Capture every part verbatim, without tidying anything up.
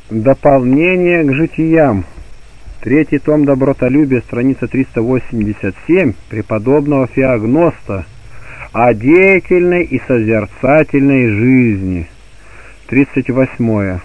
Дополнение к житиям. Третий том «Добротолюбие», страница триста восемьдесят семь, преподобного Феогноста, о деятельной и созерцательной жизни. тридцать восьмое.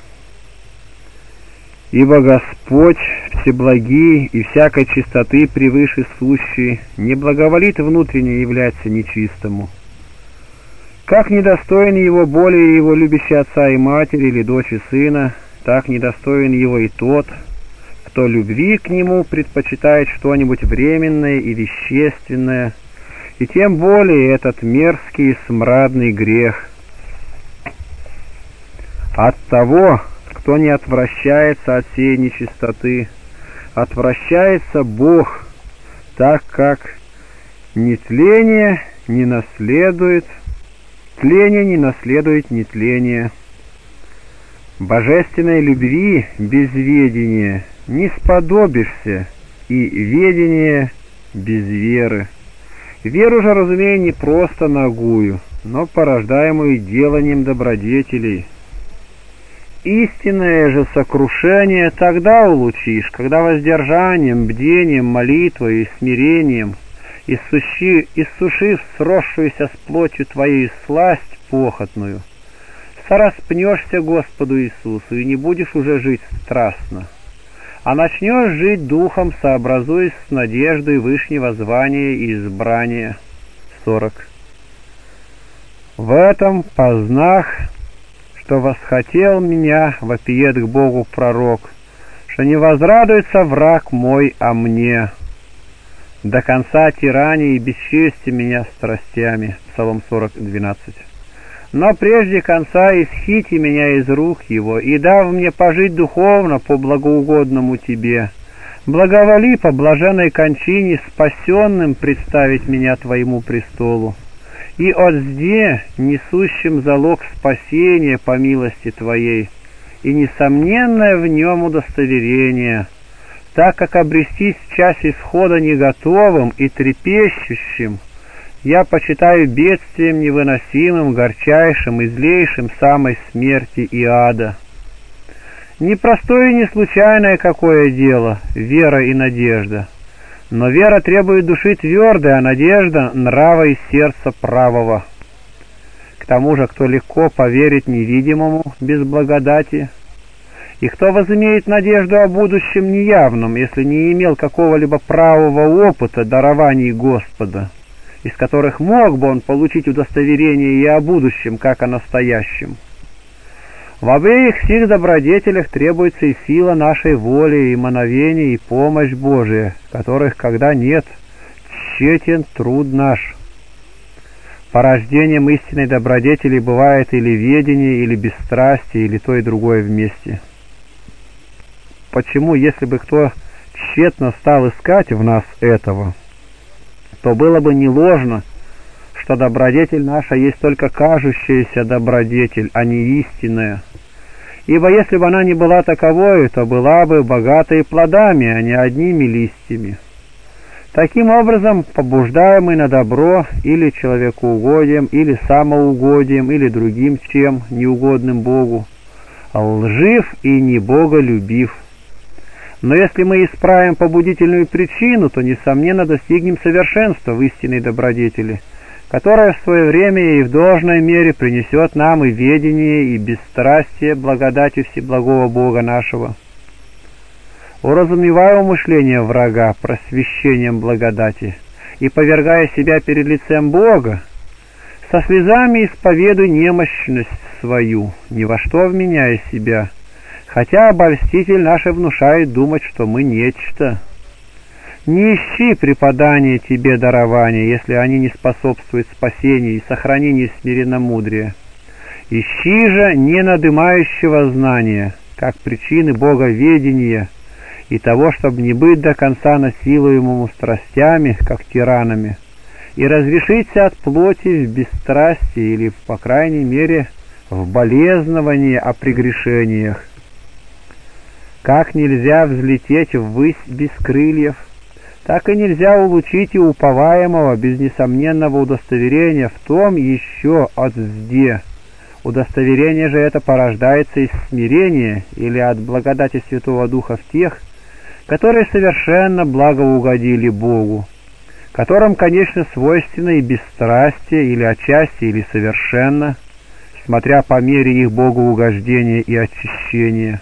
Ибо Господь всеблагий и всякой чистоты превыше сущий, не благоволит внутренне являться нечистому. Как недостоин его более его любящий отца и матери или дочь и сына, так недостоин его и тот, кто любви к нему предпочитает что-нибудь временное и вещественное, и тем более этот мерзкий и смрадный грех. От того, кто не отвращается от сей нечистоты, отвращается Бог, так как ни тление не наследует, тление не наследует нетление. Божественной любви без ведения не сподобишься, и ведение без веры. Веру же, разумею, не просто нагую, но порождаемую деланием добродетелей. Истинное же сокрушение тогда улучишь, когда воздержанием, бдением, молитвой и смирением, иссуши, иссушив сросшуюся с плотью твоей сласть похотную, сораспнешься Господу Иисусу и не будешь уже жить страстно, а начнешь жить духом, сообразуясь с надеждой вышнего звания и избрания. сорок. В этом познах, что восхотел меня, вопиет к Богу пророк, что не возрадуется враг мой о мне. До конца тирания и бесчестия меня страстями. Псалом сорок, двенадцать. Но прежде конца исхити меня из рук его, и дав мне пожить духовно по благоугодному тебе. Благоволи по блаженной кончине спасенным представить меня твоему престолу, и отзде несущим залог спасения по милости твоей, и несомненное в нем удостоверение, так как обрестись в час исхода не готовым и трепещущим, я почитаю бедствием невыносимым, горчайшим и злейшим самой смерти и ада. Непростое и не случайное какое дело — вера и надежда. Но вера требует души твердой, а надежда — нрава и сердца правого. К тому же, кто легко поверит невидимому без благодати, и кто возымеет надежду о будущем неявном, если не имел какого-либо правого опыта дарований Господа, из которых мог бы он получить удостоверение и о будущем, как о настоящем. В обеих сих добродетелях требуется и сила нашей воли, и мановение, и помощь Божия, которых, когда нет, тщетен труд наш. Порождением истинной добродетели бывает или ведение, или бесстрастие, или то и другое вместе. Почему, если бы кто тщетно стал искать в нас этого, то было бы не ложно, что добродетель наша есть только кажущаяся добродетель, а не истинная. Ибо если бы она не была таковой, то была бы богатой плодами, а не одними листьями. Таким образом, побуждаемый на добро или человекоугодием, или самоугодием, или другим чем неугодным Богу, лжив и не боголюбив. Но если мы исправим побудительную причину, то, несомненно, достигнем совершенства в истинной добродетели, которая в свое время и в должной мере принесет нам и ведение, и бесстрастие благодати всеблагого Бога нашего. Уразумевая умышление врага просвещением благодати и повергая себя перед лицем Бога, со слезами исповедуй немощность свою, ни во что вменяя себя, хотя обольститель наш внушает думать, что мы нечто. Не ищи преподания тебе дарования, если они не способствуют спасению и сохранению смиренномудрия. Ищи же ненадымающего знания, как причины боговедения и того, чтобы не быть до конца насилуемому страстями, как тиранами, и разрешиться от плоти в бесстрастии или, по крайней мере, в болезновании о прегрешениях. Как нельзя взлететь ввысь без крыльев, так и нельзя улучить и уповаемого без несомненного удостоверения в том еще отзде, Удостоверение же это порождается из смирения или от благодати Святого Духа в тех, которые совершенно благоугодили Богу, которым, конечно, свойственно и бесстрастие, или отчасти, или совершенно, смотря по мере их богоугождения и очищения.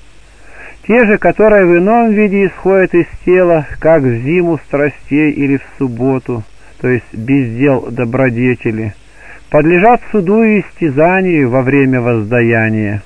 Те же, которые в ином виде исходят из тела, как в зиму страстей или в субботу, то есть без дел добродетели, подлежат суду и истязанию во время воздаяния.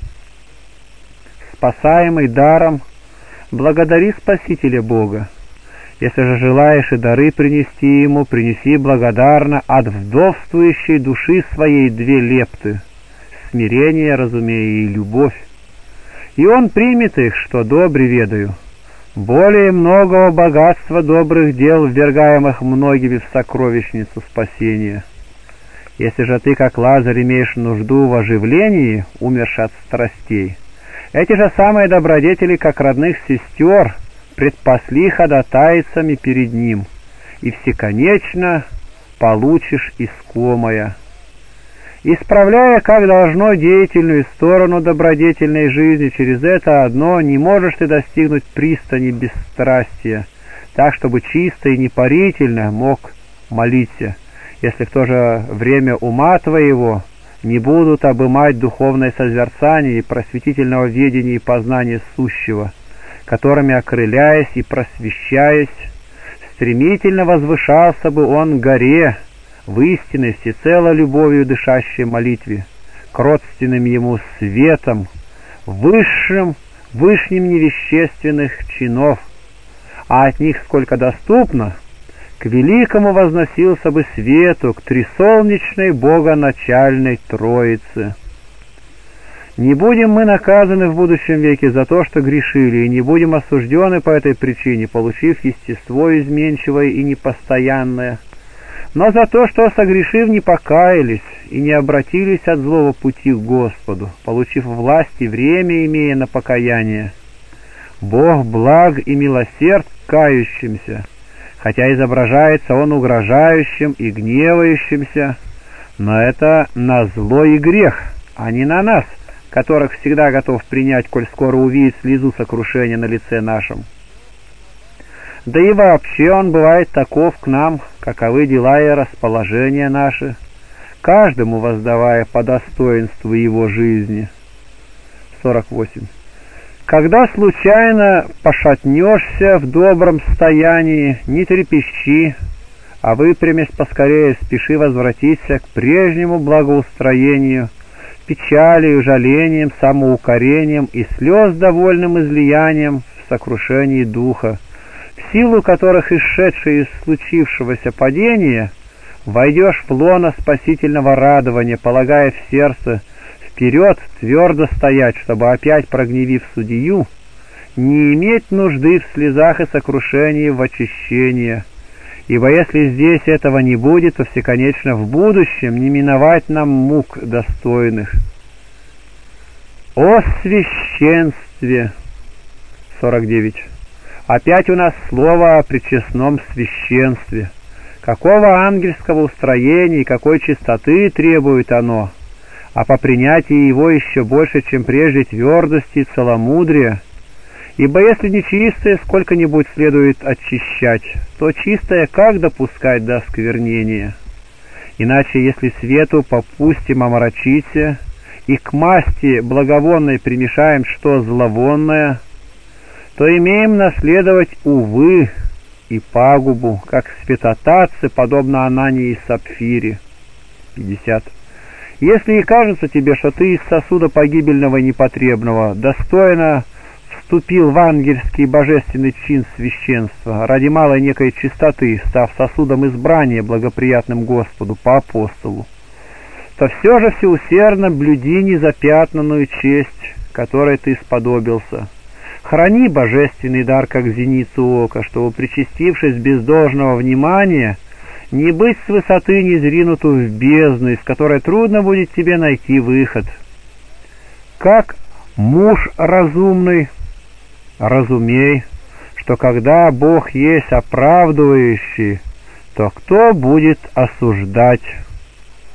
Спасаемый даром, благодари Спасителя Бога. Если же желаешь и дары принести Ему, принеси благодарно от вдовствующей души своей две лепты, смирение, разумея, и любовь. И Он примет их, что добре ведаю. Более многого богатства добрых дел, ввергаемых многими в сокровищницу спасения. Если же ты, как Лазарь, имеешь нужду в оживлении, умерши от страстей, эти же самые добродетели, как родных сестер, предпасли ходатайцами перед Ним, и всеконечно получишь искомое. Исправляя, как должно, деятельную сторону добродетельной жизни, через это одно не можешь ты достигнуть пристани бесстрастия, так, чтобы чисто и непарительно мог молиться, если в то же время ума твоего не будут обымать духовное созерцание и просветительного ведения и познания сущего, которыми, окрыляясь и просвещаясь, стремительно возвышался бы он к горе, в истинной всецело любовью дышащей молитве, к родственным ему светом, высшим, вышним невещественных чинов, а от них сколько доступно, к великому возносился бы свету, к трисолнечной богоначальной Троице. Не будем мы наказаны в будущем веке за то, что грешили, и не будем осуждены по этой причине, получив естество изменчивое и непостоянное, но за то, что, согрешив, не покаялись и не обратились от злого пути к Господу, получив власть и время, имея на покаяние. Бог благ и милосерд к кающимся, хотя изображается Он угрожающим и гневающимся, но это на зло и грех, а не на нас, которых всегда готов принять, коль скоро увидит слезу сокрушения на лице нашем. Да и вообще Он бывает таков к нам, каковы дела и расположения наши, каждому воздавая по достоинству его жизни. сорок восемь. Когда случайно пошатнешься в добром стоянии, не трепещи, а выпрямясь поскорее, спеши возвратиться к прежнему благоустроению, печалью, жалением, самоукорением и слез довольным излиянием в сокрушении духа, в силу которых, исшедшие из случившегося падения, войдешь в лоно спасительного радования, полагая в сердце вперед твердо стоять, чтобы, опять прогневив судью, не иметь нужды в слезах и сокрушении в очищение. Ибо если здесь этого не будет, то всеконечно в будущем не миновать нам мук достойных. О священстве! сорок девять. Опять у нас слово о причестном священстве. Какого ангельского устроения и какой чистоты требует оно, а по принятии его еще больше, чем прежде, твердости и целомудрия. Ибо если нечистое сколько-нибудь следует очищать, то чистое как допускать до осквернения? Иначе, если свету попустим омрачиться, и к масти благовонной примешаем что зловонное, то имеем наследовать, увы, и пагубу, как святотатцы, подобно Анании и Сапфире. пятьдесят. Если и кажется тебе, что ты из сосуда погибельного и непотребного достойно вступил в ангельский божественный чин священства, ради малой некой чистоты, став сосудом избрания, благоприятным Господу по апостолу, то все же всеусердно блюди незапятнанную честь, которой ты сподобился. Храни божественный дар, как зеницу ока, чтобы, причастившись без должного внимания, не быть с высоты низринуту в бездну, из которой трудно будет тебе найти выход. Как муж разумный, разумей, что когда Бог есть оправдывающий, то кто будет осуждать?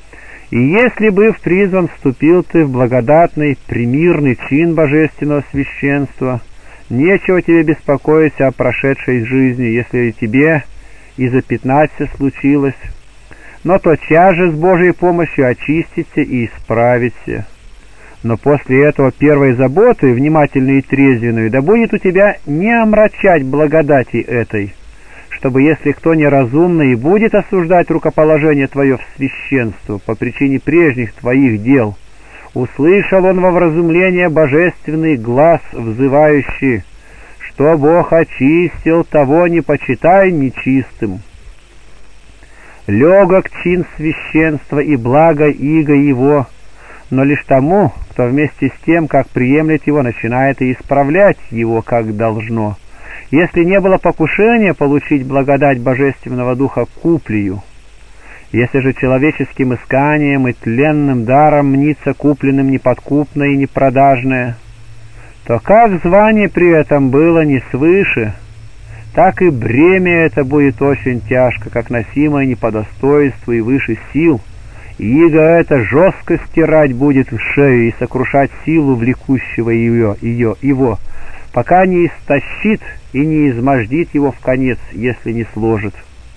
И если бы призван вступил ты в благодатный, примирный чин божественного священства, нечего тебе беспокоиться о прошедшей жизни, если тебе и запятнаться случилось, но тотчас же с Божьей помощью очиститься и исправиться. Но после этого первой заботы, внимательной и трезвенной, да будет у тебя не омрачать благодати этой, чтобы, если кто неразумный и будет осуждать рукоположение твое в священство по причине прежних твоих дел, услышал он во вразумление божественный глас, взывающий, что Бог очистил, того не почитай нечистым. Легок чин священства и благо иго его, но лишь тому, кто вместе с тем, как приемлет его, начинает и исправлять его, как должно. Если не было покушения получить благодать Божественного Духа куплею, если же человеческим исканием и тленным даром мнится купленным неподкупное и непродажное, то как звание при этом было не свыше, так и бремя это будет очень тяжко, как носимое не по достоинству и выше сил, и иго это жестко стирать будет в шею и сокрушать силу влекущего ее, ее, его, пока не истощит и не измождит его в конец, если не сложит.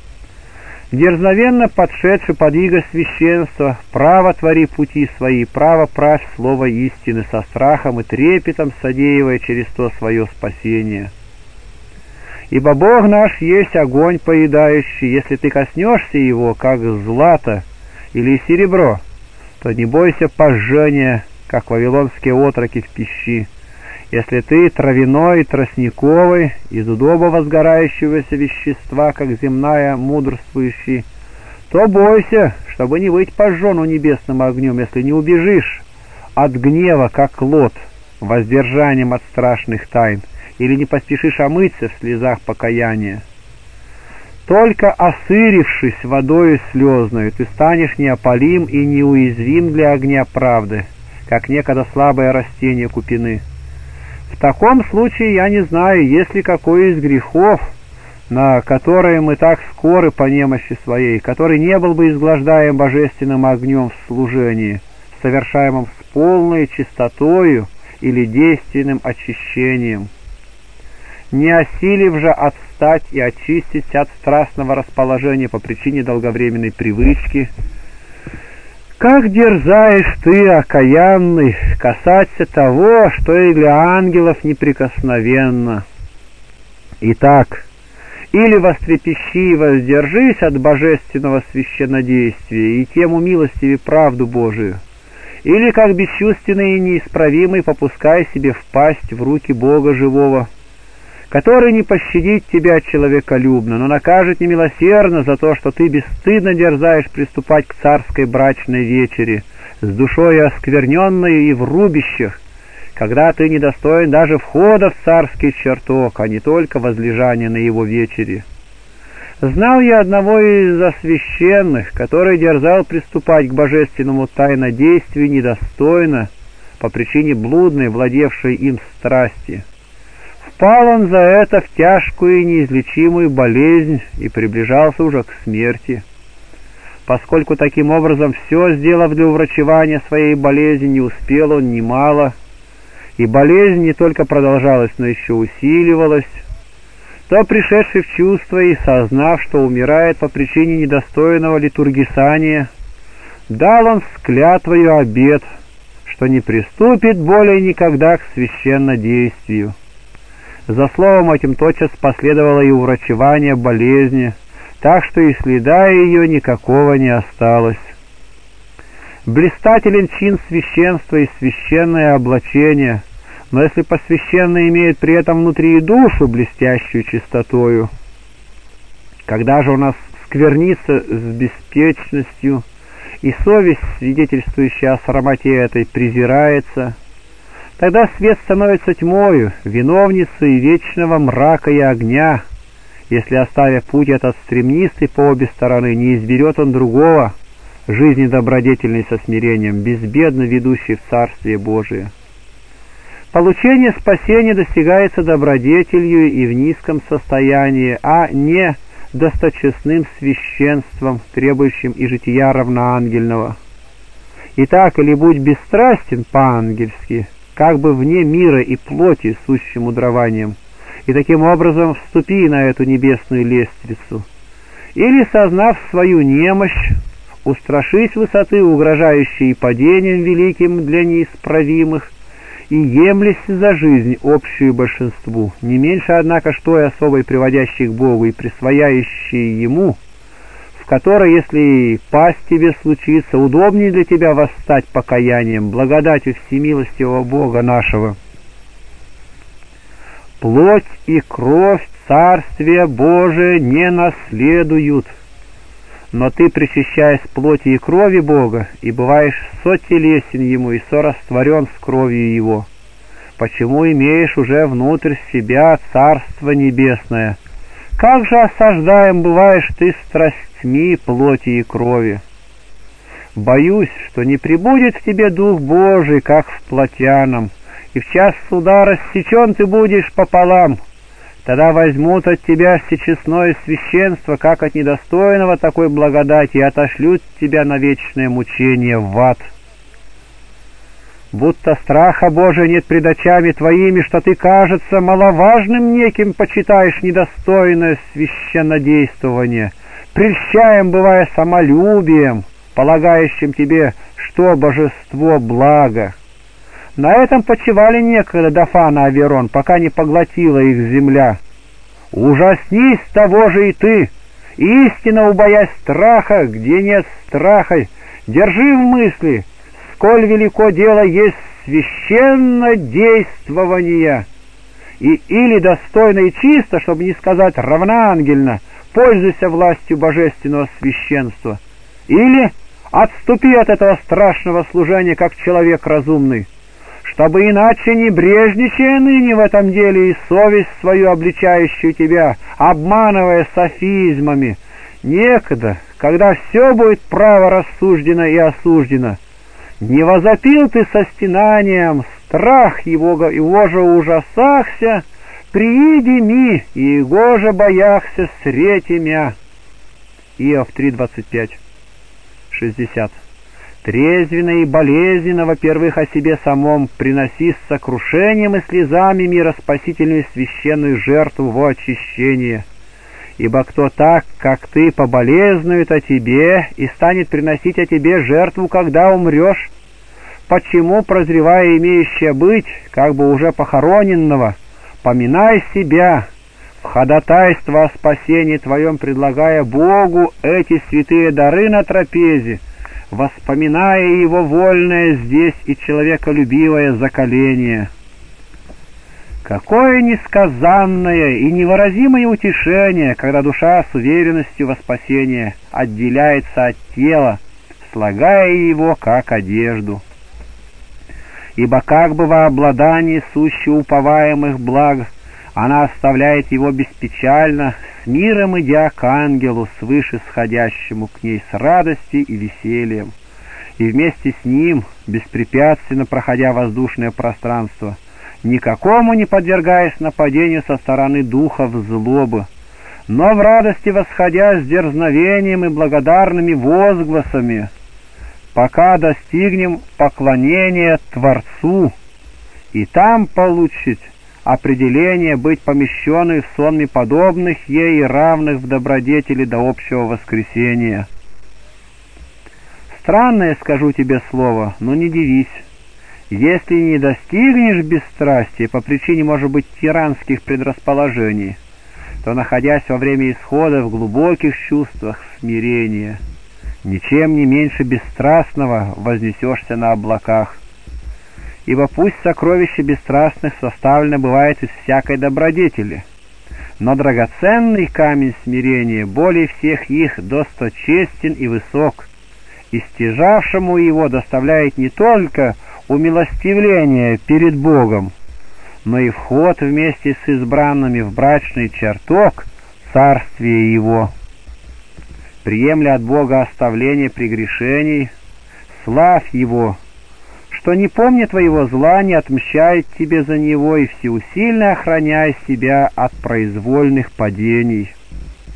Дерзновенно подшедший под иго священства, право твори пути свои, право правь слово истины со страхом и трепетом, содеивая через то свое спасение. Ибо Бог наш есть огонь поедающий, если ты коснешься его, как злато или серебро, то не бойся пожжения, как вавилонские отроки в пищи. Если ты травяной и тростниковый, из удоба возгорающегося вещества, как земная мудрствующий, то бойся, чтобы не быть пожжену небесным огнем, если не убежишь от гнева, как Лот, воздержанием от страшных тайн, или не поспешишь омыться в слезах покаяния. Только осырившись водою слезною, ты станешь неопалим и неуязвим для огня правды, как некогда слабое растение купины. В таком случае я не знаю, есть ли какой из грехов, на которые мы так скоры по немощи своей, который не был бы изглаждаем божественным огнем в служении, совершаемым с полной чистотою или действенным очищением. Не осилив же отстать и очистить от страстного расположения по причине долговременной привычки, как дерзаешь ты, окаянный, касаться того, что и для ангелов неприкосновенно. Итак, или вострепещи и воздержись от божественного священнодействия и тем умилостиви правду Божию, или, как бесчувственный и неисправимый, попускай себе впасть в руки Бога живого, который не пощадит тебя человеколюбно, но накажет немилосердно за то, что ты бесстыдно дерзаешь приступать к царской брачной вечере, с душой оскверненной и в рубищах, когда ты недостоин даже входа в царский чертог, а не только возлежания на его вечере. Знал я одного из освященных, который дерзал приступать к божественному тайнодействию недостойно по причине блудной, владевшей им страсти. Впал он за это в тяжкую и неизлечимую болезнь и приближался уже к смерти. Поскольку таким образом все, сделав для уврачевания своей болезни, не успел он немало, и болезнь не только продолжалась, но еще усиливалась, то, пришедший в чувство и сознав, что умирает по причине недостойного литургисания, дал он с клятвою обет, что не приступит более никогда к священнодействию. За словом этим тотчас последовало и уврачевание болезни, так что и следа ее никакого не осталось. Блистателен чин священства и священное облачение, но если посвященный имеет при этом внутри и душу, блестящую чистотою, когда же у нас сквернится с беспечностью, и совесть, свидетельствующая о срамоте этой, презирается, тогда свет становится тьмою, виновницей вечного мрака и огня, если, оставив путь этот стремнистый по обе стороны, не изберет он другого, жизни добродетельной со смирением, безбедно ведущей в Царствие Божие. Получение спасения достигается добродетелью и в низком состоянии, а не досточестным священством, требующим и жития равноангельного. Итак, или будь бесстрастен по-ангельски, как бы вне мира и плоти, сущим мудрованием, и таким образом вступи на эту небесную лестницу, или, сознав свою немощь, устрашись высоты, угрожающей падением великим для неисправимых, и емлись за жизнь общую большинству, не меньше, однако, что и особой приводящей к Богу и присвояющей Ему, в которой, если пасть тебе случится, удобнее для тебя восстать покаянием, благодатью всемилостивого Бога нашего. Плоть и кровь Царствия Божия не наследуют, но ты, причащаясь плоти и крови Бога, и бываешь сотелесен Ему и сорастворен с кровью Его, почему имеешь уже внутрь себя Царство Небесное? Как же осаждаем бываешь ты страстьми плоти и крови? Боюсь, что не пребудет в тебе Дух Божий, как в плотяном, и в час суда рассечен ты будешь пополам. Тогда возьмут от тебя всечестное священство, как от недостойного такой благодати, и отошлют тебя на вечное мучение в ад. Будто страха Божия нет пред очами твоими, что ты, кажется, маловажным неким почитаешь недостойное священнодействование, прельщаем, бывая, самолюбием, полагающим тебе, что божество благо. На этом почивали некогда Дафан и Аверон, пока не поглотила их земля. Ужаснись того же и ты, истинно убоясь страха, где нет страха, держи в мысли, сколь велико дело есть священно действование, и или достойно и чисто, чтобы не сказать равноангельно, пользуйся властью божественного священства, или отступи от этого страшного служения, как человек разумный, чтобы иначе, не брежничая ныне в этом деле и совесть свою обличающую тебя, обманывая софизмами, некогда, когда все будет право рассуждено и осуждено, не возопил ты со стенанием, страх его, его же ужасахся, прииди ми, и его же бояхся срети мя. Иов три, двадцать пять, шестьдесят. Трезвенно и болезненно, во-первых, о себе самом приноси с сокрушением и слезами мира спасительную священную жертву во очищение. Ибо кто так, как ты, поболезнует о тебе и станет приносить о тебе жертву, когда умрешь, почему, прозревая имеющее быть, как бы уже похороненного, поминай себя, в ходатайство о спасении твоем предлагая Богу эти святые дары на трапезе, воспоминая его вольное здесь и человеколюбивое заколение. Какое несказанное и невыразимое утешение, когда душа с уверенностью во спасение отделяется от тела, слагая его как одежду. Ибо как бы во обладании суще уповаемых благ она оставляет его беспечально, с миром идя к ангелу, свыше сходящему к ней с радостью и весельем, и вместе с ним, беспрепятственно проходя воздушное пространство, никакому не подвергаясь нападению со стороны духов злобы, но в радости восходя с дерзновением и благодарными возгласами, пока достигнем поклонения Творцу, и там получить определение быть помещенной в сонме подобных ей и равных в добродетели до общего воскресения. Странное, скажу тебе слово, но не дивись. Если не достигнешь бесстрастия по причине, может быть, тиранских предрасположений, то, находясь во время исхода в глубоких чувствах смирения, ничем не меньше бесстрастного вознесешься на облаках. Ибо пусть сокровище бесстрастных составлено бывает из всякой добродетели, но драгоценный камень смирения более всех их досточестен и высок, и стяжавшему его доставляет не только умилостивление перед Богом, но и вход вместе с избранными в брачный чертог царствия Его. Приемля от Бога оставление прегрешений, славь Его, что не помня твоего зла, не отмщает тебе за него, и всеусильно охраняй себя от произвольных падений.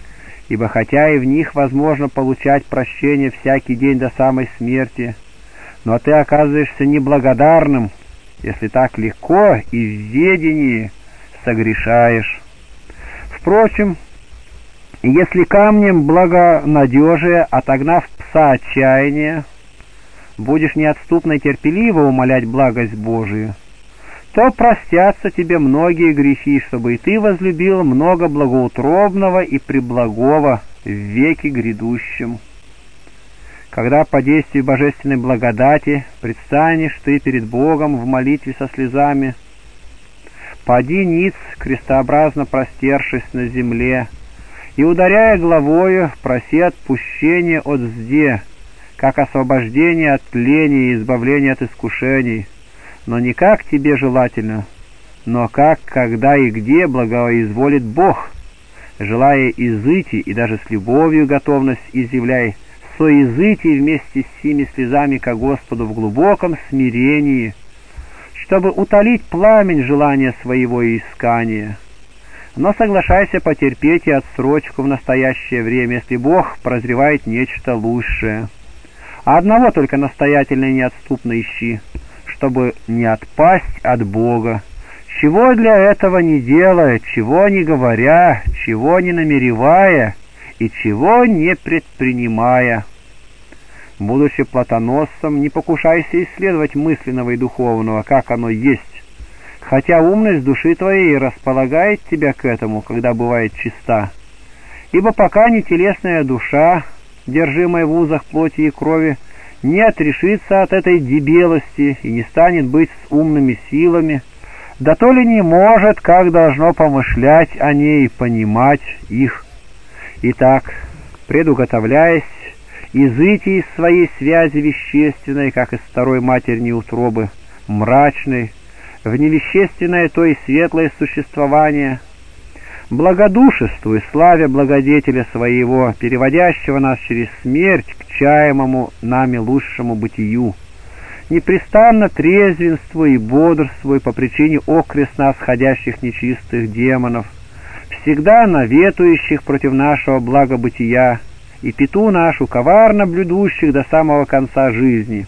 Ибо хотя и в них возможно получать прощение всякий день до самой смерти, но ты оказываешься неблагодарным, если так легко и в ведении согрешаешь. Впрочем, если камнем благонадежия, отогнав пса отчаяния, будешь неотступно и терпеливо умолять благость Божию, то простятся тебе многие грехи, чтобы и ты возлюбил много благоутробного и преблагого в веки грядущем. Когда по действию божественной благодати предстанешь ты перед Богом в молитве со слезами, поди ниц, крестообразно простершись на земле, и, ударяя головою, проси отпущения от зде, как освобождение от тления и избавление от искушений, но не как тебе желательно, но как, когда и где благоизволит Бог, желая изыти и даже с любовью готовность изъявляй, соизыти вместе с сими слезами ко Господу в глубоком смирении, чтобы утолить пламень желания своего и искания. Но соглашайся потерпеть и отсрочку в настоящее время, если Бог прозревает нечто лучшее. А одного только настоятельно и неотступно ищи, чтобы не отпасть от Бога, чего для этого не делая, чего не говоря, чего не намеревая и чего не предпринимая. Будучи платоносцем, не покушайся исследовать мысленного и духовного, как оно есть, хотя умность души твоей располагает тебя к этому, когда бывает чиста. Ибо пока не телесная душа, держимая в узах плоти и крови, не отрешится от этой дебелости и не станет быть с умными силами, да то ли не может, как должно помышлять о ней и понимать их. Итак, предуготовляясь, изыти из своей связи вещественной, как из второй матерни утробы, мрачной, в невещественное, то и светлое существование, благодушествуй, славя благодетеля своего, переводящего нас через смерть к чаемому нами лучшему бытию. Непрестанно трезвенствуй и бодрствуй по причине окрест сходящих нечистых демонов, всегда наветующих против нашего благобытия, и пету нашу коварно блюдущих до самого конца жизни.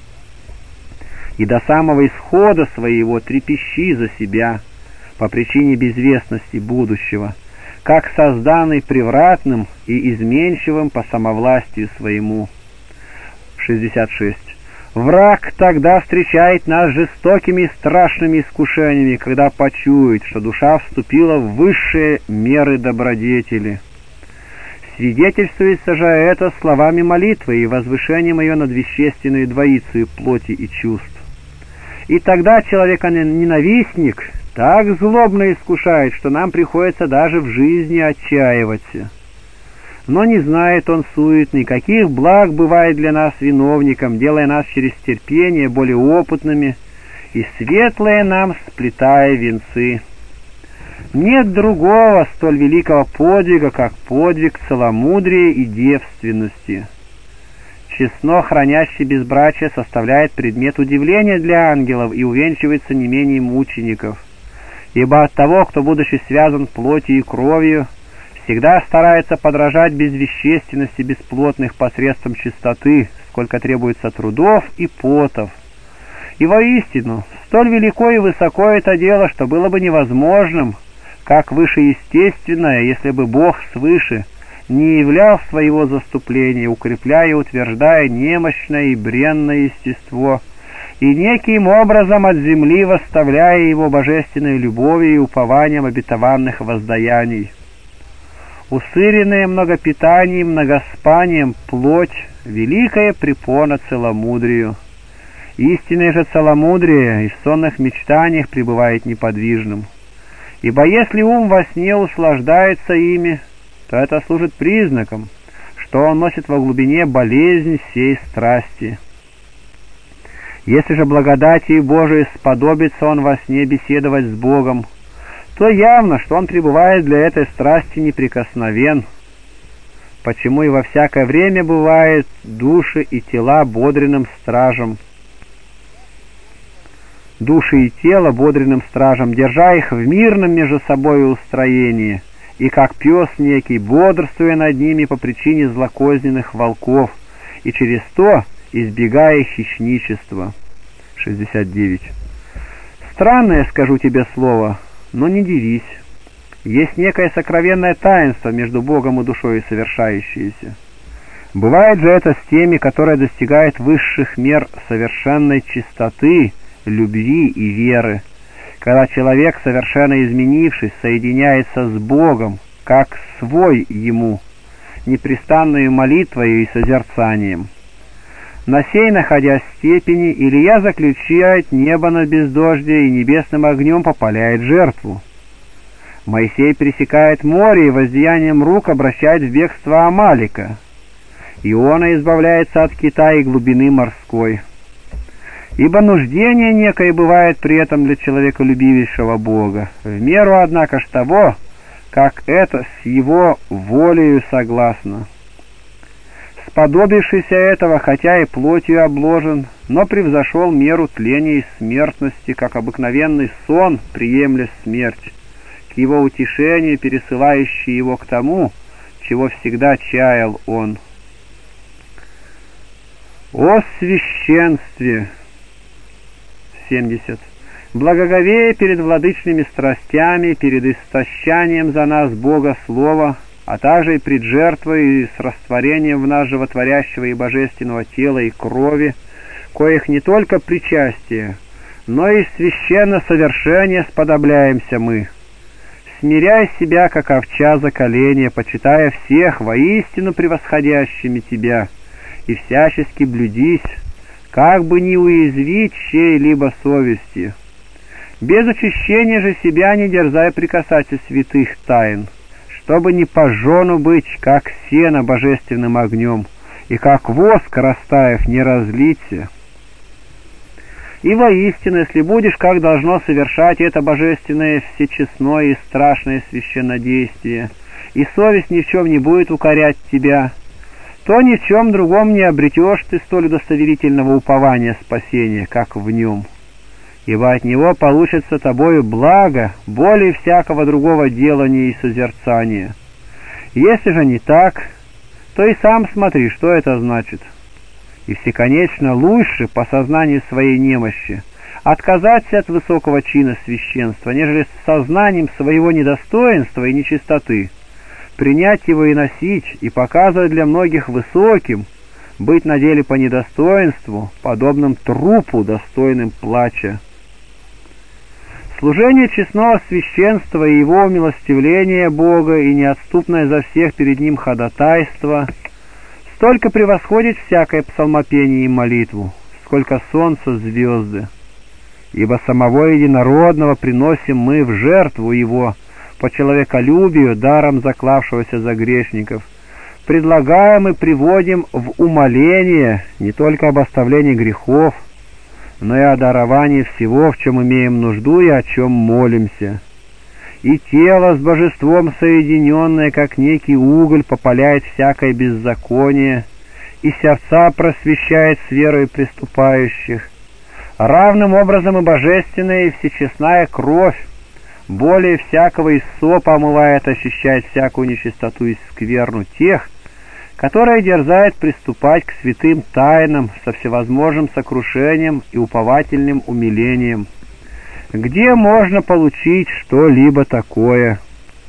И до самого исхода своего трепещи за себя по причине безвестности будущего, как созданный превратным и изменчивым по самовластию своему. шестьдесят шесть. Враг тогда встречает нас жестокими и страшными искушениями, когда почует, что душа вступила в высшие меры добродетели. Свидетельствуется же это словами молитвы и возвышением ее над вещественной двоицей плоти и чувств. И тогда человека-ненавистник так злобно искушает, что нам приходится даже в жизни отчаиваться. Но не знает он суетный, каких благ бывает для нас виновником, делая нас через терпение более опытными и светлые нам сплетая венцы. Нет другого столь великого подвига, как подвиг целомудрия и девственности. Честно хранящий безбрачие составляет предмет удивления для ангелов и увенчивается не менее мучеников. Ибо от того, кто, будучи связан плотью и кровью, всегда старается подражать безвещественности бесплотных посредством чистоты, сколько требуется трудов и потов. И воистину, столь велико и высоко это дело, что было бы невозможным, как вышеестественное, если бы Бог свыше не являл своего заступления, укрепляя и утверждая немощное и бренное естество, и неким образом от земли восставляя его божественной любовью и упованием обетованных воздаяний. Усыренная многопитанием, многоспанием плоть — великая препона целомудрию. Истинное же целомудрие и в сонных мечтаниях пребывает неподвижным. Ибо если ум во сне услаждается ими, то это служит признаком, что он носит во глубине болезнь сей страсти. Если же благодати Божией сподобится он во сне беседовать с Богом, то явно, что он пребывает для этой страсти неприкосновен, почему и во всякое время бывает души и тела бодренным стражем, души и тело бодренным стражем, держа их в мирном между собой устроении, и как пес некий, бодрствуя над ними по причине злокозненных волков, и через то избегая хищничества. шестьдесят девять. Странное, скажу тебе слово, но не дивись. Есть некое сокровенное таинство между Богом и душой совершающееся. Бывает же это с теми, которые достигают высших мер совершенной чистоты, любви и веры, когда человек, совершенно изменившись, соединяется с Богом, как свой ему, непрестанную молитвою и созерцанием. На сей, находясь в степени, Илья заключает небо над бездождя и небесным огнем попаляет жертву. Моисей пересекает море и воздеянием рук обращает в бегство Амалика. Иона избавляется от кита и глубины морской. Ибо нуждение некое бывает при этом для человеколюбивейшего Бога, в меру, однако ж, того, как это с его волею согласно. Сподобившийся этого, хотя и плотью обложен, но превзошел меру тления и смертности, как обыкновенный сон, приемля смерть, к его утешению, пересылающий его к тому, чего всегда чаял он. О священстве! семьдесят. Благоговея перед владычными страстями, перед истощанием за нас Бога Слова, а также и пред жертвой и с растворением в нас животворящего и божественного тела и крови, коих не только причастие, но и священно совершение сподобляемся мы. Смиряй себя, как овча за колени, почитая всех воистину превосходящими тебя, и всячески блюдись, как бы не уязвить чьей-либо совести. Без очищения же себя не дерзай прикасаться святых тайн, чтобы не пожжену быть, как сено божественным огнем, и как воск, растаяв, не разлиться. И воистину, если будешь, как должно совершать это божественное, всечестное и страшное священнодействие, и совесть ни в чем не будет укорять тебя, то ни в чем другом не обретешь ты столь удостоверительного упования спасения, как в нем. Ибо от него получится тобою благо, более всякого другого делания и созерцания. Если же не так, то и сам смотри, что это значит. И всеконечно лучше, по сознанию своей немощи, отказаться от высокого чина священства, нежели с сознанием своего недостоинства и нечистоты принять его и носить, и показывать для многих высоким, быть на деле по недостоинству, подобным трупу, достойным плача. Служение честного священства и его умилостивление Бога и неотступное за всех перед ним ходатайство столько превосходит всякое псалмопение и молитву, сколько солнца звезды. Ибо самого единородного приносим мы в жертву его по человеколюбию, даром заклавшегося за грешников, предлагаем и приводим в умоление не только об оставлении грехов, но и о даровании всего, в чем имеем нужду и о чем молимся. И тело с божеством соединенное, как некий уголь, попаляет всякое беззаконие, и сердца просвещает с верой приступающих. Равным образом и божественная и всечестная кровь более всякого иссопа омывает, ощущает всякую нечистоту и скверну тех, которые дерзают приступать к святым тайнам со всевозможным сокрушением и уповательным умилением. Где можно получить что-либо такое?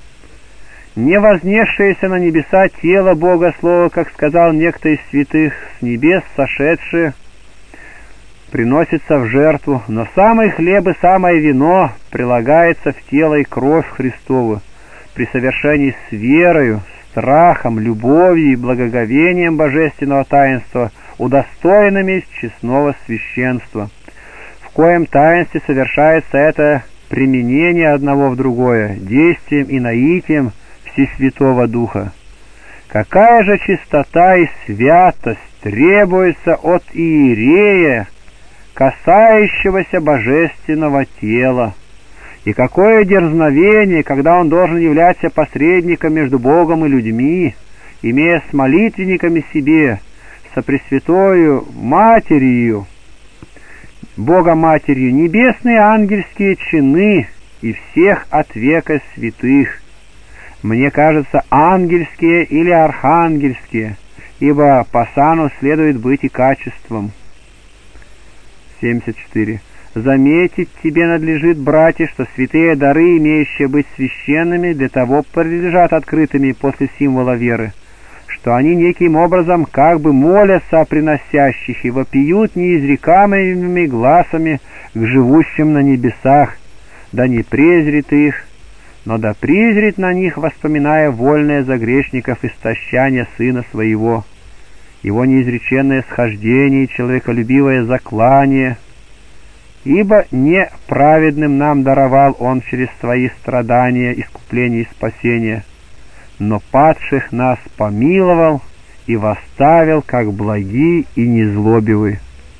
Не вознесшееся на небеса тело Бога Слова, как сказал некто из святых, с небес сошедшее, приносится в жертву, но самый хлеб и самое вино прилагается в тело и кровь Христову при совершении с верою, страхом, любовью и благоговением божественного таинства, удостоенными честного священства, в коем таинстве совершается это применение одного в другое, действием и наитием Всесвятого Духа. Какая же чистота и святость требуется от иерея, касающегося божественного тела, и какое дерзновение, когда он должен являться посредником между Богом и людьми, имея с молитвенниками себе, со Пресвятою Матерью, Бога-Матерью, небесные ангельские чины и всех от века святых. Мне кажется, ангельские или архангельские, ибо по сану следует быть и качеством. семьдесят четыре. Заметить тебе надлежит, братья, что святые дары, имеющие быть священными, для того прилежат открытыми после символа веры, что они неким образом как бы молятся о приносящих и вопиют неизрекаемыми глазами к живущим на небесах, да не презрит их, но да презрит на них, воспоминая вольное за грешников истощание Сына Своего, Его неизреченное схождение и человеколюбивое заклание, ибо не праведным нам даровал Он через Свои страдания, искупление и спасение, но падших нас помиловал и восставил, как благи и незлобивы.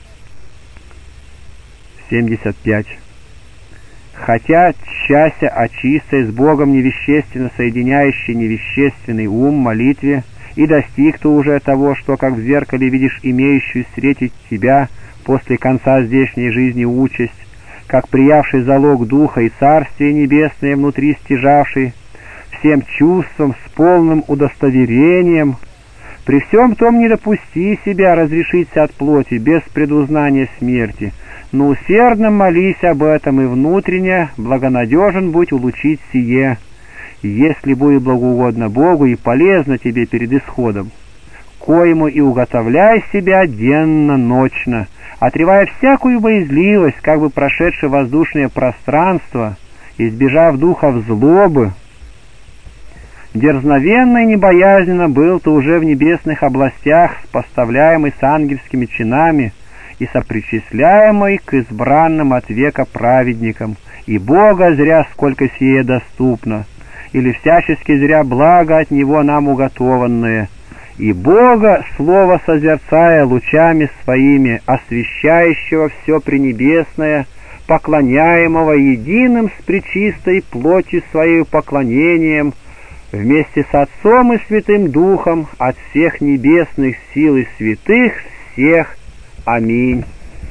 семьдесят пять. Хотя, частя очистой с Богом невещественно соединяющий невещественный ум молитве, и достиг ты уже того, что, как в зеркале видишь имеющую встретить тебя после конца здешней жизни участь, как приявший залог Духа и Царствие Небесное внутри стяжавший, всем чувством с полным удостоверением, при всем том не допусти себя разрешиться от плоти без предузнания смерти, но усердно молись об этом и внутренне благонадежен будь улучить сие, если будет благоугодно Богу и полезно тебе перед исходом, коему и уготовляй себя денно-ночно, отревая всякую боязливость, как бы прошедшее воздушное пространство, избежав духов злобы, дерзновенно и небоязненно был ты уже в небесных областях, поставляемый с ангельскими чинами и сопричисляемый к избранным от века праведникам, и Бога зря сколько сие доступно, или всячески зря благо от Него нам уготованное, и Бога, слово созерцая лучами своими, освещающего все пренебесное, поклоняемого единым с пречистой плотью своей поклонением, вместе с Отцом и Святым Духом, от всех небесных сил и святых всех. Аминь.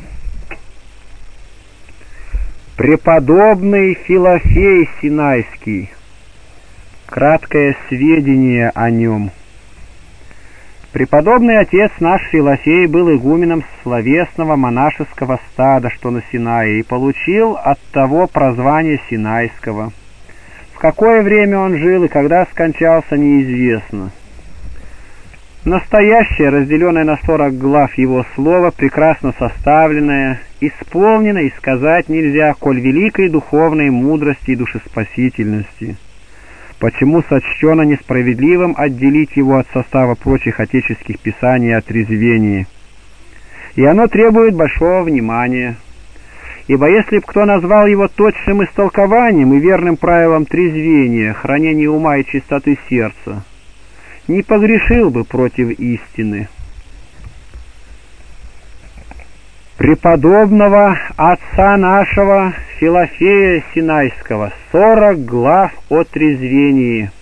Преподобный Филофей Синайский. Краткое сведение о нем. Преподобный отец наш Филофей был игуменом словесного монашеского стада, что на Синае, и получил от того прозвание Синайского. В какое время он жил и когда скончался, неизвестно. Настоящее, разделенное на сорок глав его слово, прекрасно составленное, исполнено и сказать нельзя, коль великой духовной мудрости и душеспасительности. Почему сочтено несправедливым отделить его от состава прочих отеческих писаний о трезвении? И оно требует большого внимания. Ибо если б кто назвал его точным истолкованием и верным правилом трезвения, хранения ума и чистоты сердца, не погрешил бы против истины. Преподобного отца нашего Филофея Синайского, сорок глав о трезвении.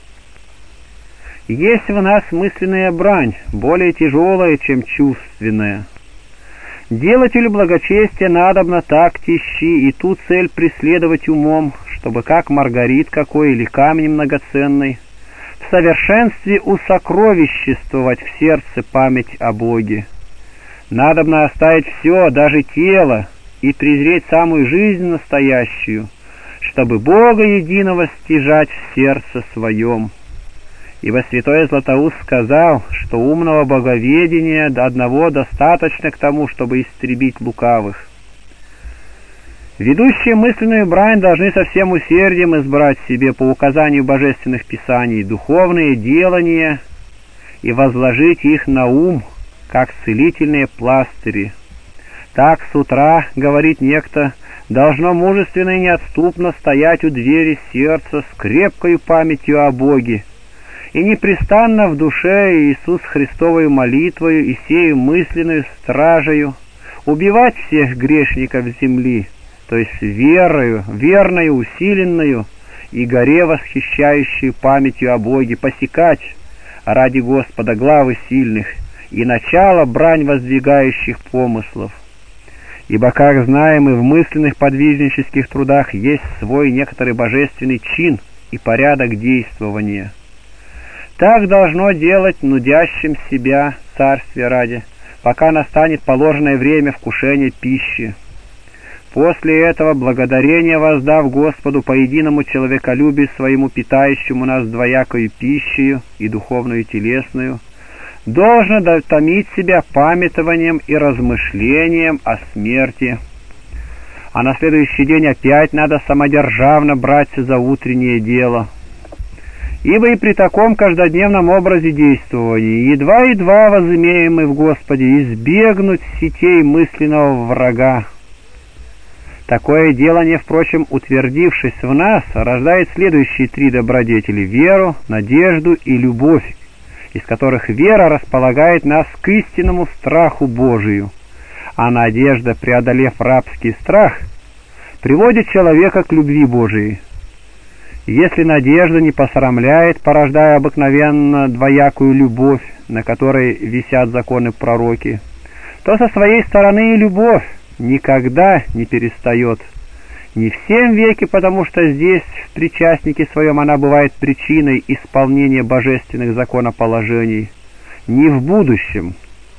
Есть в нас мысленная брань, более тяжелая, чем чувственная. Делателю благочестия надобно так тещи и ту цель преследовать умом, чтобы как маргарит какой или камень многоценный, в совершенстве усокровиществовать в сердце память о Боге. Надобно оставить все, даже тело, и презреть самую жизнь настоящую, чтобы Бога единого стяжать в сердце своем. Ибо святой Златоуст сказал, что умного боговедения до одного достаточно к тому, чтобы истребить лукавых. Ведущие мысленную брань должны со всем усердием избрать себе по указанию божественных писаний духовные делания и возложить их на ум, как целительные пластыри. Так с утра, говорит некто, должно мужественно и неотступно стоять у двери сердца с крепкой памятью о Боге, и непрестанно в душе Иисус Христовою молитвою и сею мысленную стражею убивать всех грешников земли, то есть верою, верною, усиленную и горе восхищающую памятью о Боге посекать ради Господа главы сильных и начало брань воздвигающих помыслов. Ибо, как знаем, и в мысленных подвижнических трудах есть свой некоторый божественный чин и порядок действования. Так должно делать нудящим себя царствие ради, пока настанет положенное время вкушения пищи. После этого, благодарение воздав Господу по единому человеколюбию своему, питающему нас двоякою пищею, и духовную, и телесную, должно дотомить себя памятованием и размышлением о смерти. А на следующий день опять надо самодержавно браться за утреннее дело. Ибо и при таком каждодневном образе действования едва-едва возымеем мы в Господе избегнуть сетей мысленного врага. Такое делание, впрочем, утвердившись в нас, рождает следующие три добродетели: веру, надежду и любовь, из которых вера располагает нас к истинному страху Божию, а надежда, преодолев рабский страх, приводит человека к любви Божией. Если надежда не посрамляет, порождая обыкновенно двоякую любовь, на которой висят законы пророки, то со своей стороны и любовь никогда не перестает. Не в сем веке, потому что здесь, в причастнике своем, она бывает причиной исполнения божественных законоположений, не в будущем.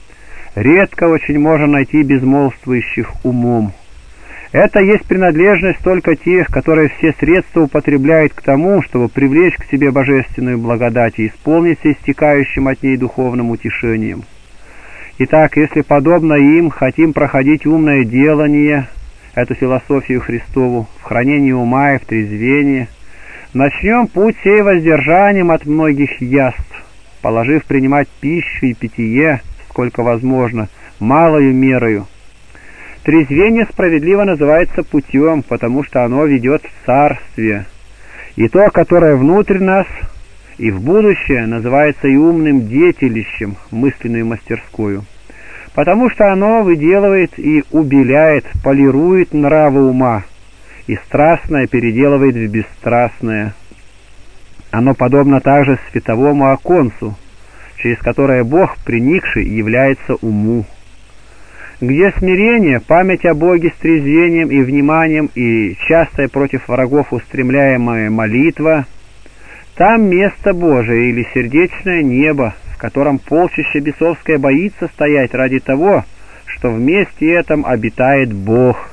Редко очень можно найти безмолвствующих умом. Это есть принадлежность только тех, которые все средства употребляют к тому, чтобы привлечь к себе божественную благодать и исполниться истекающим от ней духовным утешением. Итак, если, подобно им, хотим проходить умное делание, эту философию Христову, в хранении ума и в трезвении, начнем путь сей воздержанием от многих яств, положив принимать пищу и питье, сколько возможно, малою мерою. Трезвение справедливо называется путем, потому что оно ведет в царствие, и то, которое внутрь нас и в будущее, называется и умным деятелищем, мысленную мастерскую, потому что оно выделывает и убеляет, полирует нравы ума, и страстное переделывает в бесстрастное. Оно подобно также световому оконцу, через которое Бог, приникший, является уму. Где смирение, память о Боге с трезвением и вниманием и частая против врагов устремляемая молитва, там место Божие или сердечное небо, в котором полчище бесовское боится стоять ради того, что в месте этом обитает Бог.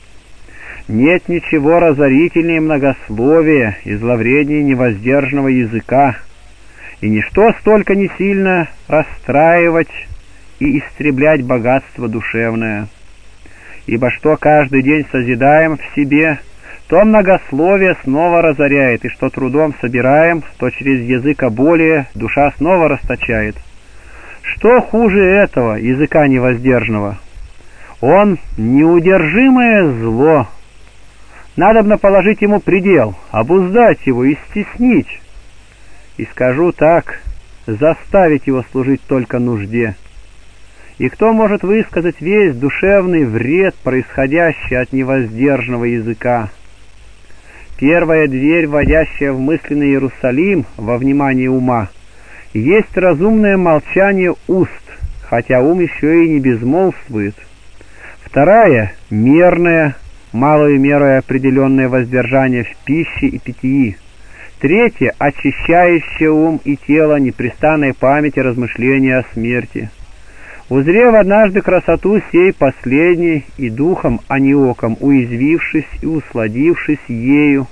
Нет ничего разорительнее многословия и зловреднее невоздержанного языка, и ничто столько не сильно расстраивать и истреблять богатство душевное. Ибо что каждый день созидаем в себе, то многословие снова разоряет, и что трудом собираем, то через языка более душа снова расточает. Что хуже этого языка невоздержанного? Он неудержимое зло. Надобно положить ему предел, обуздать его и стеснить. И скажу так, заставить его служить только нужде. И кто может высказать весь душевный вред, происходящий от невоздержанного языка? Первая дверь, вводящая в мысленный Иерусалим во внимание ума, есть разумное молчание уст, хотя ум еще и не безмолвствует. Вторая — мерное, малою мерой определенное воздержание в пище и питьи. Третья — очищающее ум и тело непрестанной памяти размышления о смерти. Узрев однажды красоту сей последней и духом, а не оком, уязвившись и усладившись ею,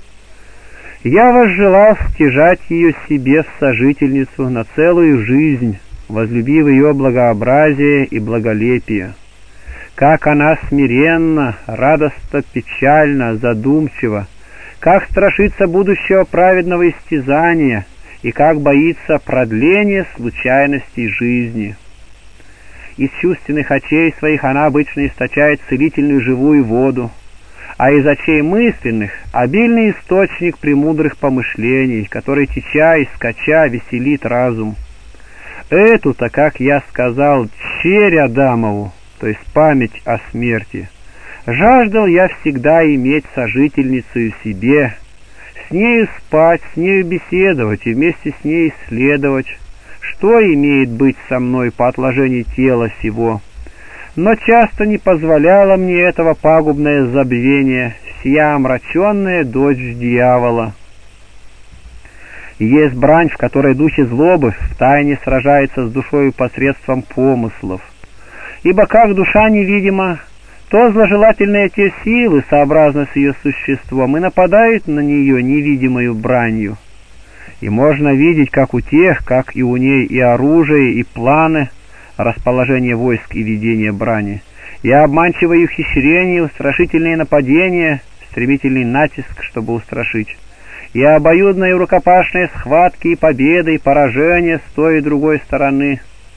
я возжелал стяжать ее себе в сожительницу на целую жизнь, возлюбив ее благообразие и благолепие. Как она смиренно, радостно, печально, задумчиво, как страшится будущего праведного истязания и как боится продления случайностей жизни. Из чувственных очей своих она обычно источает целительную живую воду, а из очей мысленных — обильный источник премудрых помышлений, который, теча и скача, веселит разум. Эту-то, как я сказал, черь Адамову, то есть память о смерти, жаждал я всегда иметь сожительницею себе, с нею спать, с нею беседовать и вместе с ней исследовать, что имеет быть со мной по отложении тела сего. Но часто не позволяла мне этого пагубное забвение, сия омраченная дочь дьявола. и есть брань, в которой духи злобы втайне сражаются с душою посредством помыслов. Ибо как душа невидима, то зложелательные те силы, сообразно с ее существом, и нападают на нее невидимою бранью. И можно видеть, как у тех, как и у ней, и оружие, и планы, расположение войск и ведение брани, и обманчивые ухищрения, устрашительные нападения, стремительный натиск, чтобы устрашить, и обоюдные рукопашные схватки, и победы, и поражения с той и другой стороны.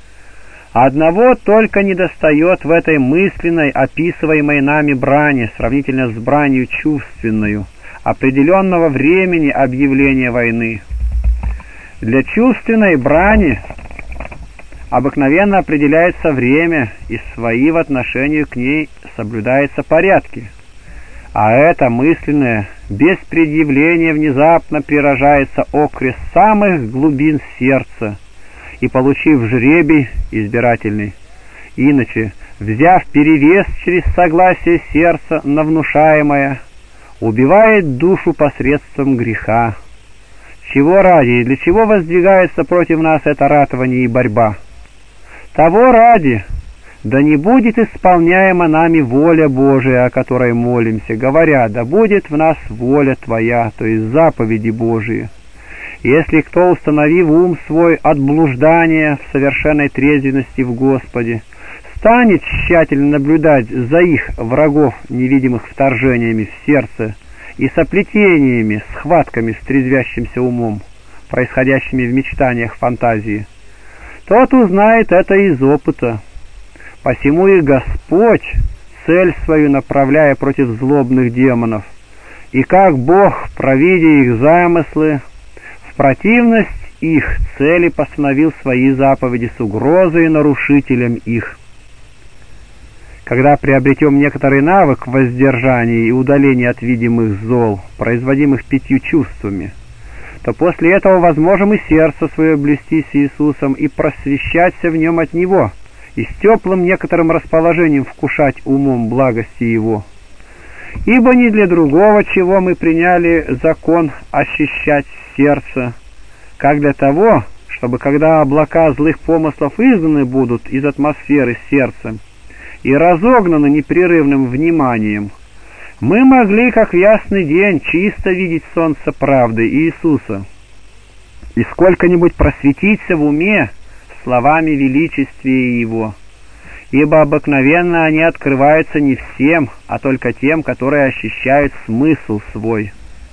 Одного только недостает в этой мысленной, описываемой нами брани, сравнительно с бранью чувственную, определенного времени объявления войны. Для чувственной брани обыкновенно определяется время, и свои в отношении к ней соблюдаются порядки. А это мысленное, без предъявления, внезапно прирожается окрест самых глубин сердца, и, получив жребий избирательный, иначе, взяв перевес через согласие сердца на внушаемое, убивает душу посредством греха. Чего ради и для чего воздвигается против нас это ратование и борьба? Того ради, да не будет исполняема нами воля Божия, о которой молимся, говоря, да будет в нас воля Твоя, то есть заповеди Божии. Если кто, установив ум свой от блуждания в совершенной трезвенности в Господе, станет тщательно наблюдать за их врагов невидимых вторжениями в сердце и соплетениями, схватками с трезвящимся умом, происходящими в мечтаниях фантазии, тот узнает это из опыта. Посему и Господь, цель свою направляя против злобных демонов, и как Бог, провидя их замыслы, в противность их цели постановил свои заповеди с угрозой нарушителям их. Когда приобретем некоторый навык в воздержании и удалении от видимых зол, производимых пятью чувствами, то после этого возможем и сердце свое блюсти с Иисусом и просвещаться в нем от Него, и с теплым некоторым расположением вкушать умом благости Его. Ибо не для другого, чего мы приняли закон очищать сердце, как для того, чтобы, когда облака злых помыслов изгнаны будут из атмосферы сердца и разогнаны непрерывным вниманием, мы могли, как в ясный день, чисто видеть солнце правды Иисуса и сколько-нибудь просветиться в уме словами величествия Его, ибо обыкновенно они открываются не всем, а только тем, которые ощущают смысл свой.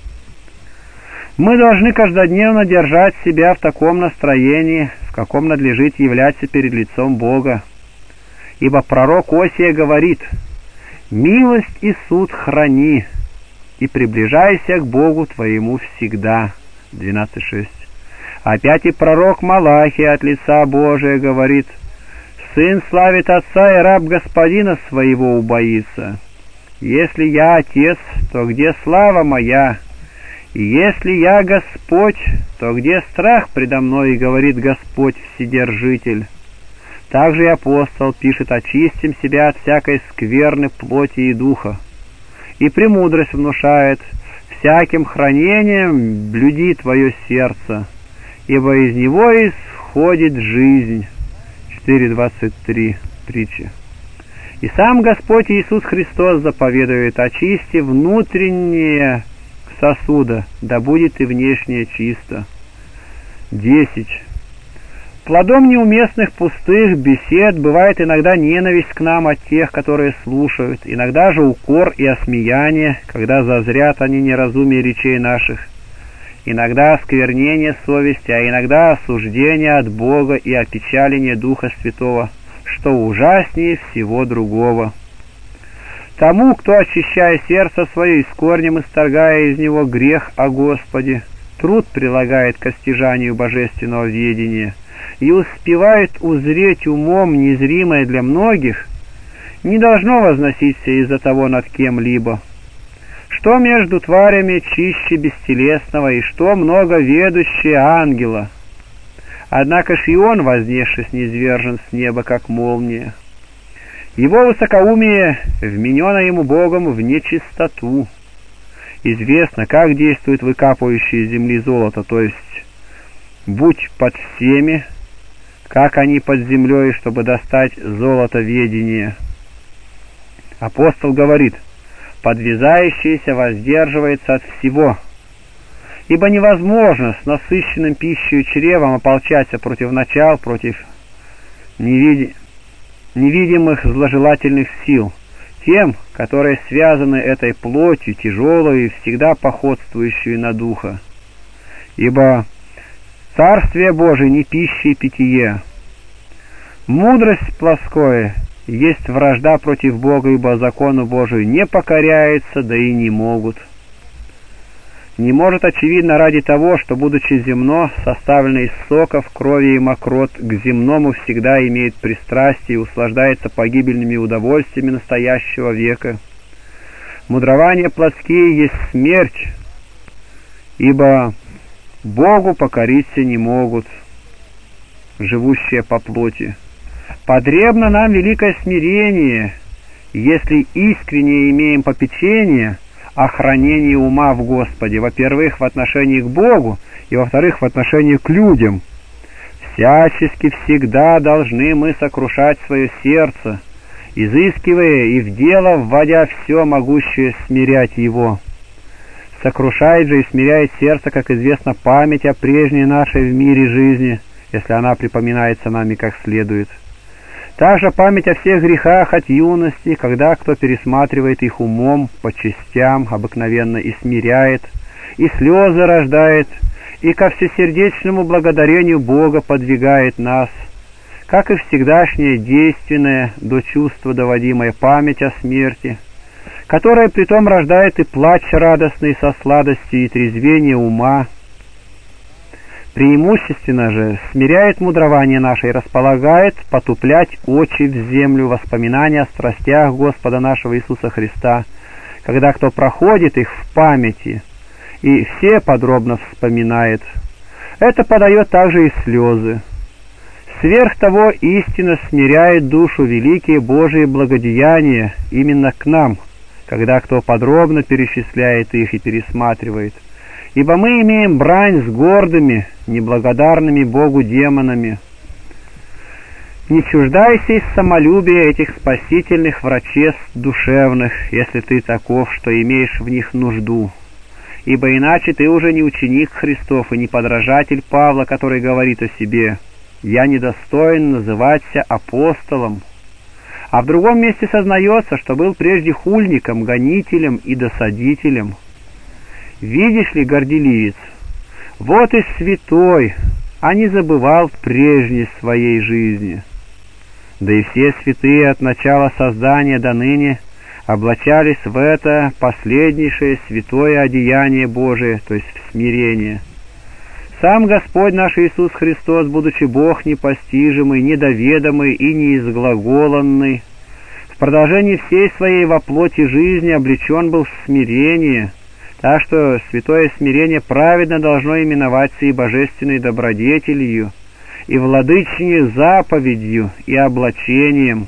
Мы должны каждодневно держать себя в таком настроении, в каком надлежит являться перед лицом Бога, ибо пророк Осия говорит: «Милость и суд храни, и приближайся к Богу твоему всегда». двенадцать шесть. Опять и пророк Малахия от лица Божия говорит: «Сын славит отца, и раб господина своего убоится. Если я отец, то где слава моя? И если я Господь, то где страх предо мной, говорит Господь Вседержитель». Также и апостол пишет: «Очистим себя от всякой скверны плоти и духа». И премудрость внушает: «Всяким хранением блюди твое сердце, ибо из него исходит жизнь». четыре двадцать три притча. И сам Господь Иисус Христос заповедует: «Очисти внутренние сосуда, да будет и внешнее чисто». десять. Плодом неуместных пустых бесед бывает иногда ненависть к нам от тех, которые слушают, иногда же укор и осмеяние, когда зазрят они неразумие речей наших, иногда осквернение совести, а иногда осуждение от Бога и опечаление Духа Святого, что ужаснее всего другого. Тому, кто, очищая сердце свое и с корнем исторгая из него грех о Господе, труд прилагает к постижанию божественного ведения и успевает узреть умом незримое для многих, не должно возноситься из-за того над кем-либо. Что между тварями чище бестелесного, и что много ведущее ангела? Однако ж и он, вознесшись, низвержен с неба, как молния. Его высокоумие вменено ему Богом в нечистоту. Известно, как действует выкапывающее земли золото, то есть будь под всеми, как они под землей, чтобы достать золото ведения. Апостол говорит: подвязающийся воздерживается от всего, ибо невозможно с насыщенным пищей чревом ополчаться против начал, против невид... невидимых зложелательных сил, тем, которые связаны этой плотью, тяжелой и всегда походствующей на духа. Ибо Царствие Божие не пища и питье. Мудрость плоское есть вражда против Бога, ибо закону Божию не покоряется, да и не могут. Не может, очевидно, ради того, что, будучи земно, составлено из соков, крови и мокрот, к земному всегда имеет пристрастие и услаждается погибельными удовольствиями настоящего века. Мудрования плотские есть смерть, ибо Богу покориться не могут, живущие по плоти. Потребно нам великое смирение, если искренне имеем попечение о хранении ума в Господе, во-первых, в отношении к Богу, и во-вторых, в отношении к людям. Всячески всегда должны мы сокрушать свое сердце, изыскивая и в дело вводя все могущее смирять его. Сокрушает же и смиряет сердце, как известно, память о прежней нашей в мире жизни, если она припоминается нами как следует. Также память о всех грехах от юности, когда кто пересматривает их умом, по частям, обыкновенно и смиряет, и слезы рождает, и ко всесердечному благодарению Бога подвигает нас, как и всегдашняя действенная, до чувства доводимая память о смерти, которая притом рождает и плач радостный со сладостью и трезвение ума. Преимущественно же смиряет мудрование наше и располагает потуплять очи в землю воспоминания о страстях Господа нашего Иисуса Христа, когда кто проходит их в памяти и все подробно вспоминает. Это подает также и слезы. Сверх того, истинно смиряет душу великие Божии благодеяния именно к нам, когда кто подробно перечисляет их и пересматривает. Ибо мы имеем брань с гордыми, неблагодарными Богу демонами. Не чуждайся из самолюбия этих спасительных врачеств душевных, если ты таков, что имеешь в них нужду. Ибо иначе ты уже не ученик Христов и не подражатель Павла, который говорит о себе: «Я недостоин называться апостолом». А в другом месте сознается, что был прежде хульником, гонителем и досадителем. Видишь ли, горделивец, вот и святой, а не забывал прежней своей жизни. Да и все святые от начала создания до ныне облачались в это последнейшее святое одеяние Божие, то есть в смирение. Сам Господь наш Иисус Христос, будучи Бог непостижимый, недоведомый и неизглаголанный, в продолжении всей своей во плоти жизни облечен был в смирение, так что святое смирение праведно должно именоваться и божественной добродетелью, и владычней заповедью, и облачением.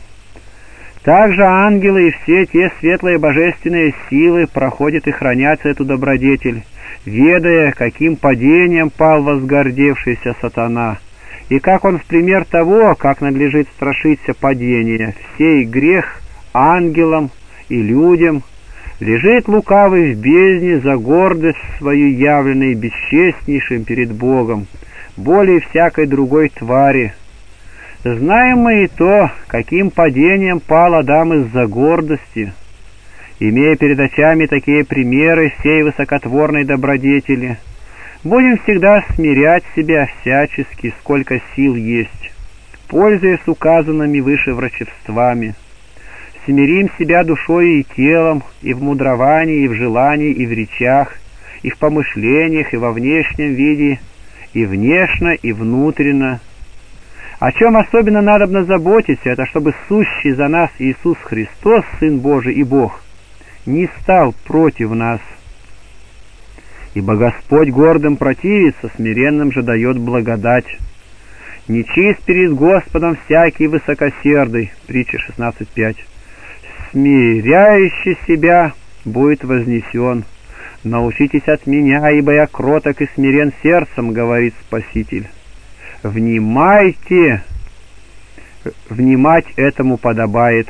Также ангелы и все те светлые божественные силы проходят и хранят эту добродетель, ведая, каким падением пал возгордевшийся сатана, и как он в пример того, как надлежит страшиться падения, сей грех ангелам и людям, лежит лукавый в бездне за гордость свою явленной бесчестнейшим перед Богом, более всякой другой твари. Знаем мы и то, каким падением пал Адам из-за гордости. Имея перед очами такие примеры всей высокотворной добродетели, будем всегда смирять себя всячески, сколько сил есть, пользуясь указанными выше врачевствами. Смирим себя душою и телом, и в мудровании, и в желании, и в речах, и в помышлениях, и во внешнем виде, и внешне, и внутренно. О чем особенно надобно заботиться, это чтобы сущий за нас Иисус Христос, Сын Божий и Бог, не стал против нас. Ибо Господь гордым противится, смиренным же дает благодать. Нечист перед Господом всякий высокосердый. Притча шестнадцать пять. Смиряющий себя будет вознесен, Научитесь от меня, ибо я кроток и смирен сердцем, говорит Спаситель. Внимайте, внимать этому подобает.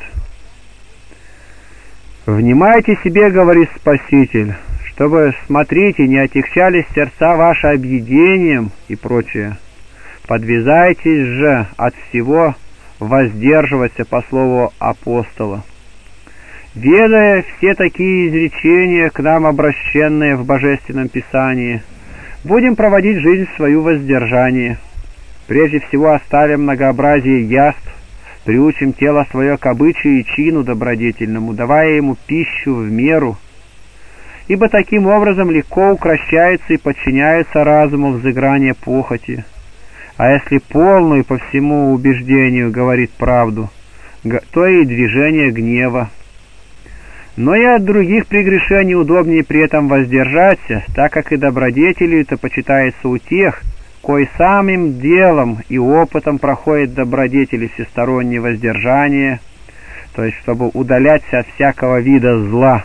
Внимайте себе, говорит Спаситель, чтобы, смотрите, не отягчались сердца ваши объедением и прочее. Подвязайтесь же от всего воздерживаться по слову апостола. Ведая все такие изречения, к нам обращенные в Божественном Писании, будем проводить жизнь свою в воздержании. Прежде всего оставим многообразие яств, приучим тело свое к обычаю и чину добродетельному, давая ему пищу в меру, ибо таким образом легко укрощается и подчиняется разуму взыграние похоти. А если полную по всему убеждению говорит правду, то и движение гнева. Но и от других прегрешений удобнее при этом воздержаться, так как и добродетелью-то почитается у тех, кои самым делом и опытом проходит добродетели всестороннее воздержание, то есть чтобы удалять от всякого вида зла.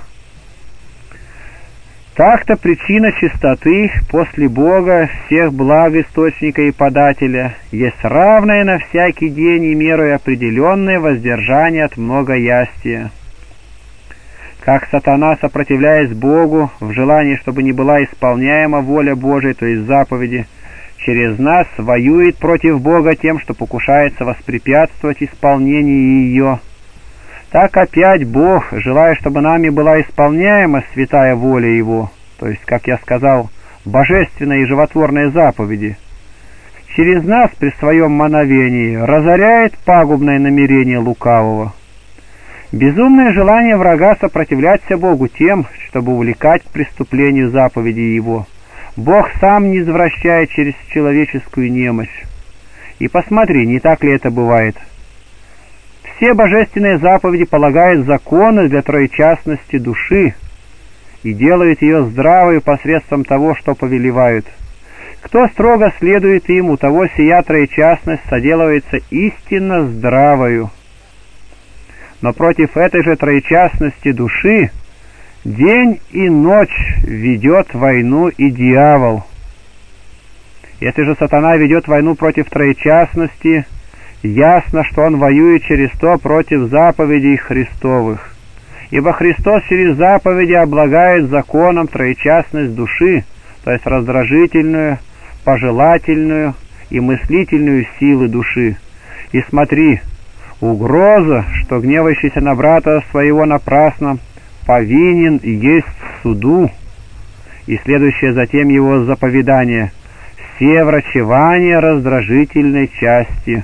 Так-то причина чистоты после Бога, всех благ источника и подателя, есть равное на всякий день и меру и определенное воздержание от многоястия. Как сатана, сопротивляясь Богу, в желании, чтобы не была исполняема воля Божия, то есть заповеди, через нас воюет против Бога тем, что покушается воспрепятствовать исполнению ее. Так опять Бог, желая, чтобы нами была исполняема святая воля Его, то есть, как я сказал, божественные и животворные заповеди, через нас при своем мановении разоряет пагубное намерение лукавого. Безумное желание врага сопротивляться Богу тем, чтобы увлекать к преступлению заповеди Его, Бог сам не извращает через человеческую немощь. И посмотри, не так ли это бывает? Все божественные заповеди полагают законы для троечастности души и делают ее здравой посредством того, что повелевают. Кто строго следует им, у того сия троечастность соделывается истинно здравою. Но против этой же троечастности души день и ночь ведет войну и дьявол. Если же сатана ведет войну против троечастности, ясно, что он воюет через то против заповедей Христовых. Ибо Христос через заповеди облагает законом троечастность души, то есть раздражительную, пожелательную и мыслительную силы души. И смотри, угроза, что гневающийся на брата своего напрасно повинен есть суду, и следующее затем его заповедание — все врачевания раздражительной части.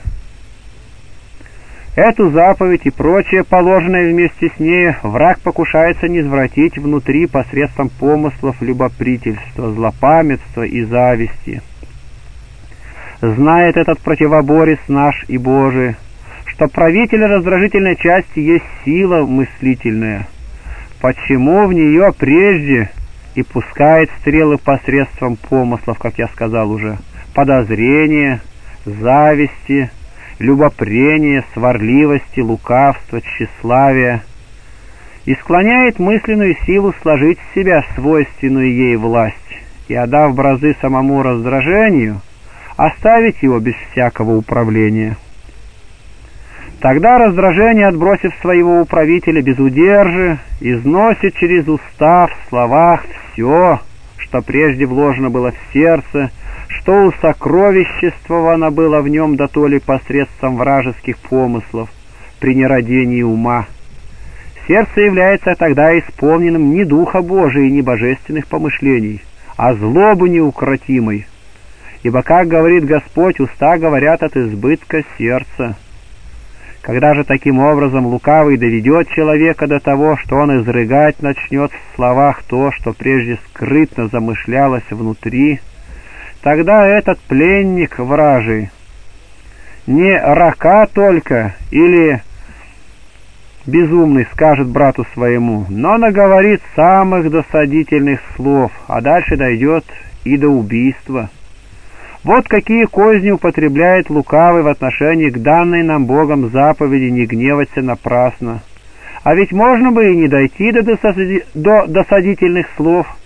Эту заповедь и прочее, положенное вместе с ней, враг покушается низвратить внутри посредством помыслов любопрительства, злопамятства и зависти. Знает этот противоборец наш и Божий, что правитель раздражительной части есть сила мыслительная, почему в нее прежде и пускает стрелы посредством помыслов, как я сказал уже, подозрения, зависти, любопрения, сварливости, лукавства, тщеславия, и склоняет мысленную силу сложить в себя свойственную ей власть и, отдав бразды самому раздражению, оставить его без всякого управления. Тогда раздражение, отбросив своего управителя без удержи, износит через уста в словах все, что прежде вложено было в сердце, что усокровиществовано было в нем дотоле посредством вражеских помыслов при нерадении ума. Сердце является тогда исполненным не Духа Божия и не божественных помышлений, а злобы неукротимой. Ибо, как говорит Господь, уста говорят от избытка сердца. Когда же таким образом лукавый доведет человека до того, что он изрыгать начнет в словах то, что прежде скрытно замышлялось внутри, тогда этот пленник вражий не рака только или безумный скажет брату своему, но наговорит самых досадительных слов, а дальше дойдет и до убийства. Вот какие козни употребляет лукавый в отношении к данной нам Богом заповеди не гневаться напрасно. А ведь можно бы и не дойти до, досади... до досадительных слов,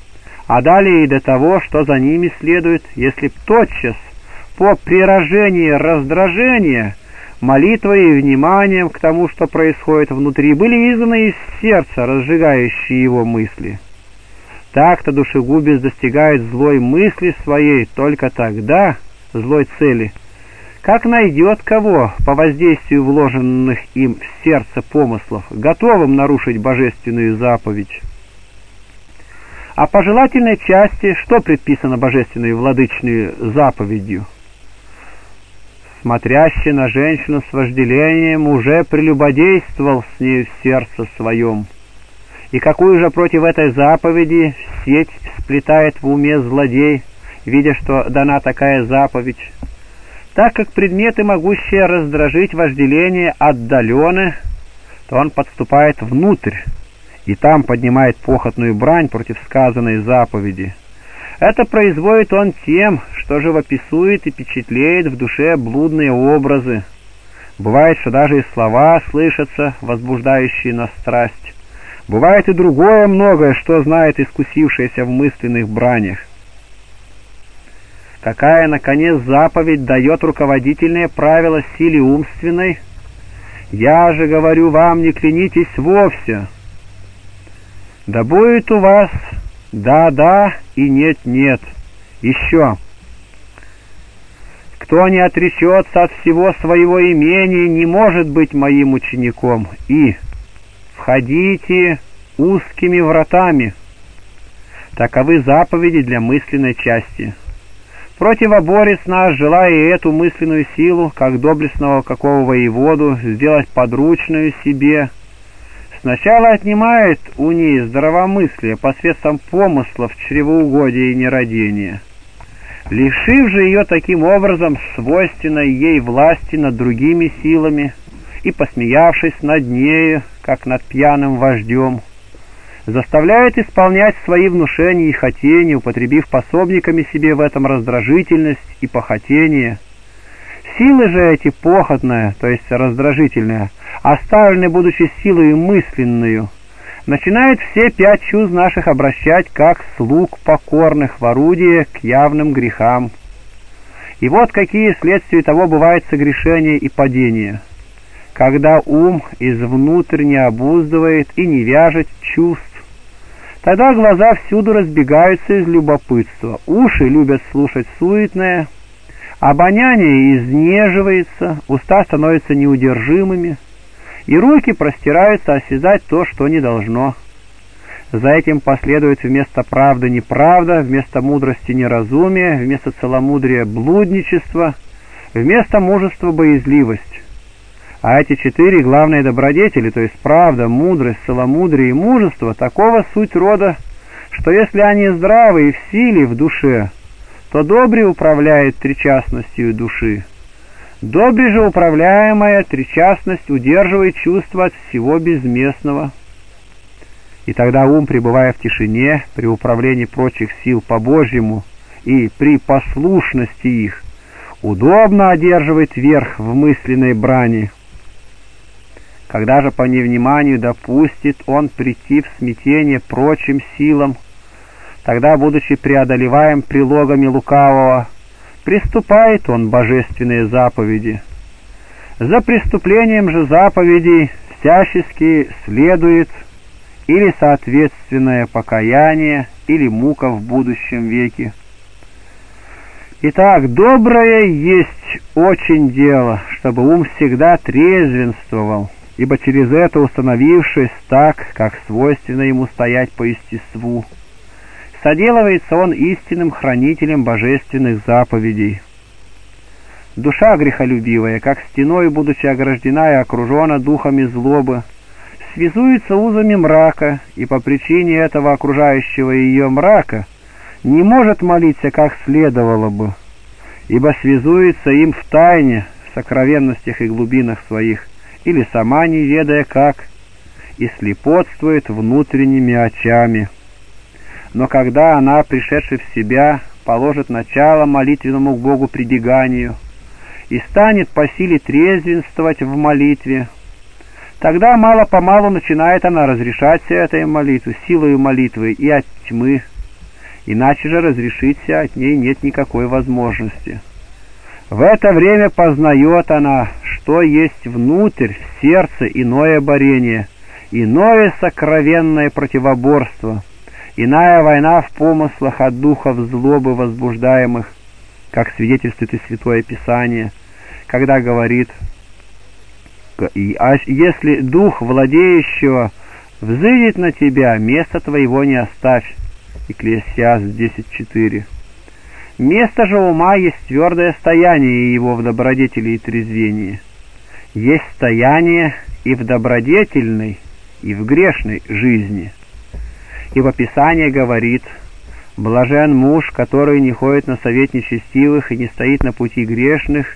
а далее и до того, что за ними следует, если б тотчас по прирожении раздражения молитвой и вниманием к тому, что происходит внутри, были изгнаны из сердца разжигающие его мысли. Так-то душегубец достигает злой мысли своей только тогда, злой цели, как найдет кого по воздействию вложенных им в сердце помыслов, готовым нарушить божественную заповедь. А по желательной части, что предписано божественной владычной заповедью? Смотрящий на женщину с вожделением уже прелюбодействовал с ней в сердце своем. И какую же против этой заповеди сеть сплетает в уме злодей, видя, что дана такая заповедь? Так как предметы, могущие раздражить вожделение, отдалены, то он подступает внутрь, и там поднимает похотную брань против сказанной заповеди. Это производит он тем, что живописует и впечатляет в душе блудные образы. Бывает, что даже и слова слышатся, возбуждающие на страсть. Бывает и другое многое, что знает искусившийся в мысленных бранях. Какая, наконец, заповедь дает руководительное правило силе умственной? Я же говорю вам, не клянитесь вовсе. Да будет у вас да-да и нет-нет. Еще. Кто не отречется от всего своего имения, не может быть моим учеником. И входите узкими вратами. Таковы заповеди для мысленной части. Противоборец наш, желая и эту мысленную силу, как доблестного какого воеводу, сделать подручную себе, сначала отнимает у ней здравомыслие посредством помыслов чревоугодия и нерадения, лишив же ее таким образом свойственной ей власти над другими силами и, посмеявшись над нею, как над пьяным вождем, заставляет исполнять свои внушения и хотения, употребив пособниками себе в этом раздражительность и похотение. Силы же эти похотная, то есть раздражительная, оставленные, будучи силою мысленную, начинают все пять чувств наших обращать как слуг покорных в орудие к явным грехам. И вот какие следствия того бывают согрешения и падения. Когда ум извнутрь не обуздывает и не вяжет чувств, тогда глаза всюду разбегаются из любопытства, уши любят слушать суетное, обоняние изнеживается, уста становятся неудержимыми, и руки простираются осязать то, что не должно. За этим последует вместо правды неправда, вместо мудрости неразумие, вместо целомудрия блудничество, вместо мужества боязливость. А эти четыре главные добродетели, то есть правда, мудрость, целомудрие и мужество, такого суть рода, что если они здравы и в силе в душе, то добре управляет тричастностью души. Добре же управляемая тричастность удерживает чувство от всего безместного. И тогда ум, пребывая в тишине, при управлении прочих сил по-божьему и при послушности их, удобно одерживает верх в мысленной брани. Когда же по невниманию допустит он прийти в смятение прочим силам, тогда, будучи преодолеваем прилогами лукавого, приступает он божественные заповеди. За преступлением же заповедей всячески следует или соответственное покаяние, или мука в будущем веке. Итак, доброе есть очень дело, чтобы ум всегда трезвенствовал, ибо через это, установившись так, как свойственно ему стоять по естеству, соделывается он истинным хранителем божественных заповедей. Душа грехолюбивая, как стеной, будучи ограждена и окружена духами злобы, связуется узами мрака, и по причине этого окружающего ее мрака не может молиться, как следовало бы, ибо связуется им в тайне, в сокровенностях и глубинах своих, или сама не ведая как, и слепотствует внутренними очами. Но когда она, пришедшая в себя, положит начало молитвенному к Богу прибеганию и станет по силе трезвенствовать в молитве, тогда мало-помалу начинает она разрешать себе этой молитвы, силою молитвы и от тьмы, иначе же разрешиться от ней нет никакой возможности. В это время познает она, что есть внутрь, в сердце иное борение, иное сокровенное противоборство, иная война в помыслах от духов злобы возбуждаемых, как свидетельствует и Святое Писание, когда говорит: «А если дух владеющего взыдет на тебя, место твоего не оставь». Екклесиаст десять четыре. Место же ума есть твердое стояние его в добродетели и трезвении. Есть стояние и в добродетельной, и в грешной жизни. Ибо Писание говорит: «Блажен муж, который не ходит на совет нечестивых и не стоит на пути грешных».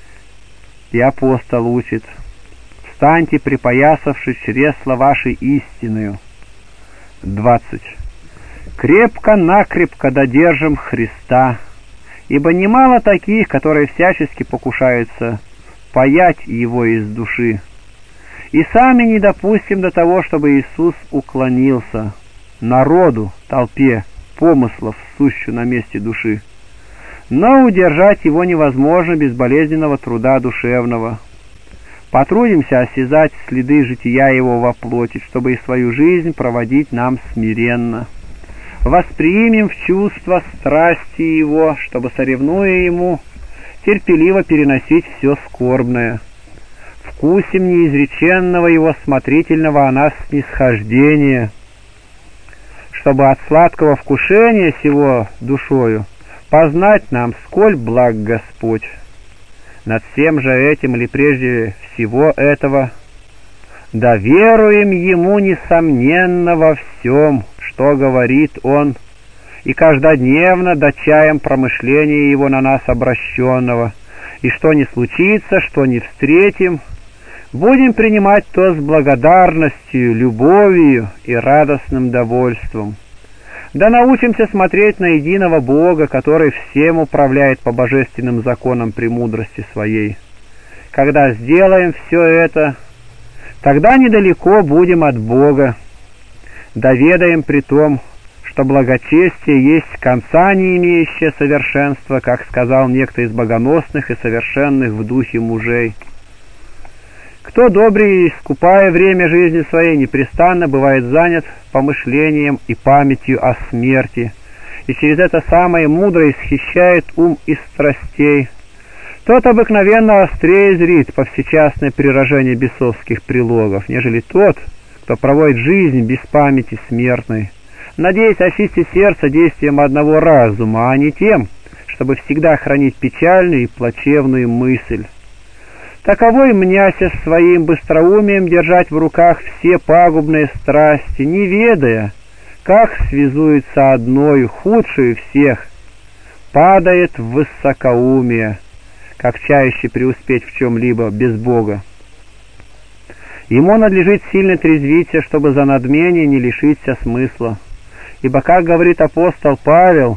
И апостол учит: «Встаньте, припоясавши чресла вашей истиною». двадцать. «Крепко-накрепко додержим Христа, ибо немало таких, которые всячески покушаются паять Его из души. И сами не допустим до того, чтобы Иисус уклонился народу, толпе, помыслов, сущую на месте души. Но удержать Его невозможно без болезненного труда душевного. Потрудимся осязать следы жития Его во плоти, чтобы и свою жизнь проводить нам смиренно. Воспримем в чувство страсти Его, чтобы, соревнуя Ему, терпеливо переносить все скорбное. Вкусим неизреченного Его смотрительного о нас снисхождения, чтобы от сладкого вкушения сего душою познать нам, сколь благ Господь. Над всем же этим или прежде всего этого доверуем Ему несомненно во всем, что говорит Он, и каждодневно дочаем промышления Его на нас обращенного, и что не случится, что не встретим, будем принимать то с благодарностью, любовью и радостным довольством. Да научимся смотреть на единого Бога, который всем управляет по божественным законам премудрости Своей. Когда сделаем все это, тогда недалеко будем от Бога. Доведаем при том, что благочестие есть конца не имеющее совершенства, как сказал некто из богоносных и совершенных в духе мужей. Кто добрый, искупая время жизни своей, непрестанно бывает занят помышлением и памятью о смерти, и через это самое мудро исхищает ум из страстей. Тот обыкновенно острее зрит повсечасное приражение бесовских прилогов, нежели тот, кто проводит жизнь без памяти смертной, надеясь очистить сердце действием одного разума, а не тем, чтобы всегда хранить печальную и плачевную мысль. Таковой, мняся своим быстроумием держать в руках все пагубные страсти, не ведая, как связуется одною, худшую всех, падает в высокоумие, как чаще преуспеть в чем-либо без Бога. Ему надлежит сильно трезвиться, чтобы за надмение не лишиться смысла. Ибо, как говорит апостол Павел,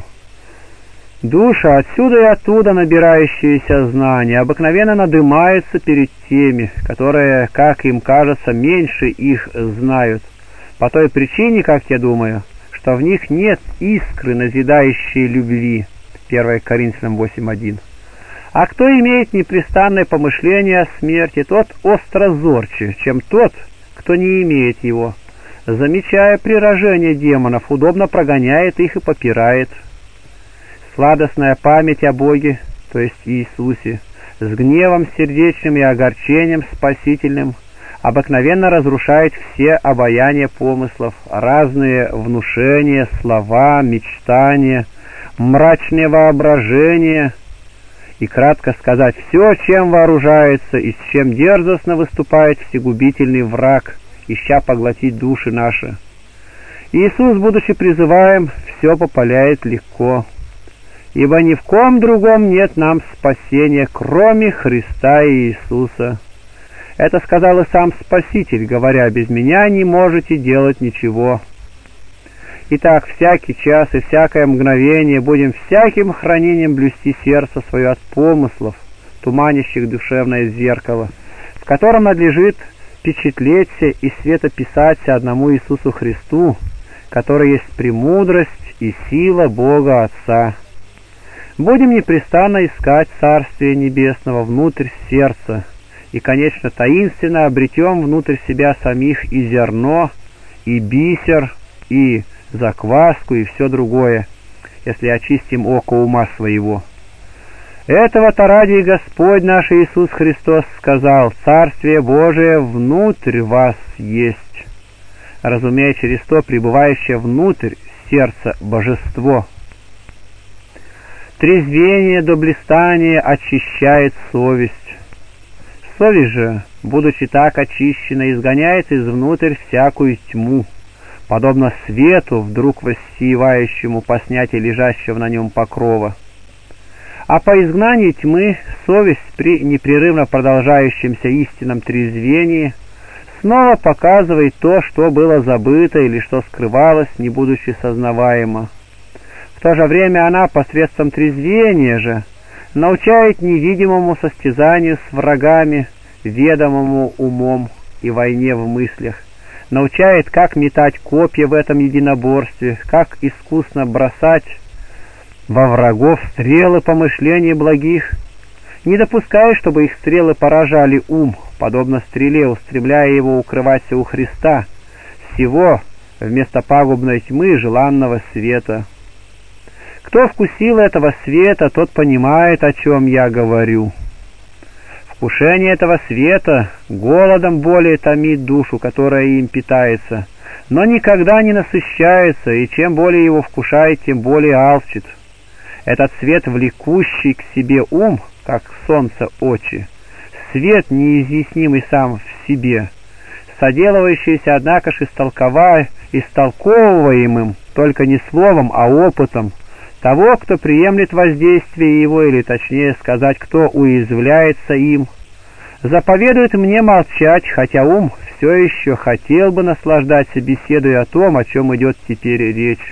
душа, отсюда и оттуда набирающиеся знания, обыкновенно надымается перед теми, которые, как им кажется, меньше их знают, по той причине, как я думаю, что в них нет искры назидающей любви. первое Коринфянам восемь один. А кто имеет непрестанное помышление о смерти, тот острозорче, чем тот, кто не имеет его. Замечая приражение демонов, удобно прогоняет их и попирает. Сладостная память о Боге, то есть Иисусе, с гневом сердечным и огорчением спасительным, обыкновенно разрушает все обаяния помыслов, разные внушения, слова, мечтания, мрачные воображения, и, кратко сказать, все, чем вооружается и с чем дерзостно выступает всегубительный враг, ища поглотить души наши. Иисус, будучи призываем, все попаляет легко, ибо ни в ком другом нет нам спасения, кроме Христа и Иисуса. Это сказал и сам Спаситель, говоря: «Без меня не можете делать ничего». Итак, всякий час и всякое мгновение будем всяким хранением блюсти сердце свое от помыслов, туманящих душевное зеркало, в котором надлежит впечатлеться и светописаться одному Иисусу Христу, который есть премудрость и сила Бога Отца. Будем непрестанно искать Царствие Небесного внутрь сердца, и, конечно, таинственно обретем внутрь себя самих и зерно, и бисер, и закваску, и все другое, если очистим око ума своего. Этого-то ради Господь наш Иисус Христос сказал: «Царствие Божие внутрь вас есть», разумея через то пребывающее внутрь сердца божество. Трезвение до блистания очищает совесть. Совесть же, будучи так очищена, изгоняет изнутрь всякую тьму, подобно свету, вдруг воссиевающему по снятии лежащего на нем покрова. А по изгнании тьмы совесть при непрерывно продолжающемся истинном трезвении снова показывает то, что было забыто или что скрывалось, не будучи сознаваемо. В то же время она посредством трезвения же научает невидимому состязанию с врагами, ведомому умом и войне в мыслях, научает, как метать копья в этом единоборстве, как искусно бросать во врагов стрелы помышлений благих, не допуская, чтобы их стрелы поражали ум, подобно стреле, устремляя его укрываться у Христа, всего вместо пагубной тьмы желанного света. Кто вкусил этого света, тот понимает, о чем я говорю. Вкушение этого света голодом более томит душу, которая им питается, но никогда не насыщается, и чем более его вкушает, тем более алчит. Этот свет, влекущий к себе ум, как солнце очи, свет, неизъяснимый сам в себе, соделывающийся, однако ж, истолкова... истолковываемым только не словом, а опытом того, кто приемлет воздействие его, или, точнее сказать, кто уязвляется им, заповедует мне молчать, хотя ум все еще хотел бы наслаждаться беседой о том, о чем идет теперь речь.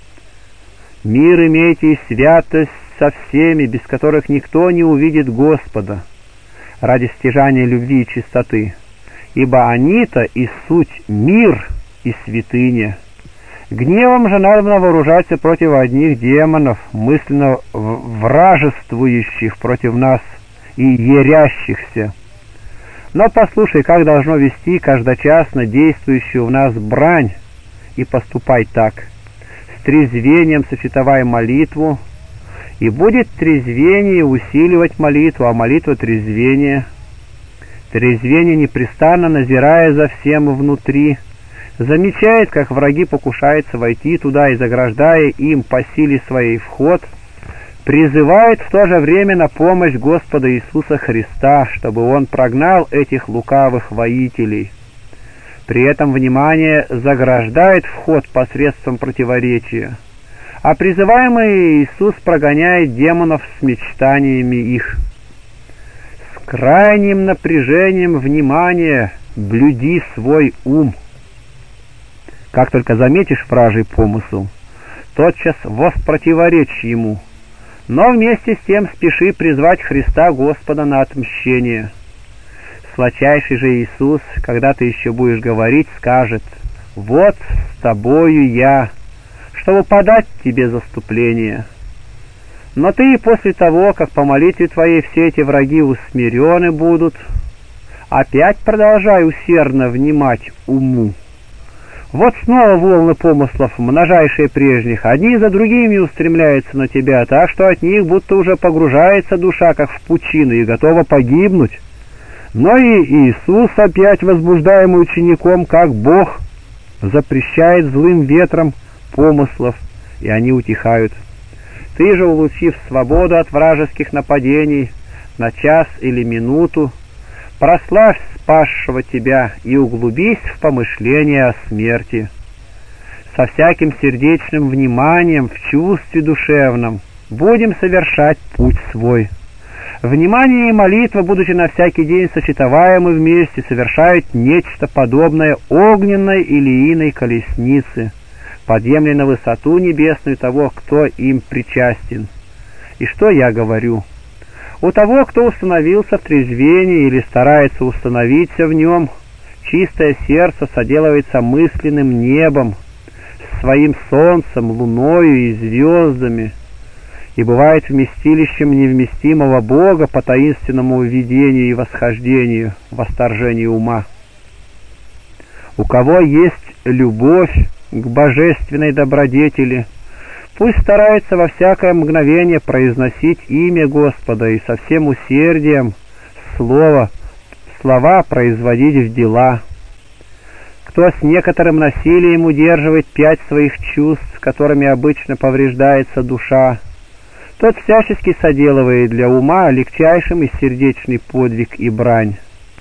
Мир имейте и святость со всеми, без которых никто не увидит Господа, ради стяжания любви и чистоты, ибо они-то и суть мир и святыня. Гневом же надо вооружаться против одних демонов, мысленно вражествующих против нас и ярящихся. Но послушай, как должно вести каждочасно действующую в нас брань, и поступай так. С трезвением сочетавай молитву, и будет трезвение усиливать молитву, а молитва трезвение. Трезвение, непрестанно назирая за всем внутри, замечает, как враги покушаются войти туда, и, заграждая им по силе своей вход, призывает в то же время на помощь Господа Иисуса Христа, чтобы Он прогнал этих лукавых воителей. При этом внимание заграждает вход посредством противоречия, а призываемый Иисус прогоняет демонов с мечтаниями их. С крайним напряжением внимания блюди свой ум. Как только заметишь вражий помысл, тотчас воспротиворечь ему, но вместе с тем спеши призвать Христа Господа на отмщение. Сладчайший же Иисус, когда ты еще будешь говорить, скажет: «Вот с тобою я, чтобы подать тебе заступление». Но ты и после того, как по молитве твоей все эти враги усмирены будут, опять продолжай усердно внимать уму. Вот снова волны помыслов, множайшие прежних, одни за другими устремляются на тебя, так что от них будто уже погружается душа, как в пучину, и готова погибнуть. Но и Иисус, опять возбуждаемый учеником, как Бог, запрещает злым ветром помыслов, и они утихают. Ты же, улучив свободу от вражеских нападений на час или минуту, прославь спасшего тебя и углубись в помышления о смерти. Со всяким сердечным вниманием в чувстве душевном будем совершать путь свой. Внимание и молитва, будучи на всякий день сочетаваемы вместе, совершают нечто подобное огненной или иной колеснице, подъемля на высоту небесную того, кто им причастен. И что я говорю? У того, кто установился в трезвении или старается установиться в нем, чистое сердце соделывается мысленным небом, своим солнцем, луною и звездами, и бывает вместилищем невместимого Бога по таинственному видению и восхождению, восторжению ума. У кого есть любовь к божественной добродетели, пусть старается во всякое мгновение произносить имя Господа и со всем усердием слово, слова производить в дела. Кто с некоторым насилием удерживает пять своих чувств, которыми обычно повреждается душа, тот всячески соделывает для ума легчайшим и сердечный подвиг и брань.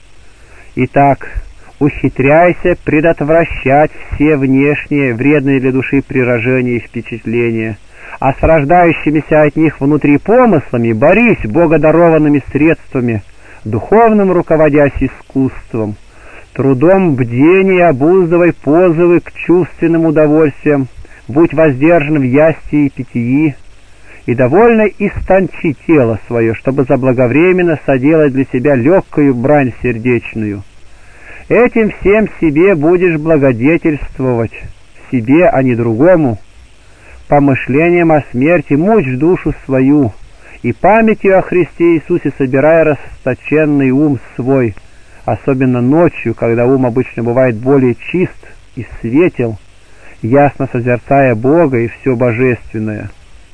Итак, ухитряйся предотвращать все внешние, вредные для души прирожения и впечатления, а с рождающимися от них внутри помыслами борись богодарованными средствами, духовным руководясь искусством, трудом бдения обуздывай позывы к чувственным удовольствиям, будь воздержан в ястии и питьи, и довольно истончи тело свое, чтобы заблаговременно соделать для себя легкую брань сердечную. Этим всем себе будешь благодетельствовать, себе, а не другому. Помышлением о смерти мучь душу свою, и памятью о Христе Иисусе собирай расточенный ум свой, особенно ночью, когда ум обычно бывает более чист и светел, ясно созерцая Бога и все божественное.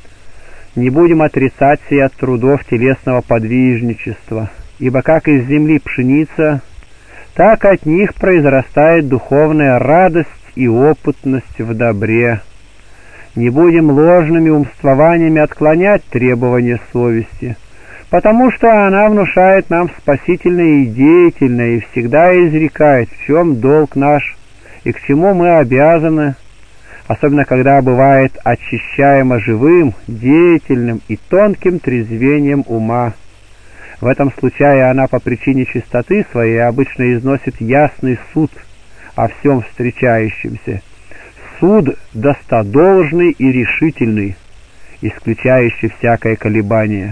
Не будем отрицать сей от трудов телесного подвижничества, ибо как из земли пшеница, так от них произрастает духовная радость и опытность в добре. Не будем ложными умствованиями отклонять требования совести, потому что она внушает нам спасительное и деятельное и всегда изрекает, в чем долг наш и к чему мы обязаны, особенно когда бывает очищаемо живым, деятельным и тонким трезвением ума. В этом случае она по причине чистоты своей обычно износит ясный суд о всем встречающемся, суд достодолжный и решительный, исключающий всякое колебание.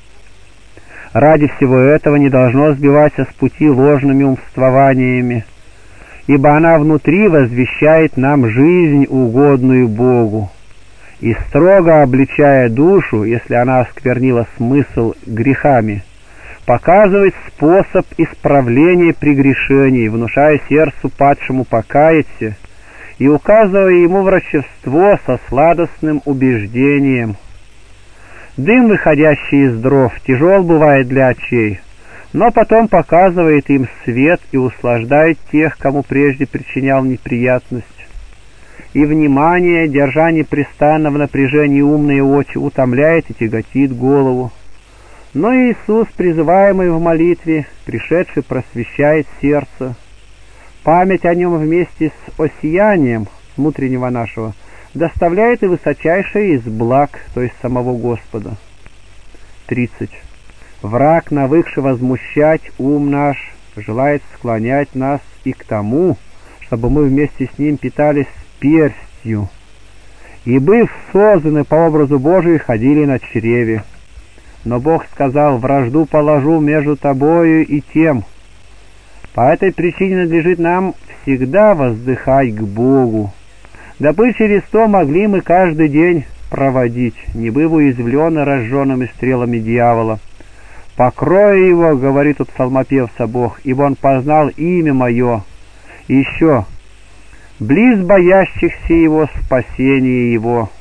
Ради всего этого не должно сбиваться с пути ложными умствованиями, ибо она внутри возвещает нам жизнь, угодную Богу, и строго обличая душу, если она осквернила смысл грехами, показывает способ исправления прегрешений, внушая сердцу падшему покаяться и указывая ему врачевство со сладостным убеждением. Дым, выходящий из дров, тяжел бывает для очей, но потом показывает им свет и услаждает тех, кому прежде причинял неприятность. И внимание, держа непрестанно в напряжении умные очи, утомляет и тяготит голову. Но Иисус, призываемый в молитве, пришедший, просвещает сердце. Память о нем вместе с осиянием внутреннего нашего доставляет и высочайшее из благ, то есть самого Господа. тридцать. Враг, навыкший возмущать ум наш, желает склонять нас и к тому, чтобы мы вместе с ним питались перстью, и, быв созданы по образу Божию, ходили на чреве. Но Бог сказал: вражду положу между тобою и тем. По этой причине надлежит нам всегда воздыхать к Богу, дабы через то могли мы каждый день проводить, не быв уязвлены разженными стрелами дьявола. «Покрой его, — говорит тут псалмопевца Бог, — ибо он познал имя мое». И еще: «Близ боящихся его спасение его».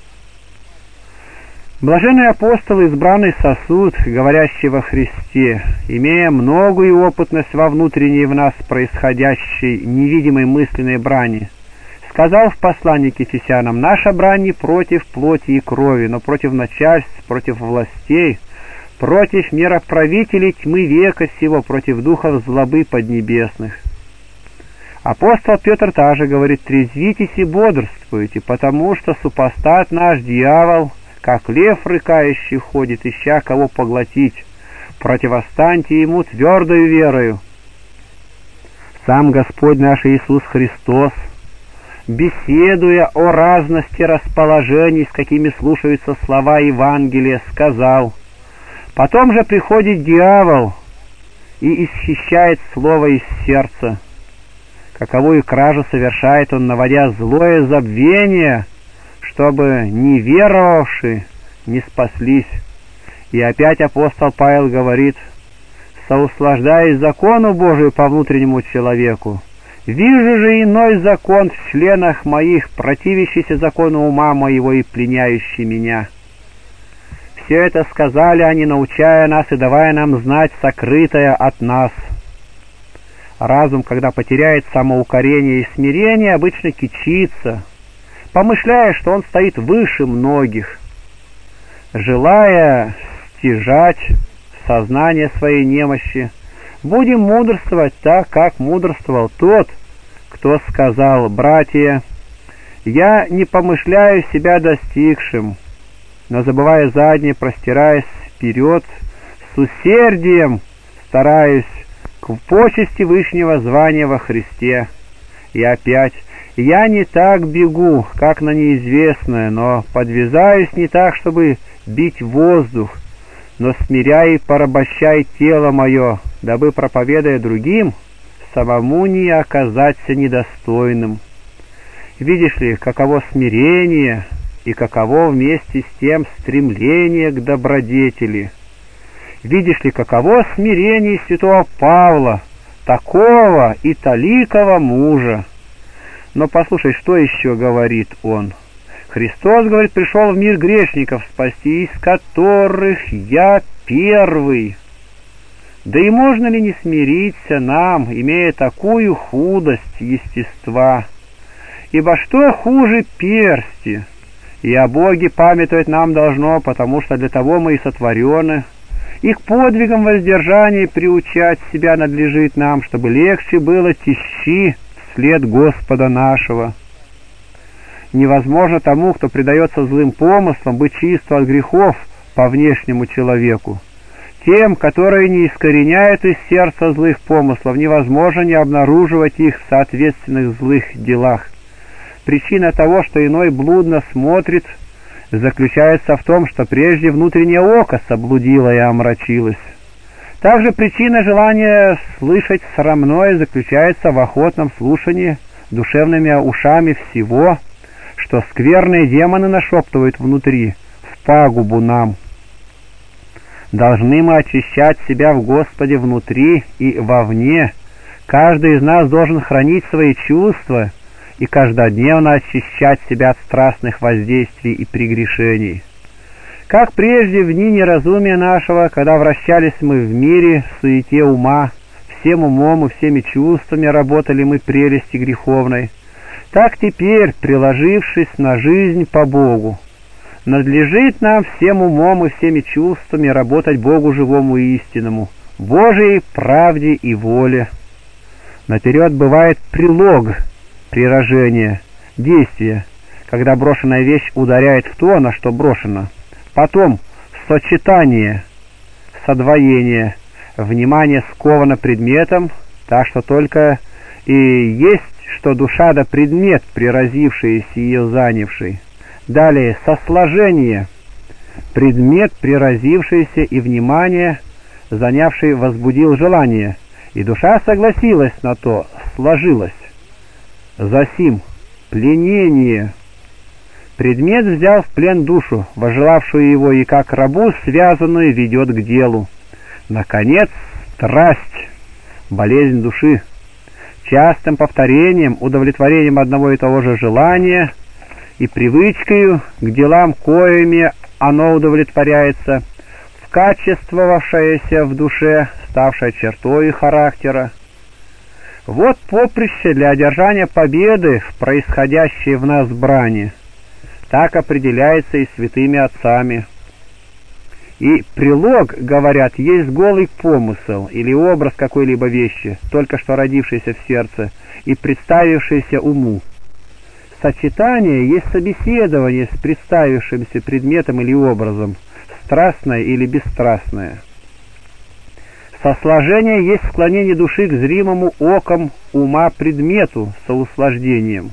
Блаженный апостол — избранный сосуд, говорящий во Христе, имея многую опытность во внутренней в нас происходящей невидимой мысленной брани, сказал в послании к Ефесянам: «Наша брань не против плоти и крови, но против начальств, против властей, против мироправителей тьмы века сего, против духов злобы поднебесных». Апостол Петр также говорит: «Трезвитесь и бодрствуйте, потому что супостат наш дьявол, как лев рыкающий, ходит, ища кого поглотить. Противостаньте ему твердою верою». Сам Господь наш Иисус Христос, беседуя о разности расположений, с какими слушаются слова Евангелия, сказал: «Потом же приходит дьявол и исхищает слово из сердца. Каковую кражу совершает он, наводя злое забвение чтобы не веровавшие не спаслись. И опять апостол Павел говорит: «Соуслаждаясь закону Божию по внутреннему человеку, вижу же иной закон в членах моих, противящийся закону ума моего и пленяющий меня». Все это сказали они, научая нас и давая нам знать сокрытое от нас. Разум, когда потеряет самоукорение и смирение, обычно кичится, помышляя, что он стоит выше многих. Желая стяжать сознание своей немощи, будем мудрствовать так, как мудрствовал тот, кто сказал: «Братья, я не помышляю себя достигшим, но, забывая заднее, простираясь вперед, с усердием стараюсь к почести вышнего звания во Христе». И опять: «Я не так бегу, как на неизвестное, но подвязаюсь не так, чтобы бить воздух, но смиряй и порабощай тело мое, дабы, проповедуя другим, самому не оказаться недостойным». Видишь ли, каково смирение и каково вместе с тем стремление к добродетели. Видишь ли, каково смирение святого Павла, такого и таликого мужа. Но послушай, что еще говорит он. Христос, говорит, пришел в мир грешников спасти, из которых я первый. Да и можно ли не смириться нам, имея такую худость естества? Ибо что хуже персти? И о Боге памятовать нам должно, потому что для того мы и сотворены. И к подвигам воздержания приучать себя надлежит нам, чтобы легче было тещи вслед Господа нашего. Невозможно тому, кто предается злым помыслам, быть чистым от грехов по внешнему человеку. Тем, которые не искореняют из сердца злых помыслов, невозможно не обнаруживать их в соответственных злых делах. Причина того, что иной блудно смотрит, заключается в том, что прежде внутреннее око соблудило и омрачилось. Также причина желания слышать срамное заключается в охотном слушании душевными ушами всего, что скверные демоны нашептывают внутри, в пагубу нам. Должны мы очищать себя в Господе внутри и вовне. Каждый из нас должен хранить свои чувства и каждодневно очищать себя от страстных воздействий и прегрешений. Как прежде в дни неразумия нашего, когда вращались мы в мире, в суете ума, всем умом и всеми чувствами работали мы прелести греховной, так теперь, приложившись на жизнь по Богу, надлежит нам всем умом и всеми чувствами работать Богу живому и истинному, Божией правде и воле. Наперед бывает прилог, прирожение, действие, когда брошенная вещь ударяет в то, на что брошено. Потом сочетание, содвоение, внимание сковано предметом, так что только и есть, что душа да предмет, приразившийся и ее занявший. Далее сосложение, предмет, приразившийся и внимание, занявший, возбудил желание, и душа согласилась на то, сложилась. Засим пленение. Предмет взял в плен душу, вожелавшую его, и как рабу связанную ведет к делу. Наконец, страсть, болезнь души. Частым повторением, удовлетворением одного и того же желания и привычкою к делам, коими оно удовлетворяется, вкачествовавшееся в душе, ставшее чертой характера. Вот поприще для одержания победы в происходящей в нас брани. Так определяется и святыми отцами. И прилог, говорят, есть голый помысел или образ какой-либо вещи, только что родившийся в сердце и представившийся уму. Сочетание есть собеседование с представившимся предметом или образом, страстное или бесстрастное. Сосложение есть склонение души к зримому оком ума предмету соуслаждением.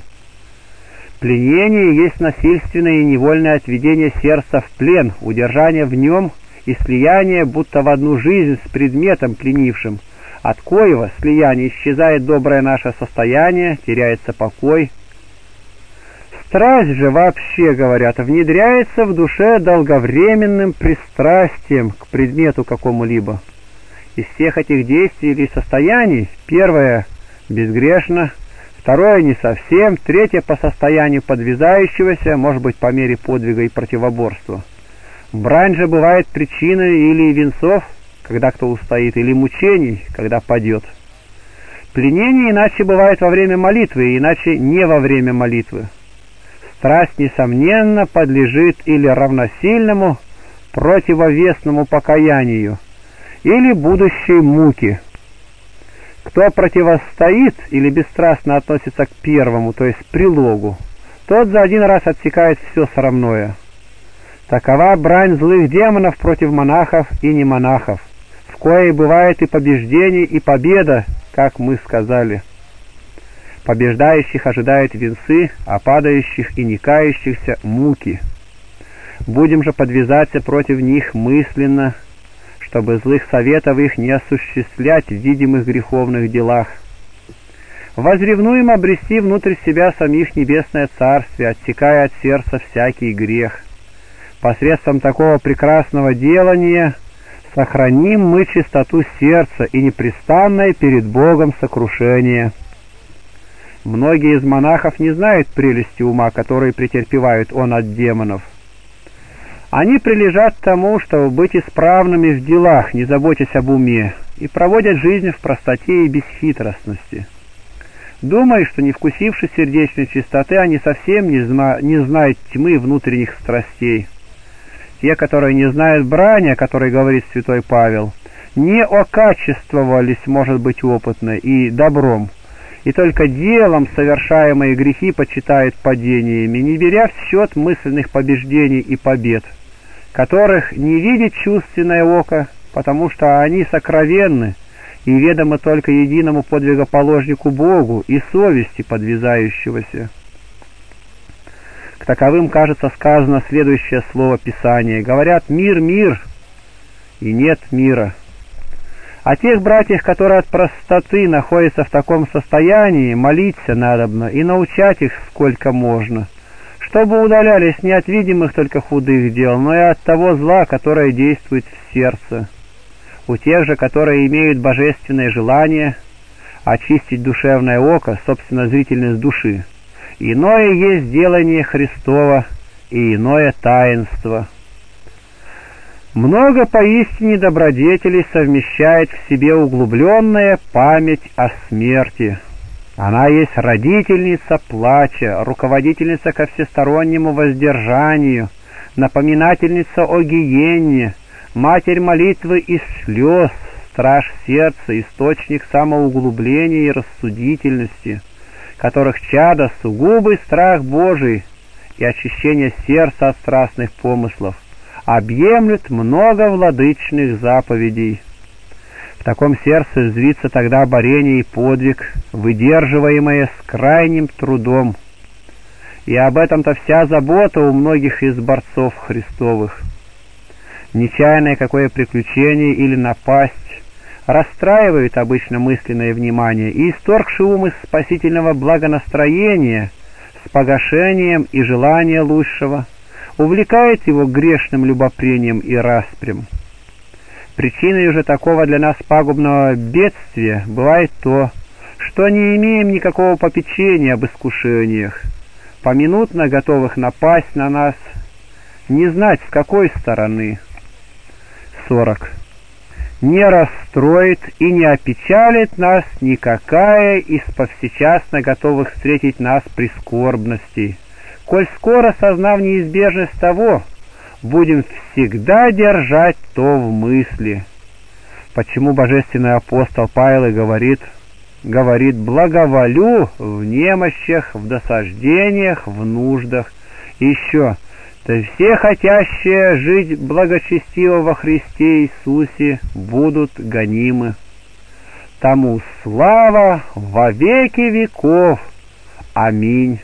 Пленение есть насильственное и невольное отведение сердца в плен, удержание в нем и слияние будто в одну жизнь с предметом пленившим, от коего слияния исчезает доброе наше состояние, теряется покой. Страсть же, вообще говорят, внедряется в душе долговременным пристрастием к предмету какому-либо. Из всех этих действий или состояний первое безгрешно, второе не совсем, третье по состоянию подвязающегося, может быть по мере подвига и противоборства. Брань же бывает причиной или венцов, когда кто устоит, или мучений, когда падет. Пленение иначе бывает во время молитвы, иначе не во время молитвы. Страсть, несомненно, подлежит или равносильному противовесному покаянию, или будущей муке. Кто противостоит или бесстрастно относится к первому, то есть прилогу, тот за один раз отсекает все срамное. Такова брань злых демонов против монахов и немонахов, в коей бывает и побеждение, и победа, как мы сказали. Побеждающих ожидают венцы, а падающих и никающихся муки. Будем же подвязаться против них мысленно, чтобы злых советов их не осуществлять в видимых греховных делах. Возревнуем обрести внутрь себя самих небесное царствие, отсекая от сердца всякий грех. Посредством такого прекрасного делания сохраним мы чистоту сердца и непрестанное перед Богом сокрушение. Многие из монахов не знают прелести ума, которые претерпевают он от демонов. Они прилежат тому, чтобы быть исправными в делах, не заботясь об уме, и проводят жизнь в простоте и бесхитростности. Думая, что не вкусивши сердечной чистоты, они совсем не, зна не знают тьмы внутренних страстей. Те, которые не знают брани, о которой говорит святой Павел, не окачествовались, может быть, опытно и добром, и только делом совершаемые грехи почитают падениями, не беря в счет мысленных побеждений и побед, которых не видит чувственное око, потому что они сокровенны и ведомы только единому подвигоположнику Богу и совести подвязающегося. К таковым, кажется, сказано следующее слово Писания. Говорят: «Мир, мир», и нет мира. О тех братьях, которые от простоты находятся в таком состоянии, молиться надобно и научать их сколько можно, чтобы удалялись не от видимых только худых дел, но и от того зла, которое действует в сердце. У тех же, которые имеют божественное желание очистить душевное око, собственно, зрительность души, иное есть делание Христово и иное таинство. Много поистине добродетелей совмещает в себе углубленная память о смерти. Она есть родительница плача, руководительница ко всестороннему воздержанию, напоминательница о гиенне, матерь молитвы и слез, страж сердца, источник самоуглубления и рассудительности, которых чадо сугубый страх Божий и очищение сердца от страстных помыслов объемлют много владычных заповедей. В таком сердце зрится тогда борение и подвиг, выдерживаемое с крайним трудом. И об этом-то вся забота у многих из борцов Христовых. Нечаянное какое приключение или напасть расстраивает обычно мысленное внимание, и, исторгши ум из спасительного благонастроения с погашением и желания лучшего, увлекает его грешным любопрением и распрям. Причиной же такого для нас пагубного бедствия бывает то, что не имеем никакого попечения об искушениях, поминутно готовых напасть на нас, не знать с какой стороны. сорок. Не расстроит и не опечалит нас никакая из повсечасно готовых встретить нас прискорбностей, коль скоро, сознав неизбежность того, будем всегда держать то в мысли. Почему божественный апостол Павел и говорит, говорит, благоволю в немощах, в досаждениях, в нуждах. И еще, то все хотящие жить благочестиво во Христе Иисусе будут гонимы. Тому слава во веки веков. Аминь.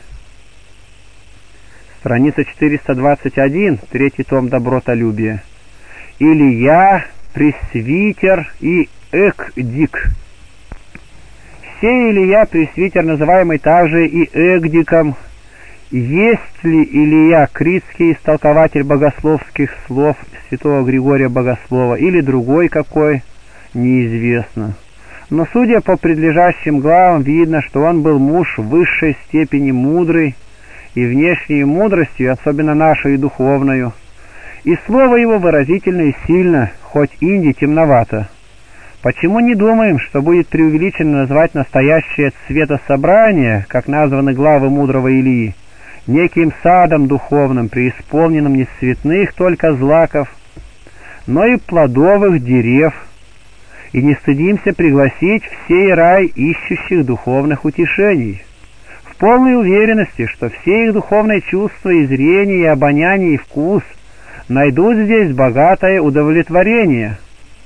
Страница четыреста двадцать один, третий том «Добротолюбие». Илья, пресвитер и экдик. Сей Илья, пресвитер, называемый также и экдиком, Есть ли Илия Критский, истолкователь богословских слов святого Григория Богослова, или другой какой, неизвестно. Но судя по предлежащим главам, видно, что он был муж в высшей степени мудрый, и внешней мудростью, особенно нашей духовною, и слово его выразительно и сильно, хоть инди темновато. Почему не думаем, что будет преувеличенно назвать настоящее цветособрание, как названы главы мудрого Илии, неким садом духовным, преисполненным не цветных только злаков, но и плодовых дерев, и не стыдимся пригласить в сей рай ищущих духовных утешений, в полной уверенности, что все их духовные чувства и зрение, и обоняние, и вкус найдут здесь богатое удовлетворение.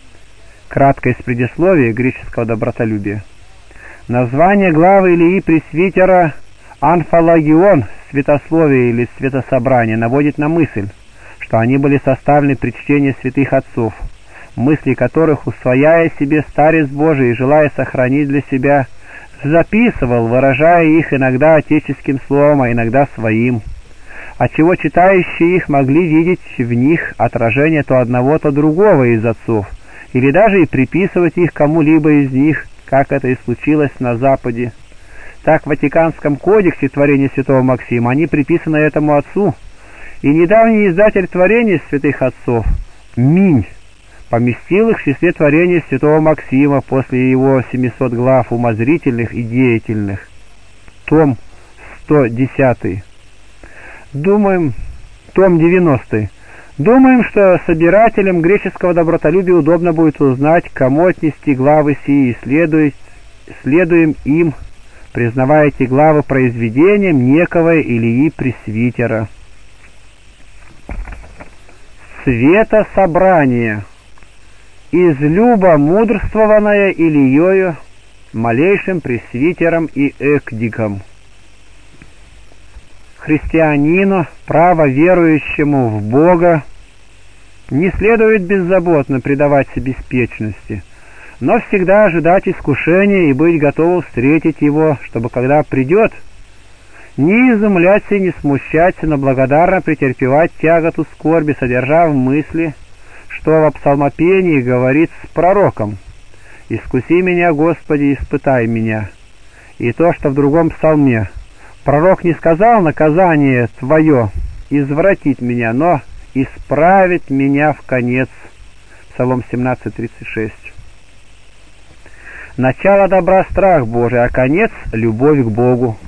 Краткое из предисловия греческого добротолюбия. Название главы Илии Пресвитера «Анфологион» святословие или святособрание наводит на мысль, что они были составлены при чтении святых отцов, мысли которых, усвояя себе старец Божий и желая сохранить для себя, записывал, выражая их иногда отеческим словом, а иногда своим, отчего читающие их могли видеть в них отражение то одного, то другого из отцов, или даже и приписывать их кому-либо из них, как это и случилось на Западе. Так в Ватиканском кодексе творения святого Максима они приписаны этому отцу, и недавний издатель творений святых отцов, Минь, поместил их в числе творения святого Максима после его семисот глав умозрительных и деятельных. Том сто десятый. Думаем, том девяностый. Думаем, что собирателям греческого добротолюбия удобно будет узнать, кому отнести главы сии, и следует, следуем им, признавая эти главы произведением некого Илии Пресвитера. Светособрание. Из люба мудрствованное Илиею, малейшим пресвитером и экдиком. Христианину, право верующему в Бога, не следует беззаботно предаваться беспечности, но всегда ожидать искушения и быть готовым встретить его, чтобы, когда придет, не изумляться и не смущаться, но благодарно претерпевать тяготу скорби, содержа в мысли, что во псалмопении говорит с пророком: «Искуси меня, Господи, испытай меня». И то, что в другом псалме пророк не сказал наказание Твое извратить меня, но исправить меня в конец. Псалом семнадцать тридцать шесть. Начало добра — страх Божий, а конец — любовь к Богу.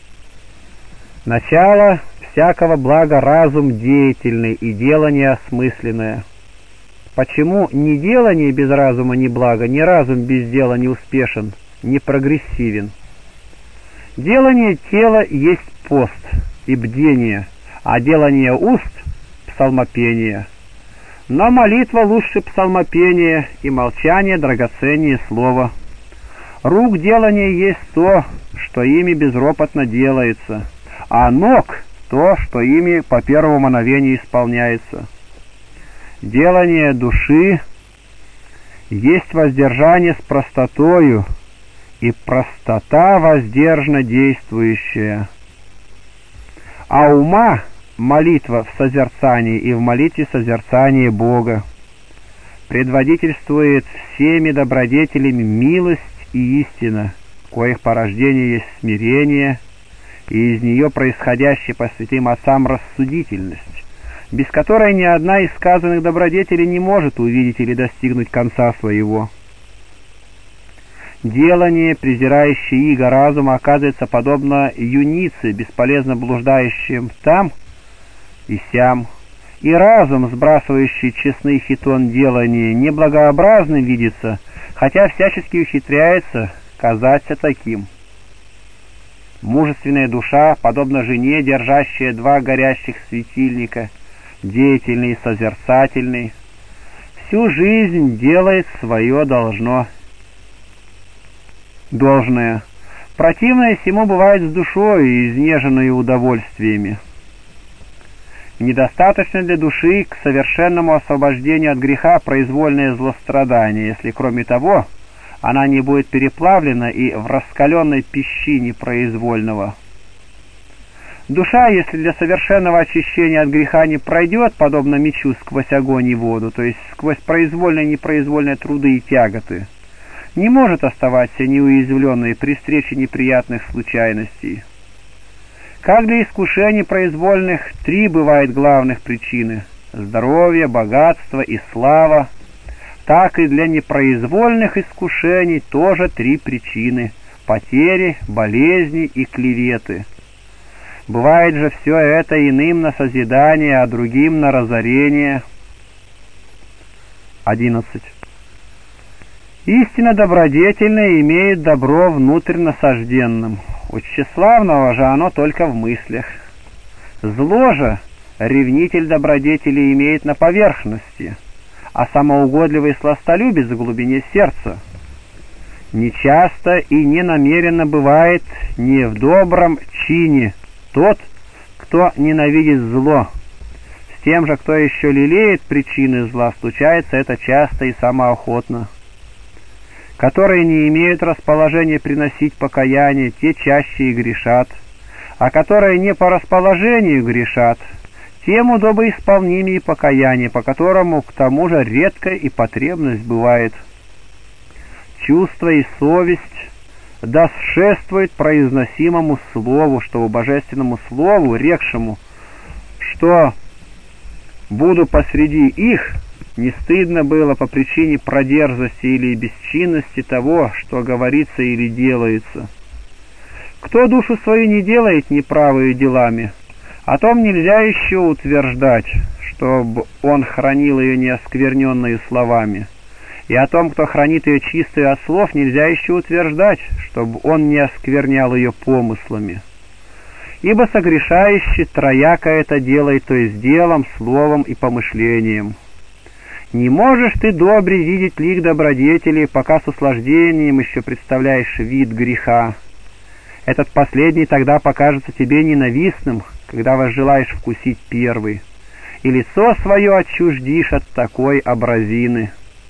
Начало всякого блага — разум деятельный и делание осмысленное. Почему ни делание без разума не благо, ни разум без дела не успешен, не прогрессивен? Делание тела есть пост и бдение, а делание уст — псалмопение. Но молитва лучше псалмопения, и молчание драгоценнее слова. Рук делание есть то, что ими безропотно делается, а ног — то, что ими по первому мановению исполняется. Делание души есть воздержание с простотою, и простота воздержно действующая. А ума молитва в созерцании, и в молитве созерцание Бога. Предводительствует всеми добродетелями милость и истина, коих порождение есть смирение, и из нее происходящая по святым отцам рассудительность, без которой ни одна из сказанных добродетелей не может увидеть или достигнуть конца своего. Делание, презирающее иго разума, оказывается подобно юнице, бесполезно блуждающим там и сям, и разум, сбрасывающий честный хитон делания, неблагообразным видится, хотя всячески ухитряется казаться таким. Мужественная душа, подобно жене, держащая два горящих светильника, деятельный и созерцательный, всю жизнь делает свое должно. Должное. Противное всему бывает с душой, изнеженной удовольствиями. Недостаточно для души к совершенному освобождению от греха произвольное злострадание, если, кроме того, она не будет переплавлена и в раскаленной пищине произвольного. Душа, если для совершенного очищения от греха не пройдет, подобно мечу сквозь огонь и воду, то есть сквозь произвольные и непроизвольные труды и тяготы, не может оставаться неуязвленной при встрече неприятных случайностей. Как для искушений произвольных три бывают главных причины – здоровье, богатство и слава, так и для непроизвольных искушений тоже три причины – потери, болезни и клеветы. Бывает же все это иным на созидание, а другим на разорение. одиннадцать. Истинно добродетельное имеет добро внутрь насажденным. У тщеславного же оно только в мыслях. Зло же ревнитель добродетели имеет на поверхности, а самоугодливый сластолюбец в глубине сердца. Нечасто и ненамеренно бывает не в добром чине тот, кто ненавидит зло. С тем же, кто еще лелеет причины зла, случается это часто и самоохотно. Которые не имеют расположения приносить покаяние, те чаще и грешат, а которые не по расположению грешат, тем удобоисполнимее покаяние, по которому к тому же редко и потребность бывает. Чувство и совесть да сшествует произносимому слову, чтобы божественному слову, рекшему, что буду посреди их, не стыдно было по причине продерзости или бесчинности того, что говорится или делается. Кто душу свою не делает неправою делами, о том нельзя еще утверждать, чтобы он хранил ее неоскверненную словами. И о том, кто хранит ее чистую от слов, нельзя еще утверждать, чтобы он не осквернял ее помыслами. Ибо согрешающий трояко это делает, то есть делом, словом и помышлением. Не можешь ты, добрый, видеть лик добродетели, пока с услаждением еще представляешь вид греха. Этот последний тогда покажется тебе ненавистным, когда возжелаешь вкусить первый, и лицо свое отчуждишь от такой образины.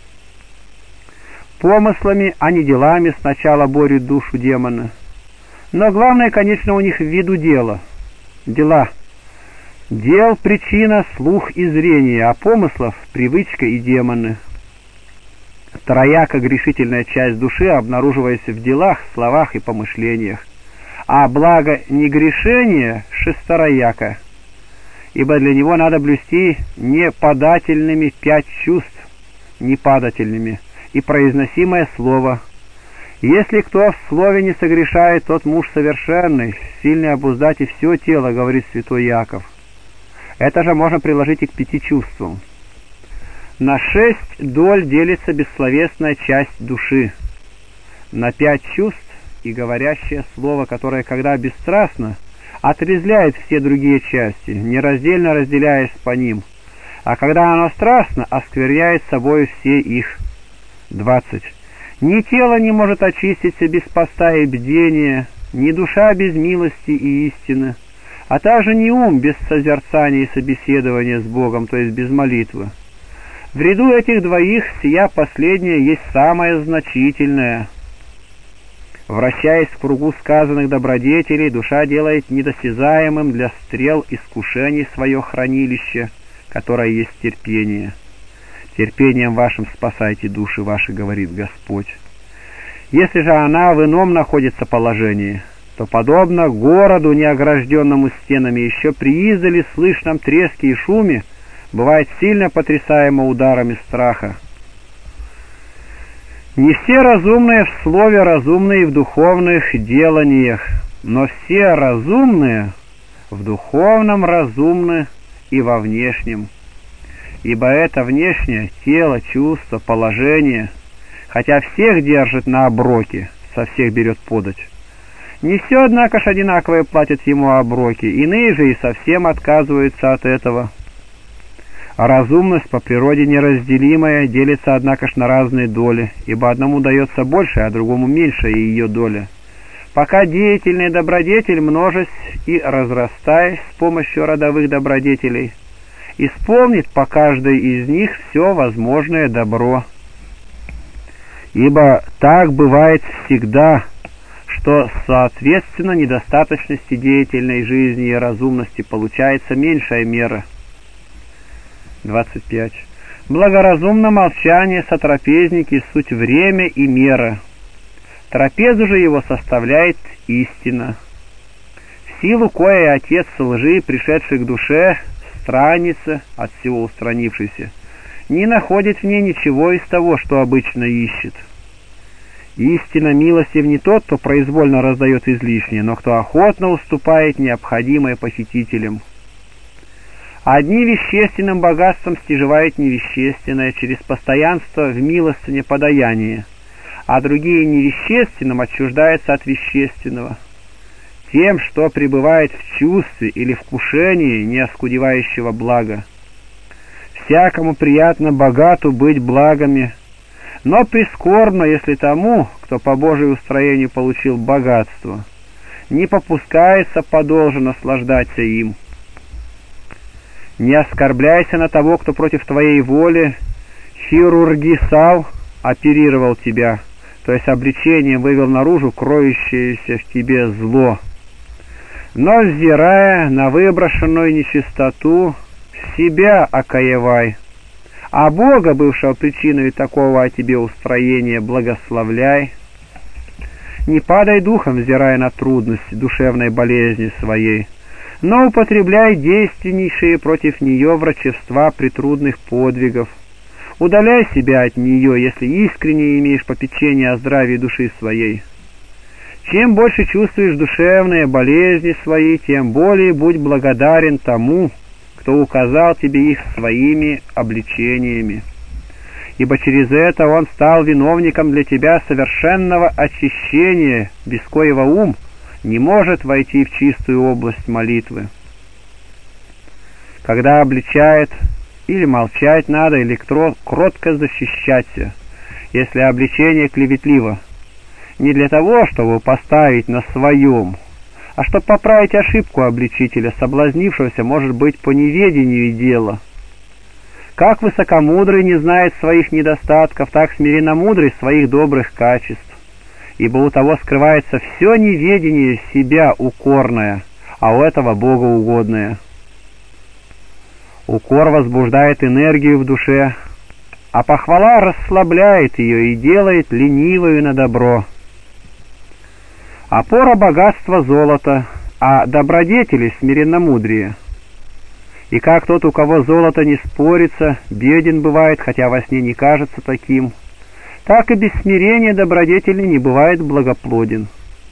Помыслами, а не делами сначала борют душу демона. Но главное, конечно, у них в виду дело. Дела. Дел причина слух и зрение, а помыслов привычка и демоны. Трояко грешительная часть души обнаруживается в делах, словах и помышлениях, а благо негрешение шесторояко, ибо для него надо блюсти непадательными пять чувств, непадательными, и произносимое слово. Если кто в слове не согрешает, тот муж совершенный, сильный обуздать и все тело, говорит святой Яков. Это же можно приложить и к пяти чувствам. На шесть доль делится бессловесная часть души. На пять чувств и говорящее слово, которое, когда бесстрастно, отрезвляет все другие части, нераздельно разделяясь по ним, а когда оно страстно, оскверняет собой все их. двадцать. Ни тело не может очиститься без поста и бдения, ни душа без милости и истины, а также ни ум без созерцания и собеседования с Богом, то есть без молитвы. В ряду этих двоих сия последняя есть самое значительное. Вращаясь в кругу сказанных добродетелей, душа делает недосязаемым для стрел искушений свое хранилище, которое есть терпение. Терпением вашим спасайте души ваши, говорит Господь. Если же она в ином находится положении, то, подобно городу, неогражденному стенами, еще при издали слышном треске и шуме, бывает сильно потрясаемо ударами страха. Не все разумные в слове разумные в духовных деланиях, но все разумные в духовном разумны и во внешнем. Ибо это внешнее тело, чувство, положение, хотя всех держит на оброке, со всех берет подать. Не все, однако ж, одинаковые платят ему оброки, иные же и совсем отказываются от этого. А разумность по природе неразделимая делится, однако ж, на разные доли, ибо одному дается больше, а другому меньше ее доля. Пока деятельный добродетель, множась и разрастаясь с помощью родовых добродетелей, исполнит по каждой из них все возможное добро. Ибо так бывает всегда, что соответственно недостаточности деятельной жизни и разумности получается меньшая мера. двадцать пять. Благоразумно молчание сотрапезники суть время и мера. Трапезу же его составляет истина. В силу коей отец лжи, пришедший к душе, странница, от всего устранившийся, не находит в ней ничего из того, что обычно ищет. Истинно милостив не тот, кто произвольно раздает излишнее, но кто охотно уступает необходимое похитителям. Одни вещественным богатством стяжевают невещественное через постоянство в милостыне подаяние, а другие невещественным отчуждаются от вещественного, тем, что пребывает в чувстве или вкушении неоскудевающего блага. Всякому приятно богату быть благами, но прискорбно, если тому, кто по Божию устроению получил богатство, не попускается подолже наслаждаться им. Не оскорбляйся на того, кто против твоей воли хирургисал, оперировал тебя, то есть обличением вывел наружу кроющееся в тебе зло. Но, взирая на выброшенную нечистоту, себя окаевай, а Бога, бывшего причиной такого о тебе устроения, благословляй. Не падай духом, взирая на трудности душевной болезни своей, но употребляй действеннейшие против нее врачества при трудных подвигов. Удаляй себя от нее, если искренне имеешь попечение о здравии души своей. Чем больше чувствуешь душевные болезни свои, тем более будь благодарен тому, кто указал тебе их своими обличениями. Ибо через это он стал виновником для тебя совершенного очищения, без коего ум не может войти в чистую область молитвы. Когда обличает, или молчать надо, или кротко защищаться, если обличение клеветливо, не для того, чтобы поставить на своем, а чтобы поправить ошибку обличителя, соблазнившегося, может быть, по неведению дела. Как высокомудрый не знает своих недостатков, так смиренномудрый своих добрых качеств. Ибо у того скрывается все неведение себя укорное, а у этого богоугодное. Укор возбуждает энергию в душе, а похвала расслабляет ее и делает ленивою на добро. Опора богатства золото, а добродетели смиренномудрие. И как тот, у кого золото не спорится, беден бывает, хотя во сне не кажется таким, так и без смирения добродетели не бывает благоплоден.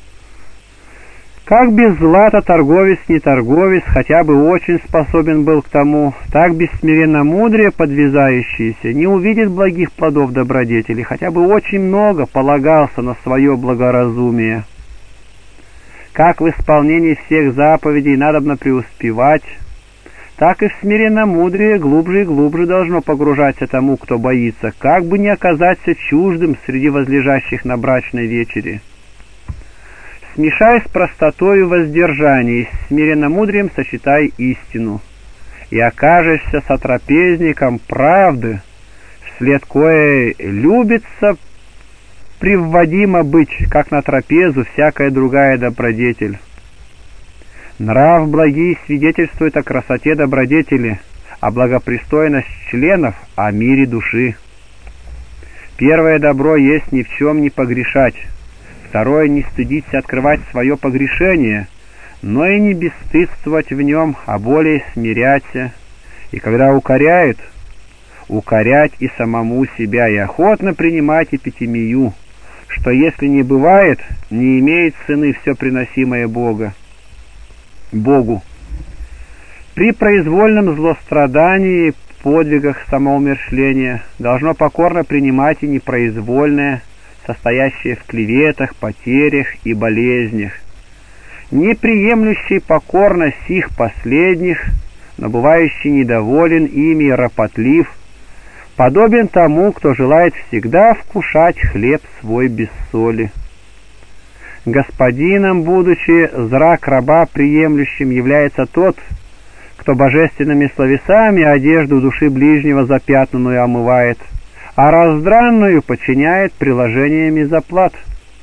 Как без злата торговец не торговец, хотя бы очень способен был к тому, так без смиренномудрия подвязающийся не увидит благих плодов добродетели, хотя бы очень много полагался на свое благоразумие. Как в исполнении всех заповедей надобно преуспевать, так и в смиренномудрие глубже и глубже должно погружаться тому, кто боится, как бы не оказаться чуждым среди возлежащих на брачной вечере. Смешай с простотою воздержание, и с смиренномудрием сочетай истину, и окажешься сотрапезником правды, вслед коей любится привводимо быть, как на трапезу, всякая другая добродетель. Нрав благий свидетельствует о красоте добродетели, а благопристойность членов о мире души. Первое добро есть ни в чем не погрешать, второе не стыдиться открывать свое погрешение, но и не бесстыдствовать в нем, а более смиряться, и когда укоряют, укорять и самому себя, и охотно принимать эпитемию, что если не бывает, не имеет цены все приносимое Бога. Богу. При произвольном злострадании, подвигах самоумерщвления должно покорно принимать и непроизвольное, состоящее в клеветах, потерях и болезнях. Не приемлющий покорно сих последних, но бывающий недоволен ими и ропотлив, подобен тому, кто желает всегда вкушать хлеб свой без соли. Господином, будучи зрак раба приемлющим, является тот, кто божественными словесами одежду души ближнего запятнанную омывает, а раздранную подчиняет приложениями заплат.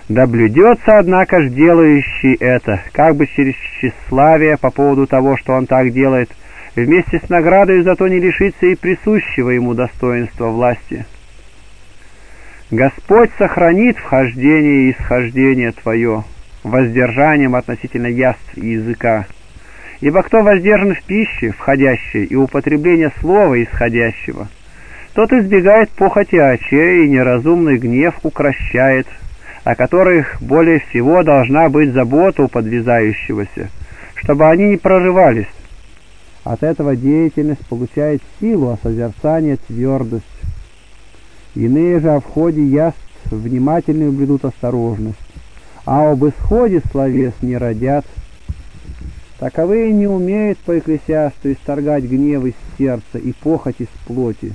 Да блюдется, однако ж, делающий это, как бы через тщеславие по поводу того, что он так делает, вместе с наградой зато не лишится и присущего ему достоинства власти. Господь сохранит вхождение и исхождение твое, воздержанием относительно яств и языка. Ибо кто воздержан в пище, входящей, и употребление слова исходящего, тот избегает похоти очей и неразумный гнев укрощает, о которых более всего должна быть забота у подвязающегося, чтобы они не прорывались. От этого деятельность получает силу, а созерцание — твердость. Иные же о входе яств внимательную блюдут осторожность, а об исходе словес не родят. Таковые не умеют по Экклесиасту исторгать гнев из сердца и похоть из плоти.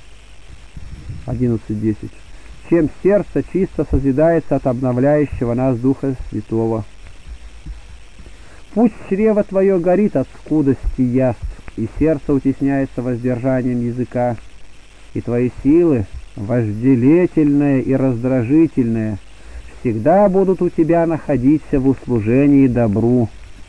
одиннадцать десять. Чем сердце чисто созидается от обновляющего нас Духа Святого. Пусть чрево твое горит от скудости яств, и сердце утесняется воздержанием языка, и твои силы, вожделительные и раздражительные, всегда будут у тебя находиться в услужении добру.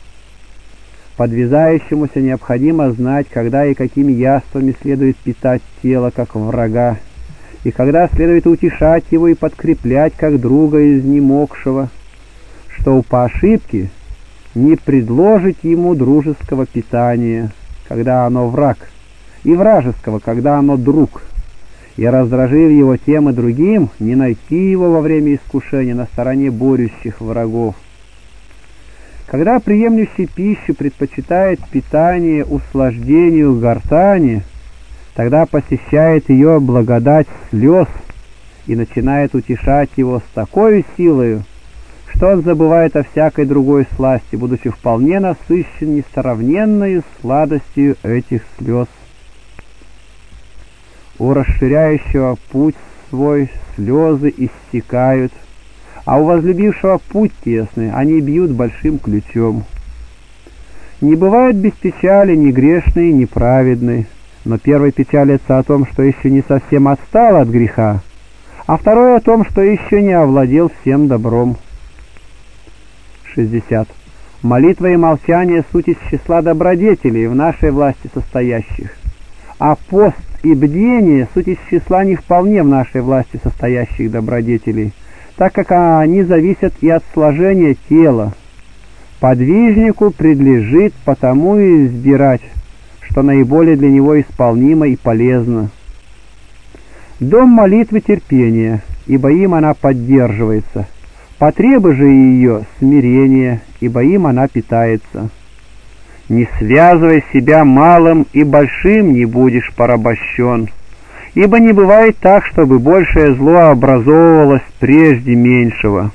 Подвязающемуся необходимо знать, когда и какими яствами следует питать тело, как врага, и когда следует утешать его и подкреплять, как друга изнемогшего, что по ошибке не предложить ему дружеского питания, когда оно враг, и вражеского, когда оно друг, и, раздражив его тем и другим, не найти его во время искушения на стороне борющих врагов. Когда приемлющий пищу предпочитает питание услаждению гортани, тогда посещает ее благодать слез и начинает утешать его с такой силою, что он забывает о всякой другой сласти, будучи вполне насыщен несравненной сладостью этих слез. У расширяющего путь свой слезы иссякают, а у возлюбившего путь тесный, они бьют большим ключом. Не бывает без печали ни грешный, ни праведный, но первый печалится о том, что еще не совсем отстал от греха, а второй о том, что еще не овладел всем добром. шестьдесят. Молитва и молчание — суть из числа добродетелей в нашей власти состоящих, а пост и бдение — суть из числа не вполне в нашей власти состоящих добродетелей, так как они зависят и от сложения тела. Подвижнику предлежит потому и избирать, что наиболее для него исполнимо и полезно. Дом молитвы терпения, ибо им она поддерживается. Потребы же ее смирение, ибо им она питается. Не связывай себя малым, и большим не будешь порабощен, ибо не бывает так, чтобы большее зло образовывалось прежде меньшего.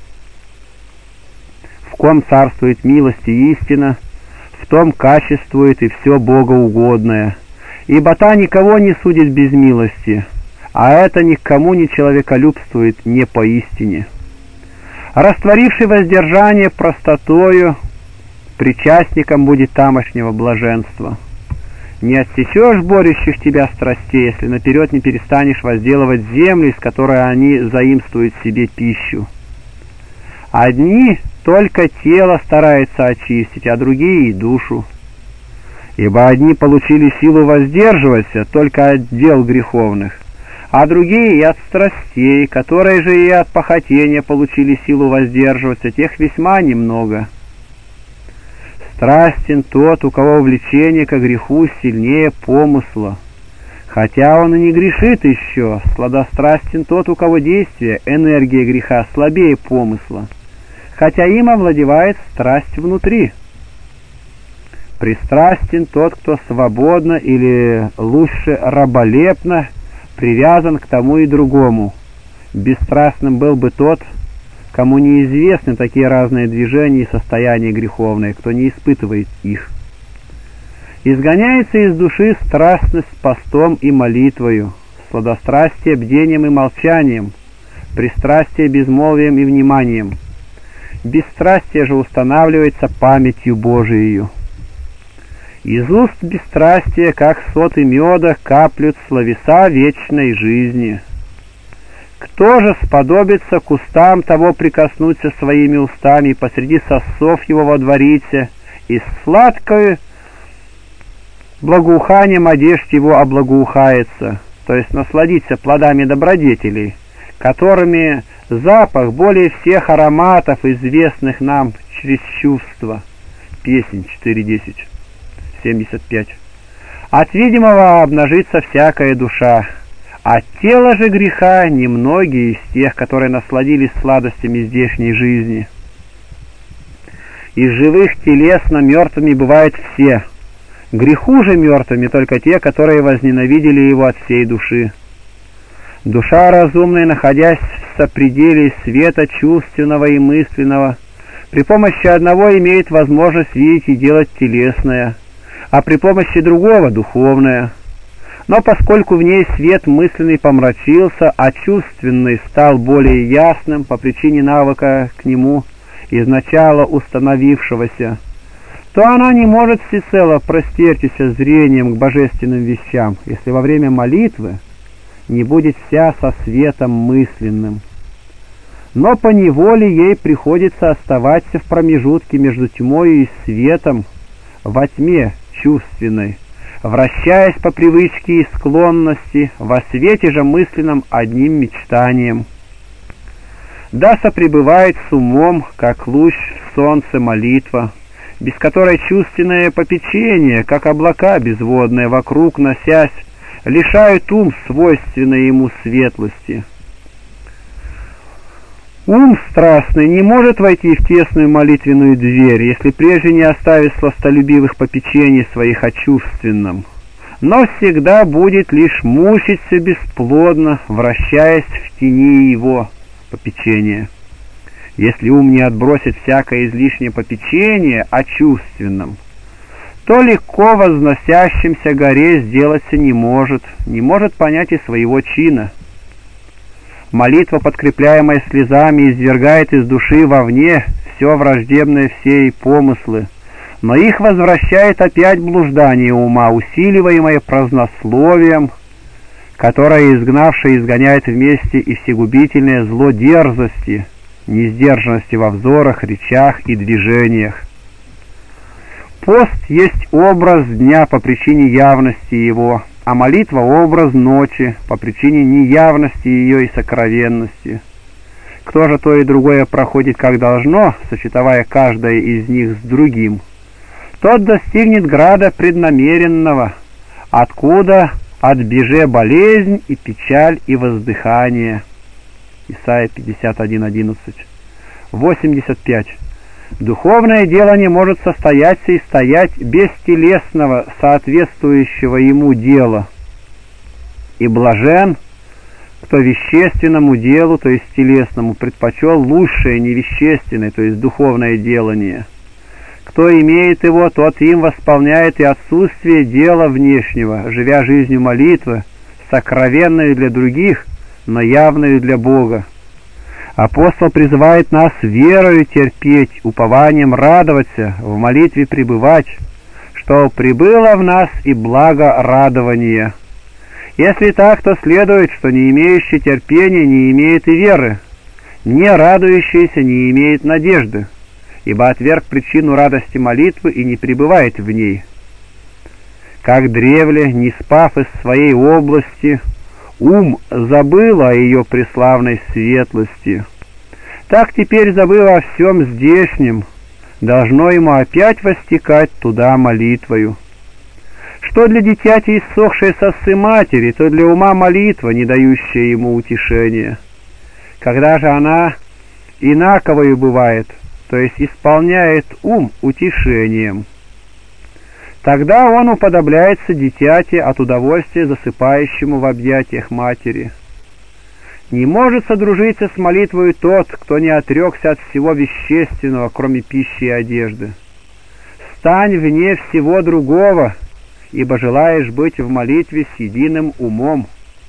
В ком царствует милость и истина, в том качествует и все богоугодное, ибо та никого не судит без милости, а это никому не человеколюбствует не поистине. Растворивший воздержание простотою, причастником будет тамошнего блаженства. Не отсечешь борющих тебя страстей, если наперед не перестанешь возделывать землю, из которой они заимствуют себе пищу. Одни только тело стараются очистить, а другие и душу. Ибо одни получили силу воздерживаться только от дел греховных, а другие и от страстей, которые же и от похотения получили силу воздерживаться, тех весьма немного. Страстен тот, у кого влечение ко греху сильнее помысла, хотя он и не грешит еще. Сладострастен тот, у кого действие, энергия греха слабее помысла, хотя им овладевает страсть внутри. Пристрастен тот, кто свободно или лучше раболепно привязан к тому и другому. Бесстрастным был бы тот, кому неизвестны такие разные движения и состояния греховные, кто не испытывает их. Изгоняется из души страстность постом и молитвою, сладострастие бдением и молчанием, пристрастие безмолвием и вниманием. Бесстрастие же устанавливается памятью Божией. Из уст бесстрастия, как соты меда, каплют словеса вечной жизни. Кто же сподобится к устам того прикоснуться своими устами, посреди сосов его водвориться, и сладкою благоуханием одежд его облагоухается, то есть насладиться плодами добродетелей, которыми запах более всех ароматов, известных нам через чувства. Песнь четыре десять, семьдесят пять. От видимого обнажится всякая душа, а тело же греха немногие из тех, которые насладились сладостями здешней жизни. Из живых телесно мертвыми бывают все, греху же мертвыми только те, которые возненавидели его от всей души. Душа разумная, находясь в сопределе света чувственного и мысленного, при помощи одного имеет возможность видеть и делать телесное, а при помощи другого — духовное. Но поскольку в ней свет мысленный помрачился, а чувственный стал более ясным по причине навыка к нему, изначала установившегося, то она не может всецело простертися зрением к божественным вещам, если во время молитвы не будет вся со светом мысленным. Но поневоле ей приходится оставаться в промежутке между тьмой и светом, во тьме чувственной, вращаясь по привычке и склонности, во свете же мысленном одним мечтанием. Да сопребывает с умом, как луч в солнце, молитва, без которой чувственное попечение, как облака безводные вокруг носясь, лишают ум свойственной ему светлости. Ум страстный не может войти в тесную молитвенную дверь, если прежде не оставит сластолюбивых попечений своих о чувственном, но всегда будет лишь мучиться бесплодно, вращаясь в тени его попечения. Если ум не отбросит всякое излишнее попечение о чувственном, то легко возносящимся горе сделаться не может, не может понять и своего чина. Молитва, подкрепляемая слезами, извергает из души вовне все враждебное всей помыслы, но их возвращает опять блуждание ума, усиливаемое празднословием, которое, изгнавшее, изгоняет вместе и всегубительное зло дерзости, несдержанности во взорах, речах и движениях. Пост есть образ дня по причине явности его, а молитва — образ ночи по причине неявности ее и сокровенности. Кто же то и другое проходит как должно, сочетая каждое из них с другим, тот достигнет града преднамеренного, откуда отбеже болезнь и печаль и воздыхание. Исайя пятьдесят один одиннадцать. восемьдесят пять. Духовное дело не может состояться и стоять без телесного, соответствующего ему дела. И блажен, кто вещественному делу, то есть телесному, предпочел лучшее невещественное, то есть духовное делание. Кто имеет его, тот им восполняет и отсутствие дела внешнего, живя жизнью молитвы, сокровенную для других, но явную для Бога. Апостол призывает нас верою терпеть, упованием радоваться, в молитве пребывать, что прибыло в нас и благо радования. Если так, то следует, что не имеющий терпения не имеет и веры, не радующийся не имеет надежды, ибо отверг причину радости молитвы и не пребывает в ней. Как древле, не спав из своей области, ум забыл о ее преславной светлости, так теперь, забыв о всем здешнем, должно ему опять востекать туда молитвою. Что для дитяти иссохшей сосцы матери, то для ума молитва, не дающая ему утешения. Когда же она инаковою бывает, то есть исполняет ум утешением, тогда он уподобляется дитяти от удовольствия, засыпающему в объятиях матери. Не может содружиться с молитвою тот, кто не отрекся от всего вещественного, кроме пищи и одежды. Стань вне всего другого, ибо желаешь быть в молитве с единым умом.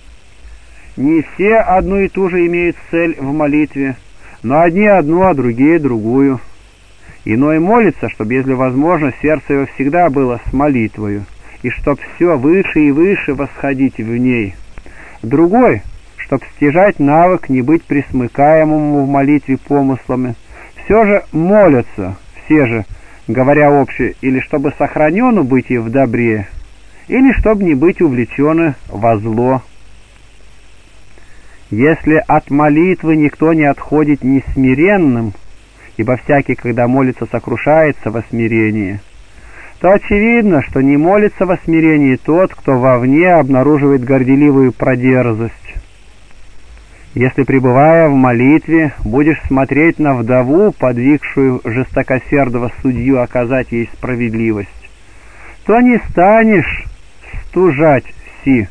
Не все одну и ту же имеют цель в молитве, но одни одну, а другие другую. Иной молится, чтобы, если возможно, сердце его всегда было с молитвою, и чтоб все выше и выше восходить в ней. Другой, чтоб стяжать навык не быть присмыкаемому в молитве помыслами, все же молятся, все же, говоря обще, или чтобы сохранену быть и в добре, или чтобы не быть увлечены во зло. Если от молитвы никто не отходит несмиренным, ибо всякий, когда молится, сокрушается во смирении, то очевидно, что не молится во смирении тот, кто вовне обнаруживает горделивую продерзость. Если, пребывая в молитве, будешь смотреть на вдову, подвигшую жестокосердого судью оказать ей справедливость, то не станешь стужать си.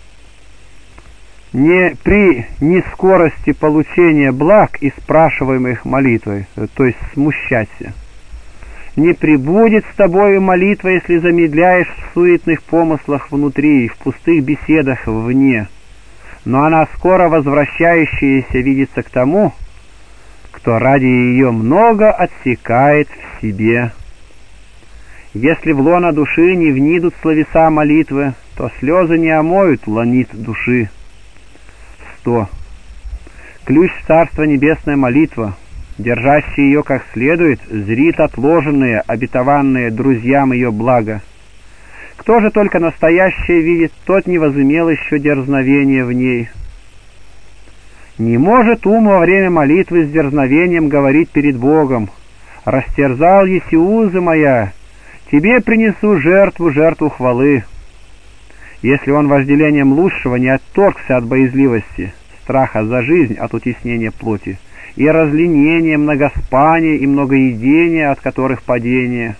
Не при нескорости получения благ и спрашиваемых молитвой, то есть смущаться. Не прибудет с тобою молитва, если замедляешь в суетных помыслах внутри и в пустых беседах вне, но она скоро возвращающаяся видится к тому, кто ради ее много отсекает в себе. Если в лоно души не внидут словеса молитвы, то слезы не омоют ланит души. сто. Ключ в Царство Небесное молитва, держащий ее как следует, зрит отложенные, обетованные друзьям ее блага. Кто же только настоящее видит, тот не возымел еще дерзновения в ней. Не может ум во время молитвы с дерзновением говорить перед Богом: «Растерзал еси узы моя, тебе принесу жертву, жертву хвалы». Если он вожделением лучшего не отторгся от боязливости, страха за жизнь от утеснения плоти, и разленения, многоспания и многоедения, от которых падение,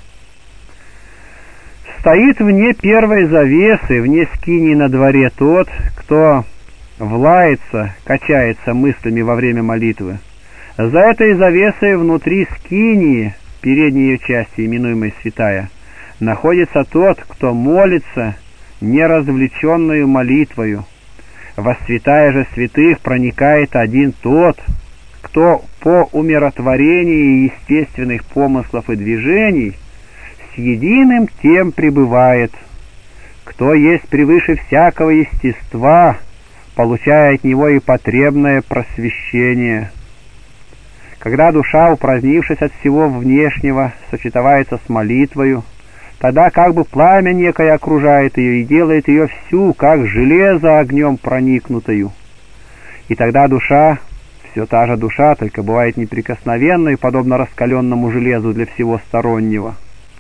стоит вне первой завесы, вне скинии на дворе тот, кто влается, качается мыслями во время молитвы. За этой завесой внутри скинии, передней ее части, именуемой святая, находится тот, кто молится неразвлеченную молитвою. Во святая же святых проникает один тот, кто по умиротворении естественных помыслов и движений с единым тем пребывает, кто есть превыше всякого естества, получая от него и потребное просвещение. Когда душа, упразднившись от всего внешнего, сочетается с молитвою, тогда как бы пламя некое окружает ее и делает ее всю, как железо огнем проникнутою. И тогда душа, все та же душа, только бывает неприкосновенной, подобно раскаленному железу для всего стороннего.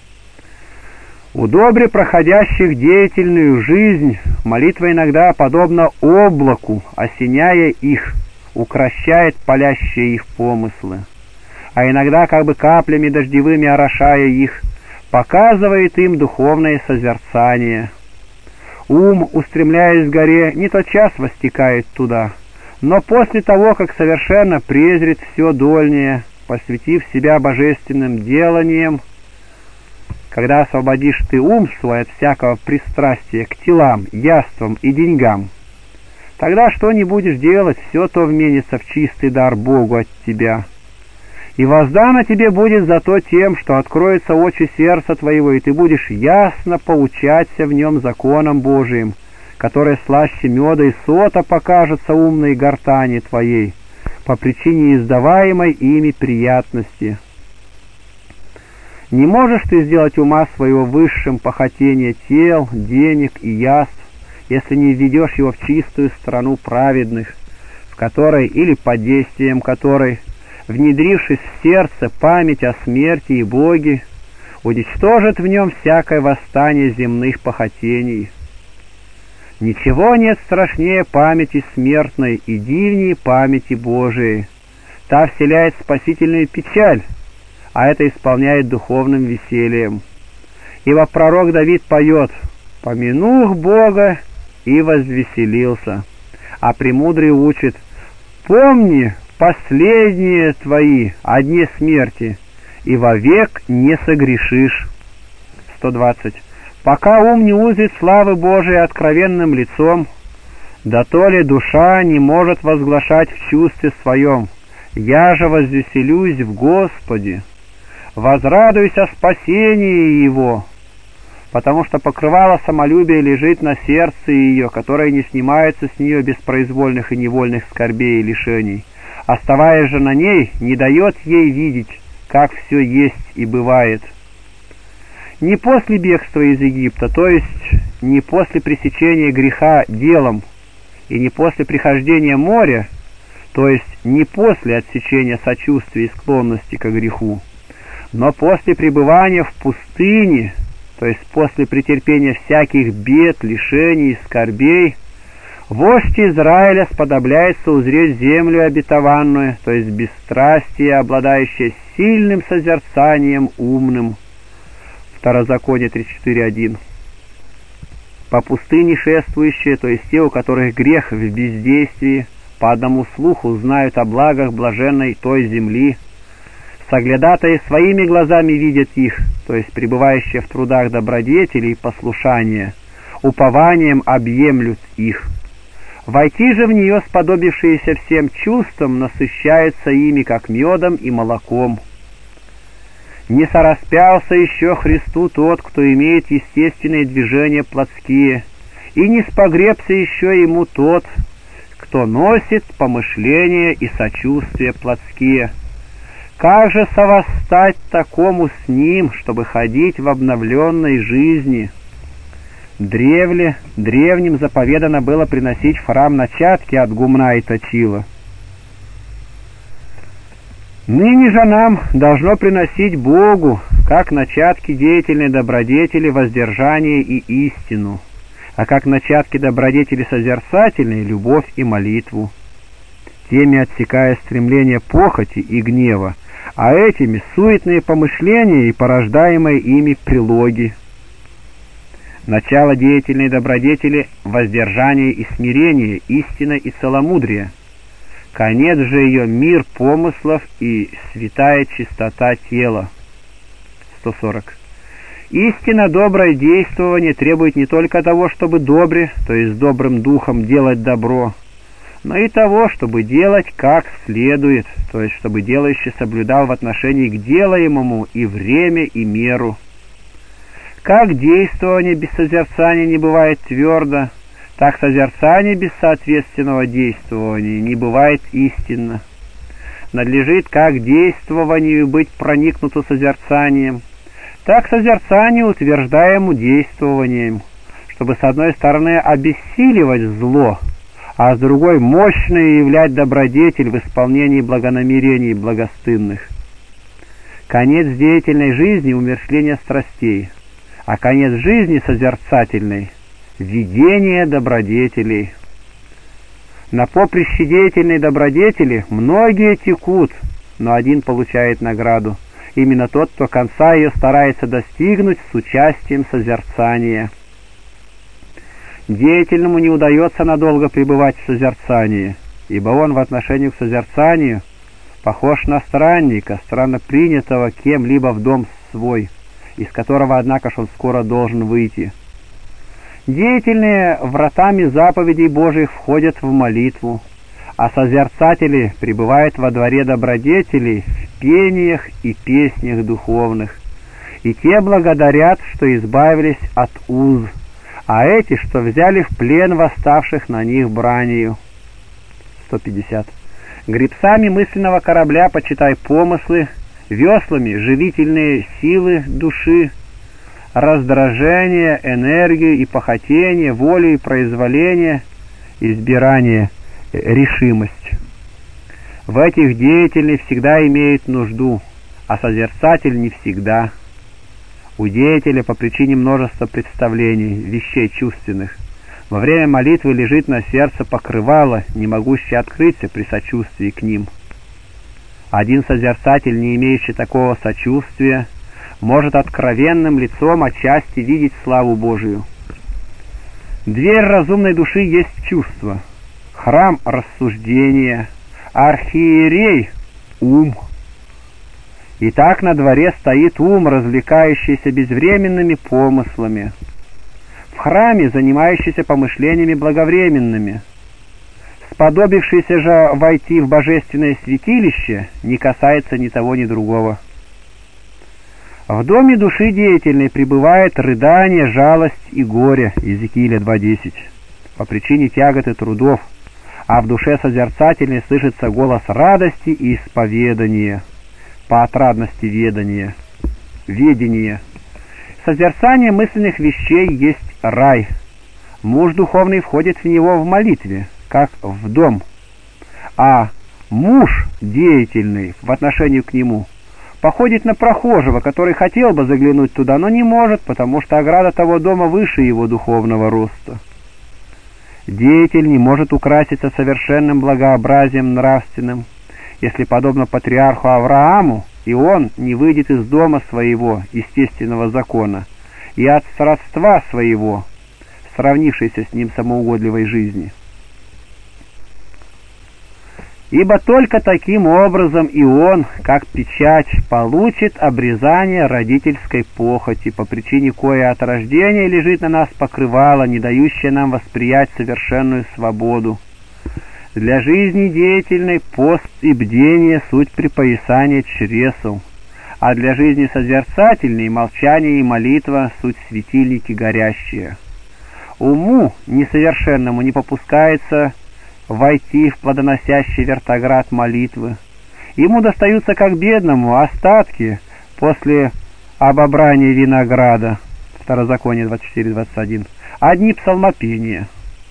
У добре проходящих деятельную жизнь молитва иногда, подобно облаку, осеняя их, укрощает палящие их помыслы, а иногда как бы каплями дождевыми орошая их, показывает им духовное созерцание. Ум, устремляясь к горе, не тотчас востекает туда, но после того, как совершенно презрит все дольнее, посвятив себя божественным деланиям, когда освободишь ты ум свой от всякого пристрастия к телам, яствам и деньгам, тогда что не будешь делать, все то вменится в чистый дар Богу от тебя. И воздано тебе будет зато тем, что откроются очи сердца твоего, и ты будешь ясно поучаться в нем законом Божиим, который слаще меда и сота покажется умной гортани твоей, по причине издаваемой ими приятности. Не можешь ты сделать ума своего высшим по хотению тел, денег и яств, если не введешь его в чистую страну праведных, в которой или под действием которой, внедрившись в сердце память о смерти и Боге, уничтожит в нем всякое восстание земных похотений. Ничего нет страшнее памяти смертной и дивнее памяти Божией. Та вселяет спасительную печаль, а это исполняет духовным весельем. Ибо пророк Давид поет: «Помянух Бога и возвеселился», а премудрый учит: «Помни последние твои о дне смерти, и вовек не согрешишь». сто двадцать. Пока ум не узрит славы Божией откровенным лицом, да то ли душа не может возглашать в чувстве своем: «Я же возвеселюсь в Господе, возрадуюсь о спасении Его», потому что покрывало самолюбия лежит на сердце ее, которое не снимается с нее без произвольных и невольных скорбей и лишений. Оставаясь же на ней, не дает ей видеть, как все есть и бывает. Не после бегства из Египта, то есть не после пресечения греха делом, и не после прихождения моря, то есть не после отсечения сочувствия и склонности к греху, но после пребывания в пустыне, то есть после претерпения всяких бед, лишений и скорбей, вождь Израиля сподобляется узреть землю обетованную, то есть бесстрастие, обладающее сильным созерцанием умным. Второзаконие тридцать четыре один. По пустыне шествующие, то есть те, у которых грех в бездействии, по одному слуху знают о благах блаженной той земли, соглядатые своими глазами видят их, то есть пребывающие в трудах добродетели и послушания, упованием объемлют их. Войти же в нее сподобившиеся всем чувствам насыщаются ими, как медом и молоком. Не сораспялся еще Христу тот, кто имеет естественные движения плотские, и не спогребся еще ему тот, кто носит помышления и сочувствия плотские. Как же совостать такому с ним, чтобы ходить в обновленной жизни? Древле, древним заповедано было приносить в храм начатки от гумна и точила. Ныне же нам должно приносить Богу, как начатки деятельной добродетели, воздержание и истину, а как начатки добродетели созерцательной, любовь и молитву, теми отсекая стремление похоти и гнева, а этими суетные помышления и порождаемые ими прилоги. Начало деятельной добродетели — воздержание и смирение, истина и целомудрие. Конец же ее — мир помыслов и святая чистота тела. сто сорок. Истинно доброе действование требует не только того, чтобы добре, то есть с добрым духом делать добро, но и того, чтобы делать как следует, то есть чтобы делающий соблюдал в отношении к делаемому и время, и меру. Как действование без созерцания не бывает твердо, так созерцание без соответственного действования не бывает истинно. Надлежит как действованию быть проникнуто созерцанием, так созерцанию утверждаемому действованием, чтобы с одной стороны обессиливать зло, а с другой мощно являть добродетель в исполнении благонамерений благостынных. Конец деятельной жизни — умерщвление страстей, а конец жизни созерцательной — ведение добродетелей. На поприще деятельной добродетели многие текут, но один получает награду. Именно тот, кто конца ее старается достигнуть с участием созерцания. Деятельному не удается надолго пребывать в созерцании, ибо он в отношении к созерцанию похож на странника, странно принятого кем-либо в дом свой, из которого, однако ж, он скоро должен выйти. Деятельные вратами заповедей Божьих входят в молитву, а созерцатели пребывают во дворе добродетелей в пениях и песнях духовных. И те благодарят, что избавились от уз, а эти, что взяли в плен восставших на них бранию. сто пятьдесят. Гребцами мысленного корабля почитай помыслы, веслами живительные силы души, раздражение, энергию и похотение, волю и произволение, избирание, решимость. В этих деятельный всегда имеет нужду, а созерцатель не всегда. У деятеля по причине множества представлений, вещей чувственных, во время молитвы лежит на сердце покрывало, не могущее открыться при сочувствии к ним. Один созерцатель, не имеющий такого сочувствия, может откровенным лицом отчасти видеть славу Божию. Дверь разумной души есть чувство, храм — рассуждение, архиерей — ум. Итак, на дворе стоит ум, развлекающийся безвременными помыслами, в храме занимающийся помышлениями благовременными. Сподобившийся же войти в божественное святилище не касается ни того, ни другого. В доме души деятельной пребывает рыдание, жалость и горе, Иезекииля два десять, по причине тягот и трудов, а в душе созерцательной слышится голос радости и исповедания, по отрадности ведания, ведения. Созерцание мысленных вещей есть рай. Муж духовный входит в него в молитве, как в дом, а муж деятельный в отношении к нему походит на прохожего, который хотел бы заглянуть туда, но не может, потому что ограда того дома выше его духовного роста. Деятель не может украситься совершенным благообразием нравственным, если, подобно патриарху Аврааму, и он не выйдет из дома своего естественного закона и от сродства своего, сравнившейся с ним самоугодливой жизни. Ибо только таким образом и он, как печать, получит обрезание родительской похоти, по причине коей от рождения лежит на нас покрывало, не дающее нам восприять совершенную свободу. Для жизни деятельной пост и бдение — суть припоясания чресл, а для жизни созерцательной молчание и молитва — суть светильники горящие. Уму несовершенному не попускается войти в плодоносящий вертоград молитвы. Ему достаются, как бедному, остатки после обобрания винограда, Второзаконие двадцать четыре двадцать один, одни псалмопения.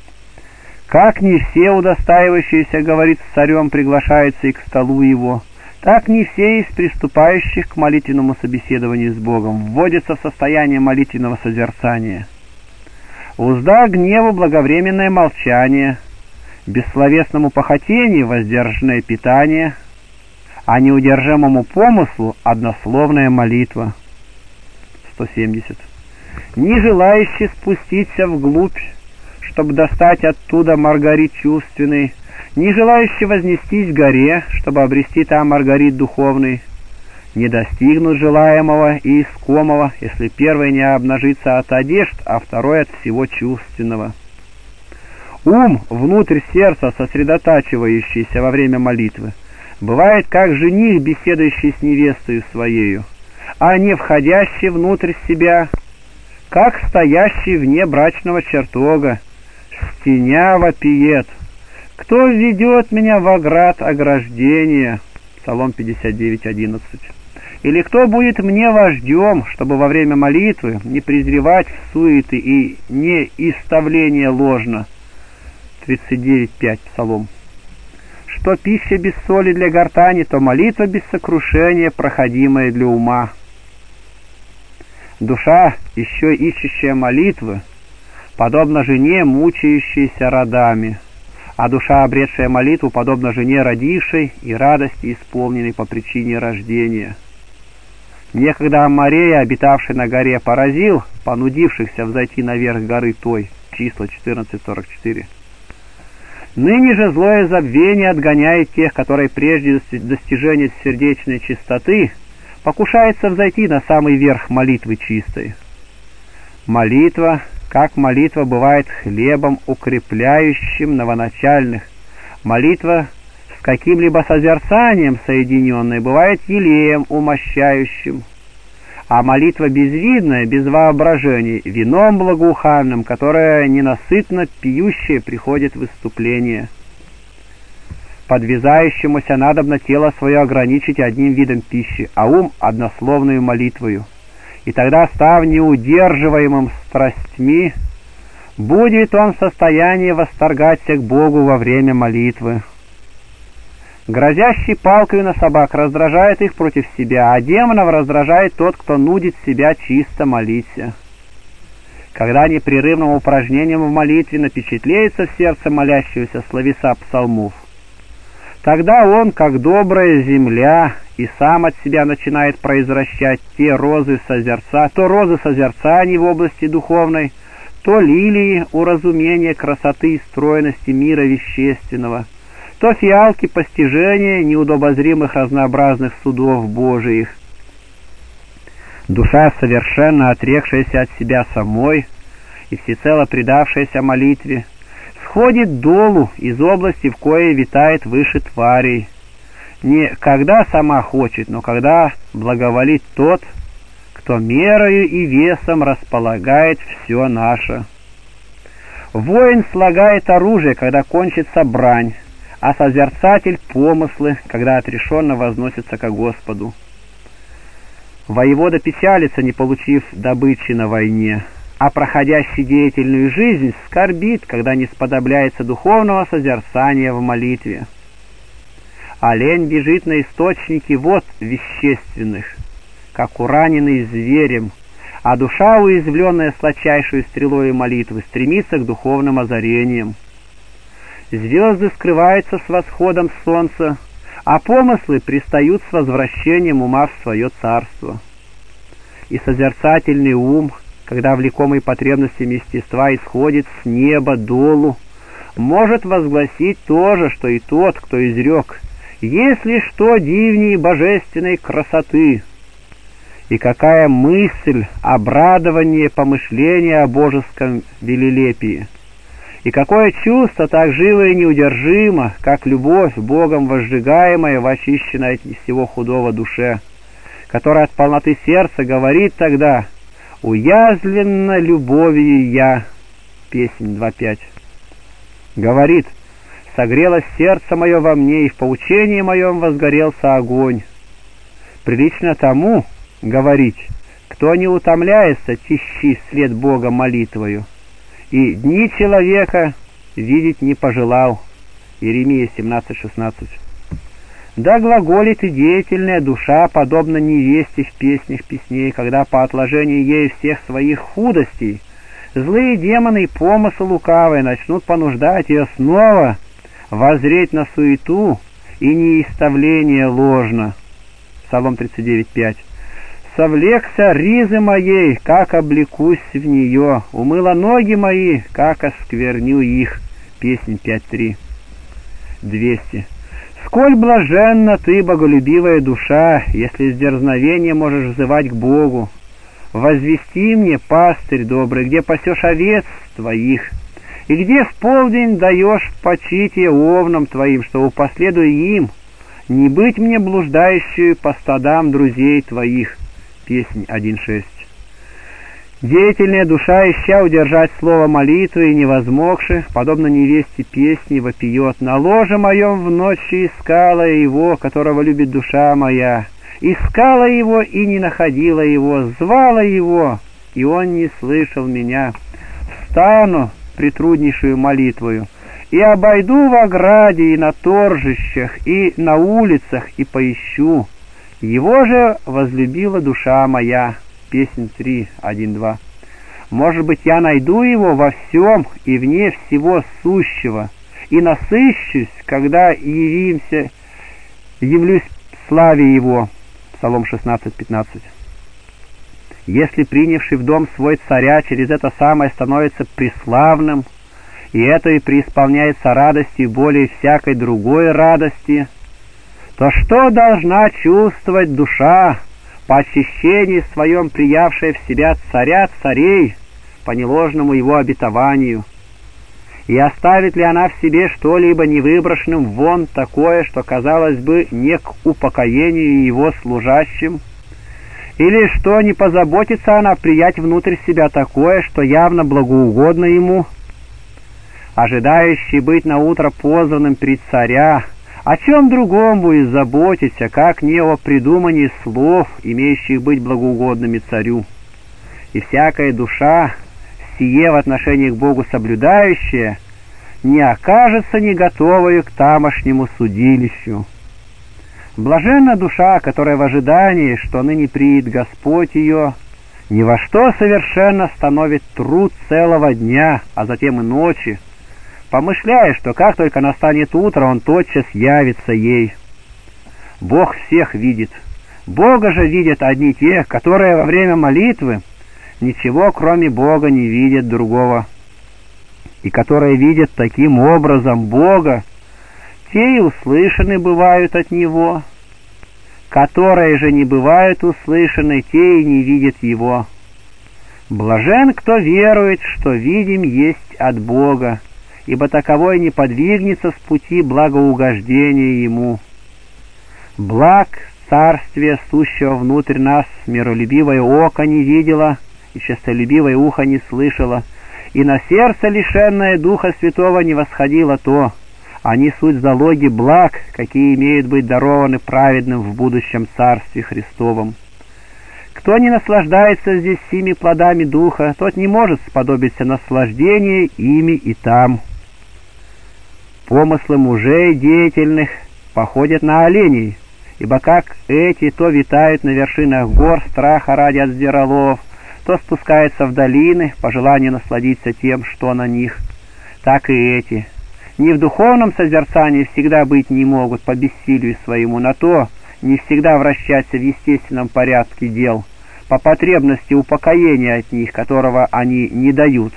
Как не все удостаивающиеся говорить с царем приглашаются и к столу его, так не все из приступающих к молитвенному собеседованию с Богом вводятся в состояние молитвенного созерцания. Узда гневу благовременное молчание, бессловесному похотению воздержанное питание, а неудержимому помыслу однословная молитва. сто семьдесят. Не желающий спуститься вглубь, чтобы достать оттуда маргарит чувственный, не желающий вознестись к горе, чтобы обрести там маргарит духовный, не достигнут желаемого и искомого, если первый не обнажится от одежд, а второй от всего чувственного. Ум, внутрь сердца сосредотачивающийся во время молитвы, бывает как жених, беседующий с невестою своею, а не входящий внутрь себя, как стоящий вне брачного чертога, стеня вопиет: «Кто введет меня в оград ограждения?» Псалом пятьдесят девять одиннадцать. Или кто будет мне вождем, чтобы во время молитвы не презревать в суеты и не истовление ложно? тридцать девять пять Псалом. Что пища без соли для гортани, то молитва без сокрушения, проходимая для ума. Душа, еще ищущая молитвы, подобно жене, мучающейся родами, а душа, обретшая молитву, подобно жене, родившей и радости исполненной по причине рождения. Некогда Амморея, обитавший на горе, поразил понудившихся взойти наверх горы той, числа четырнадцать сорок четыре. Ныне же злое забвение отгоняет тех, которые прежде достижения сердечной чистоты покушается взойти на самый верх молитвы чистой. Молитва, как молитва, бывает хлебом, укрепляющим новоначальных. Молитва с каким-либо созерцанием соединенной бывает елеем, умощающим. А молитва безвидная, без воображений, вином благоуханным, которое ненасытно пьющее приходит в выступление. Подвязающемуся надобно тело свое ограничить одним видом пищи, а ум — однословную молитвою. И тогда, став неудерживаемым страстьми, будет он в состоянии восторгаться к Богу во время молитвы. Грозящий палкою на собак раздражает их против себя, а демонов раздражает тот, кто нудит себя чисто молиться. Когда непрерывным упражнением в молитве напечатлеется в сердце молящегося словеса псалмов, тогда он, как добрая земля, и сам от себя начинает произвращать те розы созерца, то розы созерцаний в области духовной, то лилии уразумения красоты и стройности мира вещественного, то фиалки постижения неудобозримых разнообразных судов Божиих. Душа, совершенно отрекшаяся от себя самой и всецело предавшаяся молитве, сходит долу из области, в коей витает выше тварей, не когда сама хочет, но когда благоволит тот, кто мерою и весом располагает все наше. Воин слагает оружие, когда кончится брань, а созерцатель — помыслы, когда отрешенно возносится ко Господу. Воевода печалится, не получив добычи на войне, а проходящий деятельную жизнь скорбит, когда не сподобляется духовного созерцания в молитве. Олень бежит на источники вод вещественных, как ураненный зверем, а душа, уязвленная сладчайшую стрелой молитвы, стремится к духовным озарениям. Звезды скрываются с восходом солнца, а помыслы пристают с возвращением ума в свое царство. И созерцательный ум, когда влекомый потребностями естества исходит с неба долу, может возгласить то же, что и тот, кто изрек: «Если что дивней божественной красоты». И какая мысль, обрадование, помышление о божеском велелепии! И какое чувство так живо и неудержимо, как любовь, Богом возжигаемая в очищенной от всего худого душе, которая от полноты сердца говорит тогда: «Уязвленно любовью я». Песнь два пять. Говорит: «Согрелось сердце мое во мне, и в поучении моем возгорелся огонь». Прилично тому говорить, кто не утомляется тищи вслед Бога молитвою, и дни человека видеть не пожелал. Иеремия семнадцать шестнадцать. Да глаголит и деятельная душа, подобно невесте в песнях песней, когда по отложении ей всех своих худостей злые демоны и помыслы лукавые начнут понуждать ее снова воззреть на суету и неиставление ложно. Псалом тридцать девять пять. «Совлекся ризы моей, как облекусь в нее, умыла ноги мои, как оскверню их». Песнь пять три. двести. «Сколь блаженна ты, боголюбивая душа, если с дерзновением можешь взывать к Богу. Возвести мне, пастырь добрый, где пасешь овец твоих, и где в полдень даешь почитие овнам твоим, чтобы, последуя им, не быть мне блуждающую по стадам друзей твоих». Песнь один шесть. Деятельная душа, ища удержать слово молитвы и невозмогши, подобно невесте песни, вопиет: «На ложе моем в ночи искала его, которого любит душа моя, искала его и не находила его, звала его, и он не слышал меня. Встану притруднейшую молитвою и обойду в ограде и на торжищах и на улицах и поищу. Его же возлюбила душа моя». Песнь три один два. «Может быть, я найду его во всем и вне всего сущего, и насыщусь, когда явимся, явлюсь в славе его». Псалом шестнадцать пятнадцать. Если принявший в дом свой царя через это самое становится преславным, и это и преисполняется радостью более всякой другой радости, то что должна чувствовать душа, по очищении своем приявшая в себя царя царей, по неложному его обетованию? И оставит ли она в себе что-либо невыброшенным вон такое, что, казалось бы, не к упокоению его служащим? Или что не позаботится она приять внутрь себя такое, что явно благоугодно ему? Ожидающий быть наутро позванным пред царя, о чем другом будет заботиться, как не о придумании слов, имеющих быть благоугодными царю? И всякая душа, сие в отношении к Богу соблюдающая, не окажется не готовою к тамошнему судилищу. Блаженна душа, которая в ожидании, что ныне приидет Господь ее, ни во что совершенно становит труд целого дня, а затем и ночи, помышляя, что как только настанет утро, он тотчас явится ей. Бог всех видит. Бога же видят одни те, которые во время молитвы ничего, кроме Бога, не видят другого. И которые видят таким образом Бога, те и услышаны бывают от Него. Которые же не бывают услышаны, те и не видят Его. Блажен, кто верует, что видим есть от Бога, ибо таковой не подвигнется с пути благоугождения Ему. Благ царствия, сущего внутрь нас, миролюбивое око не видело, и честолюбивое ухо не слышало, и на сердце, лишенное Духа Святого, не восходило то. Они суть залоги благ, какие имеют быть дарованы праведным в будущем Царстве Христовом. Кто не наслаждается здесь сими плодами Духа, тот не может сподобиться наслаждения ими и там. Помыслы мужей деятельных походят на оленей, ибо как эти то витают на вершинах гор страха ради от зверолов, то спускаются в долины по желанию насладиться тем, что на них, так и эти. Не в духовном созерцании всегда быть не могут по бессилию своему, на то не всегда вращаться в естественном порядке дел, по потребности упокоения от них, которого они не дают.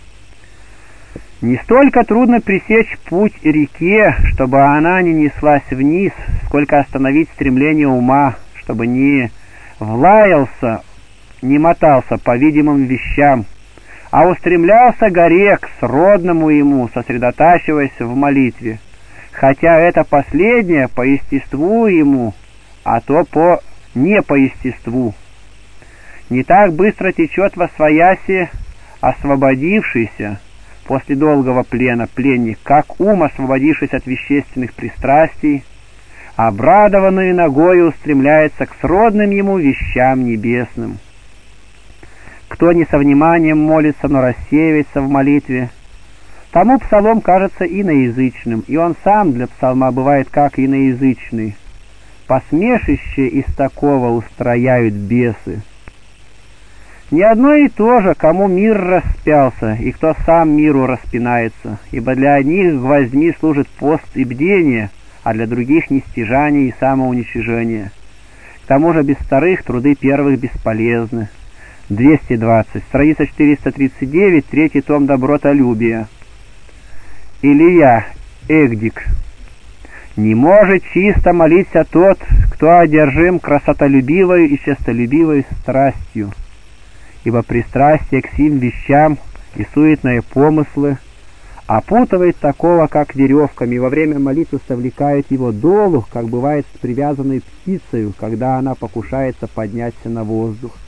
Не столько трудно пресечь путь реке, чтобы она не неслась вниз, сколько остановить стремление ума, чтобы не влаялся, не мотался по видимым вещам, а устремлялся горе к сродному ему, сосредотачиваясь в молитве, хотя это последнее по естеству ему, а то по не по естеству. Не так быстро течет восвояси освободившийся после долгого плена пленник, как ум, освободившись от вещественных пристрастий, обрадованный ногою устремляется к сродным ему вещам небесным. Кто не со вниманием молится, но рассеивается в молитве, тому псалом кажется иноязычным, и он сам для псалма бывает как иноязычный. Посмешище из такого устрояют бесы. Не одно и то же, кому мир распялся, и кто сам миру распинается, ибо для одних гвоздьми служит пост и бдение, а для других нестяжание и самоуничижение. К тому же без вторых труды первых бесполезны. двести двадцать, страница четыреста тридцать девять, третий том «Добротолюбие». Илья, Эгдик. Не может чисто молиться тот, кто одержим красотолюбивой и честолюбивой страстью, ибо пристрастие к сим вещам и суетные помыслы опутывает такого, как веревками, и во время молитвы совлекает его долу, как бывает с привязанной птицей, когда она покушается подняться на воздух.